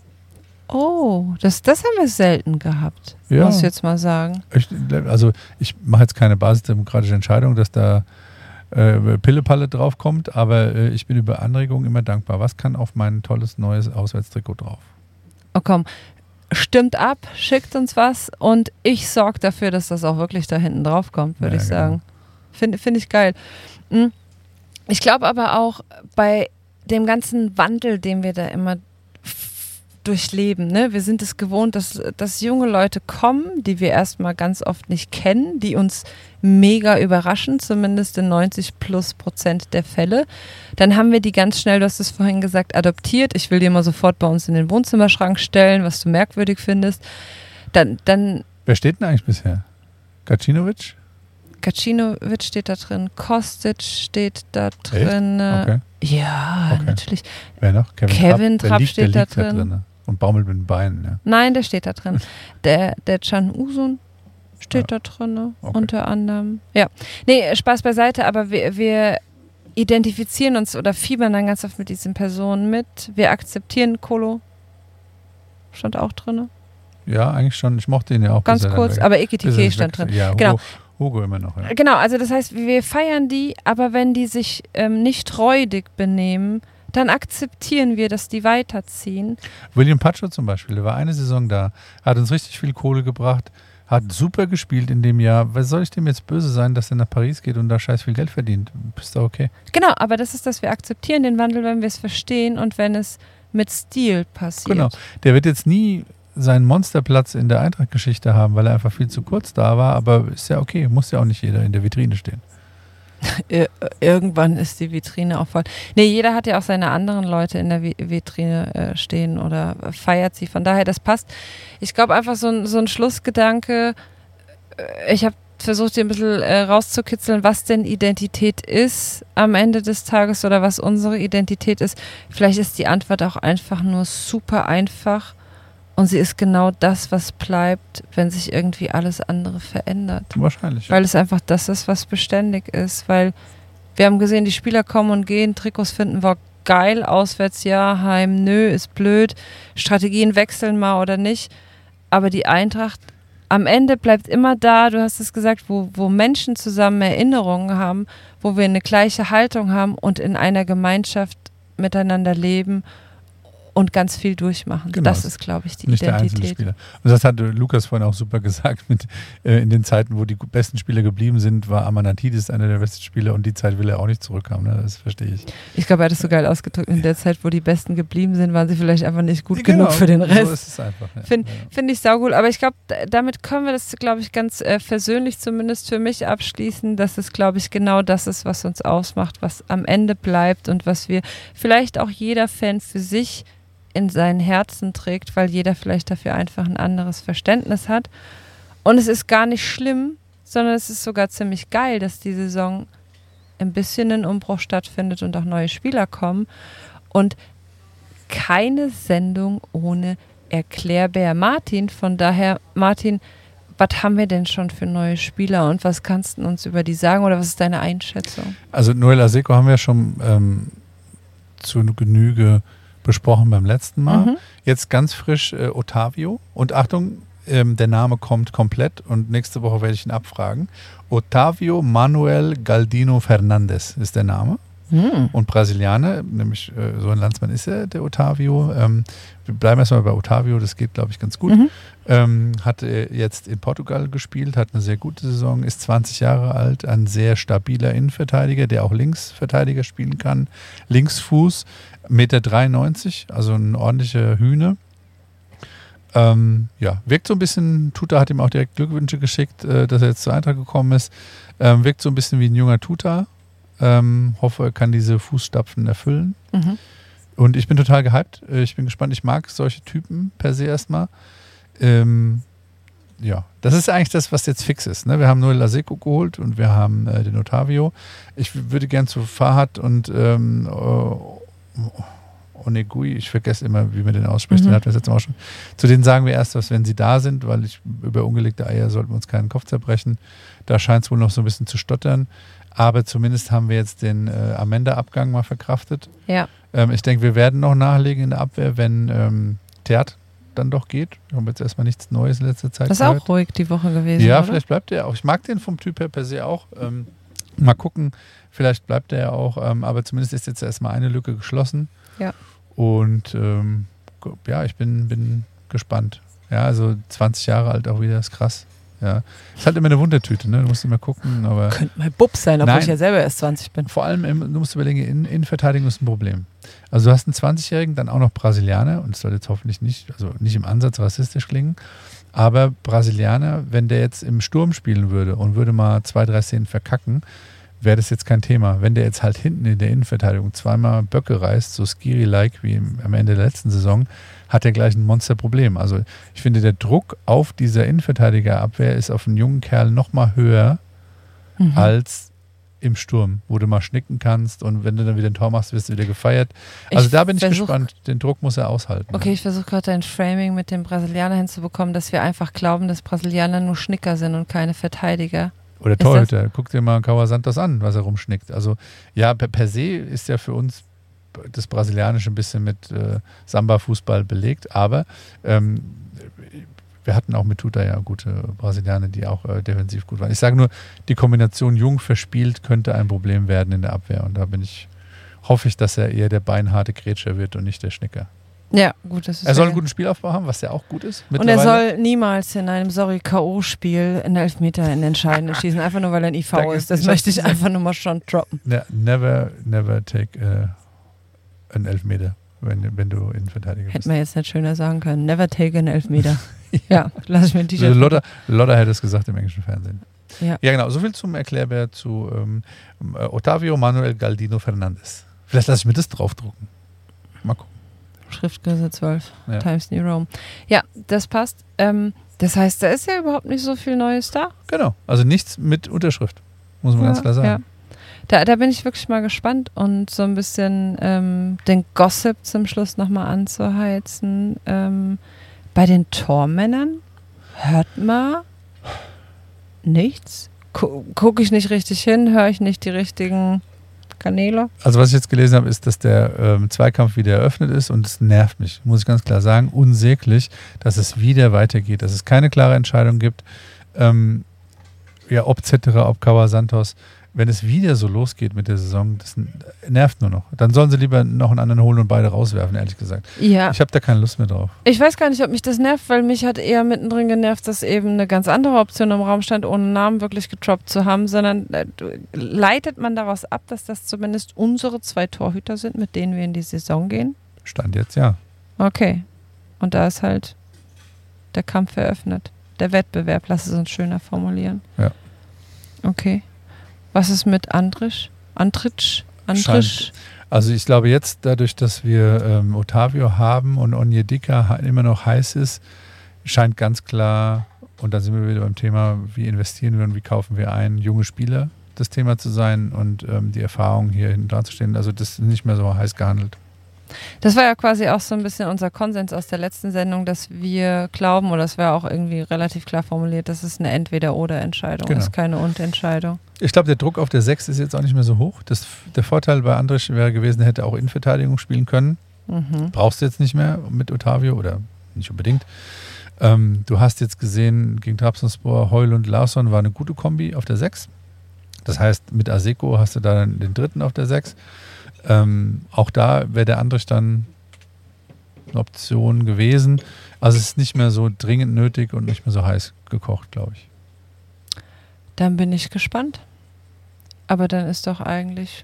Oh, das, das haben wir selten gehabt, Ja. muss ich jetzt mal sagen. Ich, also ich mache jetzt keine basisdemokratische Entscheidung, dass da äh, Pillepalle draufkommt, aber äh, ich bin über Anregungen immer dankbar. Was kann auf mein tolles neues Auswärtstrikot drauf? Oh komm, stimmt ab, schickt uns was und ich sorge dafür, dass das auch wirklich da hinten drauf kommt, würde Ja, ich sagen. Finde find ich geil. Hm. Ich glaube aber auch bei dem ganzen Wandel, den wir da immer durchleben. Ne? Wir sind es gewohnt, dass, dass junge Leute kommen, die wir erstmal ganz oft nicht kennen, die uns mega überraschen, zumindest in neunzig plus Prozent der Fälle. Dann haben wir die ganz schnell, du hast es vorhin gesagt, adoptiert. Ich will die mal sofort bei uns in den Wohnzimmerschrank stellen, was du merkwürdig findest. Dann, dann Wer steht denn eigentlich bisher? Gacinovic? Gacinovic steht da drin, Kostic steht da drin. Okay. Ja, Okay. natürlich. Wer noch? Kevin, Kevin Trapp, Trapp der liegt, steht der da liegt drin. Und baumelt mit den Beinen. Ja. Nein, der steht da drin. Der, der Can Usun steht da drin, ne? Okay. Unter anderem. Ja. Nee, Spaß beiseite, aber wir, wir identifizieren uns oder fiebern dann ganz oft mit diesen Personen mit. Wir akzeptieren Kolo. Stand auch drin. Ja, eigentlich schon. Ich mochte ihn ja auch. Ganz bis er kurz, dann weg- aber bis er Ekitike stand weg- drin. Ja, Hugo, Genau. Hugo immer noch. Ja. Genau, also das heißt, wir feiern die, aber wenn die sich ähm, nicht räudig benehmen, dann akzeptieren wir, dass die weiterziehen. William Pacho zum Beispiel, der war eine Saison da, hat uns richtig viel Kohle gebracht, hat super gespielt in dem Jahr. Was soll ich dem jetzt böse sein, dass er nach Paris geht und da scheiß viel Geld verdient? Bist du okay? Genau, aber das ist, dass wir akzeptieren den Wandel, wenn wir es verstehen und wenn es mit Stil passiert. Genau. Der wird jetzt nie seinen Monsterplatz in der Eintracht-Geschichte haben, weil er einfach viel zu kurz da war, aber ist ja okay, muss ja auch nicht jeder in der Vitrine stehen. Ir- Irgendwann ist die Vitrine auch voll. Nee, jeder hat ja auch seine anderen Leute in der Vi- Vitrine äh, stehen oder feiert sie. Von daher, das passt. Ich glaube einfach so ein, so ein Schlussgedanke, äh, ich habe versucht, hier ein bisschen äh, rauszukitzeln, was denn Identität ist am Ende des Tages oder was unsere Identität ist. Vielleicht ist die Antwort auch einfach nur super einfach und sie ist genau das, was bleibt, wenn sich irgendwie alles andere verändert. Wahrscheinlich. Weil es einfach das ist, was beständig ist. Weil wir haben gesehen, die Spieler kommen und gehen, Trikots finden wir geil, auswärts ja, heim, nö, ist blöd, Strategien wechseln mal oder nicht. Aber die Eintracht am Ende bleibt immer da, du hast es gesagt, wo, wo Menschen zusammen Erinnerungen haben, wo wir eine gleiche Haltung haben und in einer Gemeinschaft miteinander leben und ganz viel durchmachen. Genau. Das ist, glaube ich, die Nicht der einzelne Identität. Spieler. Und das hat Lukas vorhin auch super gesagt. Mit, äh, in den Zeiten, wo die besten Spieler geblieben sind, war Amanatidis einer der besten Spieler und die Zeit will er auch nicht zurückhaben. Ne? Das verstehe ich. Ich glaube, er hat es so geil ausgedrückt. In der Zeit, wo die Besten geblieben sind, waren sie vielleicht einfach nicht gut Genau, genug für den Rest. so ist es einfach, ja. Finde Ja. find ich saugut. Aber ich glaube, d- damit können wir das, glaube ich, ganz äh, versöhnlich zumindest für mich abschließen, dass es, glaube ich, genau das ist, was uns ausmacht, was am Ende bleibt und was wir vielleicht auch jeder Fan für sich in seinen Herzen trägt, weil jeder vielleicht dafür einfach ein anderes Verständnis hat. Und es ist gar nicht schlimm, sondern es ist sogar ziemlich geil, dass die Saison ein bisschen ein Umbruch stattfindet und auch neue Spieler kommen. Und keine Sendung ohne Erklärbär Martin. Von daher, Martin, was haben wir denn schon für neue Spieler und was kannst du uns über die sagen oder was ist deine Einschätzung? Also Noel Aseko haben wir schon ähm, zu Genüge besprochen beim letzten Mal. Mhm. Jetzt ganz frisch äh, Otavio. Und Achtung, ähm, der Name kommt komplett und nächste Woche werde ich ihn abfragen. Otavio Manuel Galdino Fernandes ist der Name. Mhm. Und Brasilianer, nämlich äh, so ein Landsmann ist er, der Otavio. Ähm, wir bleiben erstmal bei Otavio, das geht, glaube ich, ganz gut. Mhm. Ähm, hat äh, jetzt in Portugal gespielt, hat eine sehr gute Saison, ist zwanzig Jahre alt, ein sehr stabiler Innenverteidiger, der auch Linksverteidiger spielen kann. Linksfuß, eins Komma dreiundneunzig Meter, also eine ordentliche Hühne. Ähm, ja, wirkt so ein bisschen, Tuta hat ihm auch direkt Glückwünsche geschickt, äh, dass er jetzt zur Eintracht gekommen ist. Ähm, wirkt so ein bisschen wie ein junger Tuta. Ähm, hoffe, er kann diese Fußstapfen erfüllen. Mhm. Und ich bin total gehypt. Äh, Ich bin gespannt. Ich mag solche Typen per se erstmal. Ähm, ja, das ist eigentlich das, was jetzt fix ist. Ne? Wir haben Noel Aseko geholt und wir haben äh, den Otavio. Ich w- würde gern zu Fahad und ähm, äh, Onegui, ich vergesse immer, wie man den ausspricht, Mhm. den hatten wir das letzte Mal auch schon. Zu denen sagen wir erst was, wenn sie da sind, weil ich, über ungelegte Eier sollten wir uns keinen Kopf zerbrechen. Da scheint es wohl noch so ein bisschen zu stottern. Aber zumindest haben wir jetzt den äh, Amenda-Abgang mal verkraftet. Ja. Ähm, ich denke, wir werden noch nachlegen in der Abwehr, wenn ähm, Theat dann doch geht. Wir haben jetzt erstmal nichts Neues in letzter Zeit Das ist gehört. auch ruhig die Woche gewesen, Ja, oder? vielleicht bleibt er auch. Ich mag den vom Typ her per se auch. Ähm, mal gucken, vielleicht bleibt er ja auch. Ähm, aber zumindest ist jetzt erstmal eine Lücke geschlossen. Ja. Und ähm, ja, ich bin, bin gespannt. Ja, also zwanzig Jahre alt auch wieder, ist krass. Ja. Ist halt immer eine Wundertüte, ne? Du musst immer gucken, aber. Könnte mein Bub sein, obwohl Nein. ich ja selber erst zwanzig bin. Vor allem, im, du musst überlegen, in, Innenverteidigung ist ein Problem. Also du hast einen zwanzigjährigen, dann auch noch Brasilianer, und es soll jetzt hoffentlich nicht, also nicht im Ansatz rassistisch klingen, aber Brasilianer, wenn der jetzt im Sturm spielen würde und würde mal zwei, drei Szenen verkacken, wäre das jetzt kein Thema. Wenn der jetzt halt hinten in der Innenverteidigung zweimal Böcke reißt, so Skiri-like wie im, am Ende der letzten Saison, hat er gleich ein Monsterproblem. Also ich finde, der Druck auf dieser Innenverteidigerabwehr ist auf einen jungen Kerl noch mal höher mhm. als im Sturm, wo du mal schnicken kannst und wenn du dann wieder ein Tor machst, wirst du wieder gefeiert. Also ich da bin ich versuch, gespannt. Den Druck muss er aushalten. Okay, ich versuche gerade ein Framing mit dem Brasilianer hinzubekommen, dass wir einfach glauben, dass Brasilianer nur Schnicker sind und keine Verteidiger. Oder Torhüter. Guck dir mal Cauã Santos an, was er rumschnickt. Also ja, per, per se ist ja für uns das Brasilianische ein bisschen mit äh, Samba-Fußball belegt, aber ähm, wir hatten auch mit Tuta ja gute Brasilianer, die auch äh, defensiv gut waren. Ich sage nur, die Kombination jung verspielt könnte ein Problem werden in der Abwehr und da bin ich, hoffe ich, dass er eher der beinharte Grätscher wird und nicht der Schnicker. Ja, gut, das ist Er soll ja einen guten Spielaufbau haben, was ja auch gut ist. Und er soll niemals in einem, sorry, K O-Spiel einen Elfmeter in den Entscheidenden schießen, einfach nur, weil er ein I V da ist. Das möchte ich einfach nur mal schon droppen. Ne, never, never take uh, einen Elfmeter, wenn, wenn du Innenverteidiger bist. Hätte man jetzt nicht schöner sagen können. Never take einen Elfmeter. Ja, lass ich mir ein T-Shirt. Lotta, Lotta hätte es gesagt im englischen Fernsehen. Ja, ja genau. Soviel zum Erklärbär zu ähm, Otávio Manuel Galdino Fernandes. Vielleicht lasse ich mir das draufdrucken. Mal gucken. Schriftgröße zwölf, ja. Times New Rome. Ja, das passt. Ähm, das heißt, da ist ja überhaupt nicht so viel Neues da. Genau, also nichts mit Unterschrift, muss man ja, ganz klar sagen. Ja. Da, da bin ich wirklich mal gespannt und so ein bisschen ähm, den Gossip zum Schluss nochmal anzuheizen. Ähm, bei den Tormännern hört man nichts. Gucke ich nicht richtig hin, höre ich nicht die richtigen Kanäle. Also was ich jetzt gelesen habe, ist, dass der ähm, Zweikampf wieder eröffnet ist und es nervt mich, muss ich ganz klar sagen, unsäglich, dass es wieder weitergeht, dass es keine klare Entscheidung gibt, ähm, ja, ob Cetera, ob Cauã Santos. Wenn es wieder so losgeht mit der Saison, das nervt nur noch. Dann sollen sie lieber noch einen anderen holen und beide rauswerfen, ehrlich gesagt. Ja. Ich habe da keine Lust mehr drauf. Ich weiß gar nicht, ob mich das nervt, weil mich hat eher mittendrin genervt, dass eben eine ganz andere Option im Raum stand, ohne Namen wirklich getroppt zu haben, sondern äh, leitet man daraus ab, dass das zumindest unsere zwei Torhüter sind, mit denen wir in die Saison gehen? Stand jetzt ja. Okay. Und da ist halt der Kampf eröffnet. Der Wettbewerb, lass es uns schöner formulieren. Ja. Okay. Was ist mit Andrisch? Andrić? Andrić? Also ich glaube jetzt, dadurch, dass wir ähm, Otávio haben und Onyedika immer noch heiß ist, scheint ganz klar, und da sind wir wieder beim Thema, wie investieren wir und wie kaufen wir ein, junge Spieler das Thema zu sein und ähm, die Erfahrung hier hinten dran zu stehen. Also das ist nicht mehr so heiß gehandelt. Das war ja quasi auch so ein bisschen unser Konsens aus der letzten Sendung, dass wir glauben, oder das war auch irgendwie relativ klar formuliert, dass es eine Entweder-Oder-Entscheidung genau. ist, keine Und-Entscheidung. Ich glaube, der Druck auf der sechs ist jetzt auch nicht mehr so hoch. Das, der Vorteil bei Andrić wäre gewesen, er hätte auch Innenverteidigung spielen können. Mhm. Brauchst du jetzt nicht mehr mit Otávio oder nicht unbedingt. Ähm, du hast jetzt gesehen, gegen Trabzonspor, Heul und Larsson war eine gute Kombi auf der sechs. Das heißt, mit Aseko hast du da den dritten auf der sechs. Ähm, auch da wäre der Andrić dann eine Option gewesen. Also es ist nicht mehr so dringend nötig und nicht mehr so heiß gekocht, glaube ich. Dann bin ich gespannt. Aber dann ist doch eigentlich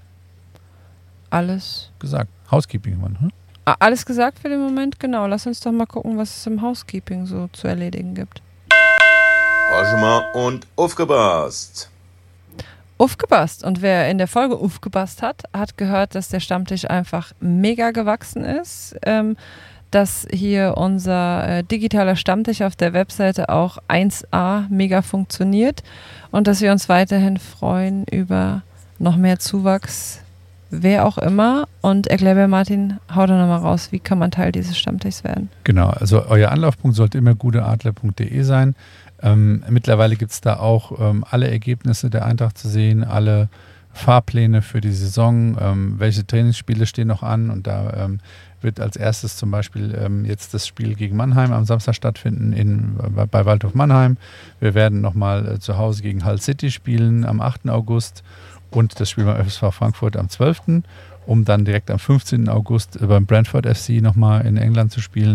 alles gesagt. Housekeeping, Mann. Hm? Alles gesagt für den Moment? Genau. Lass uns doch mal gucken, was es im Housekeeping so zu erledigen gibt. Arrangement und aufgepasst. Aufgepasst. Und wer in der Folge aufgepasst hat, hat gehört, dass der Stammtisch einfach mega gewachsen ist. Ähm, dass hier unser äh, digitaler Stammtisch auf der Webseite auch eins A mega funktioniert und dass wir uns weiterhin freuen über noch mehr Zuwachs, wer auch immer. Und Erklärbär Martin, hau doch nochmal raus, wie kann man Teil dieses Stammtischs werden? Genau, also euer Anlaufpunkt sollte immer guteadler punkt de sein. Ähm, mittlerweile gibt es da auch ähm, alle Ergebnisse der Eintracht zu sehen, alle Fahrpläne für die Saison, ähm, welche Trainingsspiele stehen noch an und da ähm, wird als erstes zum Beispiel ähm, jetzt das Spiel gegen Mannheim am Samstag stattfinden in, bei, bei Waldhof Mannheim. Wir werden nochmal äh, zu Hause gegen Hull City spielen am achten August und das Spiel beim F S V Frankfurt am zwölften um dann direkt am fünfzehnten August äh, beim Brentford F C nochmal in England zu spielen.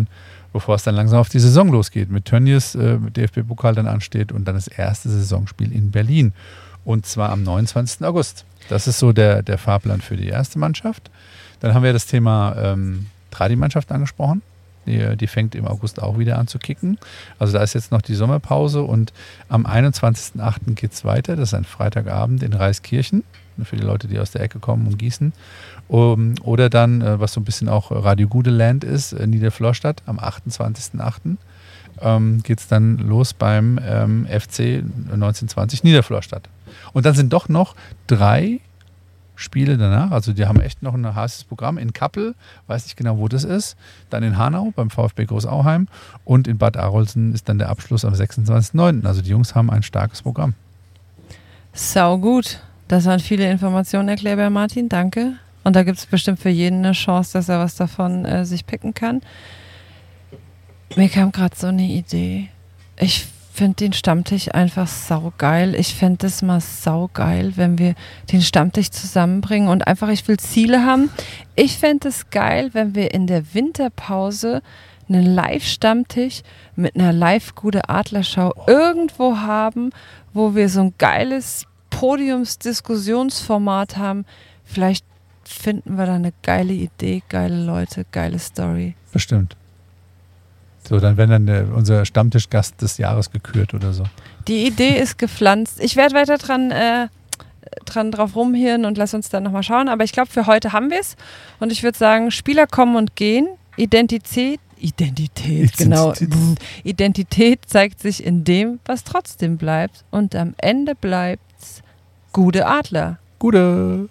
bevor es dann langsam auf die Saison losgeht. Mit Tönnies äh, mit D F B-Pokal dann ansteht und dann das erste Saisonspiel in Berlin. Und zwar am neunundzwanzigsten August. Das ist so der, der Fahrplan für die erste Mannschaft. Dann haben wir das Thema ähm, Tradi-Mannschaft angesprochen. Die, die fängt im August auch wieder an zu kicken. Also da ist jetzt noch die Sommerpause und am einundzwanzigsten achten geht es weiter. Das ist ein Freitagabend in Reiskirchen. Für die Leute, die aus der Ecke kommen und Gießen. Um, oder dann, was so ein bisschen auch Radio Gudeland ist, Niederflorstadt am achtundzwanzigsten achten Ähm, geht es dann los beim ähm, F C neunzehnhundertzwanzig Niederflorstadt. Und dann sind doch noch drei Spiele danach, also die haben echt noch ein heißes Programm. In Kappel, weiß nicht genau, wo das ist. Dann in Hanau beim VfB Großauheim und in Bad Arolsen ist dann der Abschluss am sechsundzwanzigsten neunten Also die Jungs haben ein starkes Programm. Sau gut. Das waren viele Informationen, erklärbar, Martin. Danke. Und da gibt es bestimmt für jeden eine Chance, dass er was davon äh, sich picken kann. Mir kam gerade so eine Idee. Ich finde den Stammtisch einfach saugeil. Ich fände es mal saugeil, wenn wir den Stammtisch zusammenbringen und einfach, ich will Ziele haben. Ich fände es geil, wenn wir in der Winterpause einen Live-Stammtisch mit einer Live-Gute-Adlerschau irgendwo haben, wo wir so ein geiles Podiumsdiskussionsformat haben. Vielleicht finden wir da eine geile Idee, geile Leute, geile Story. Bestimmt. So, dann werden dann der, unser Stammtischgast des Jahres gekürt oder so. Die Idee ist gepflanzt. Ich werde weiter dran, äh, dran drauf rumhirnen und lass uns dann nochmal schauen. Aber ich glaube, für heute haben wir es. Und ich würde sagen, Spieler kommen und gehen. Identität, Identität, genau. Identität zeigt sich in dem, was trotzdem bleibt. Und am Ende bleibt's Gute Adler. Gute.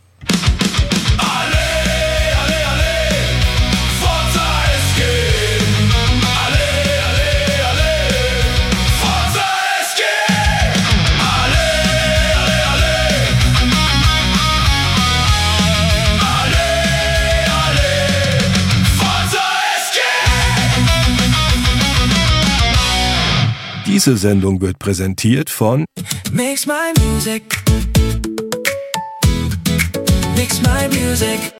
Diese Sendung wird präsentiert von Makes my music. Makes my music.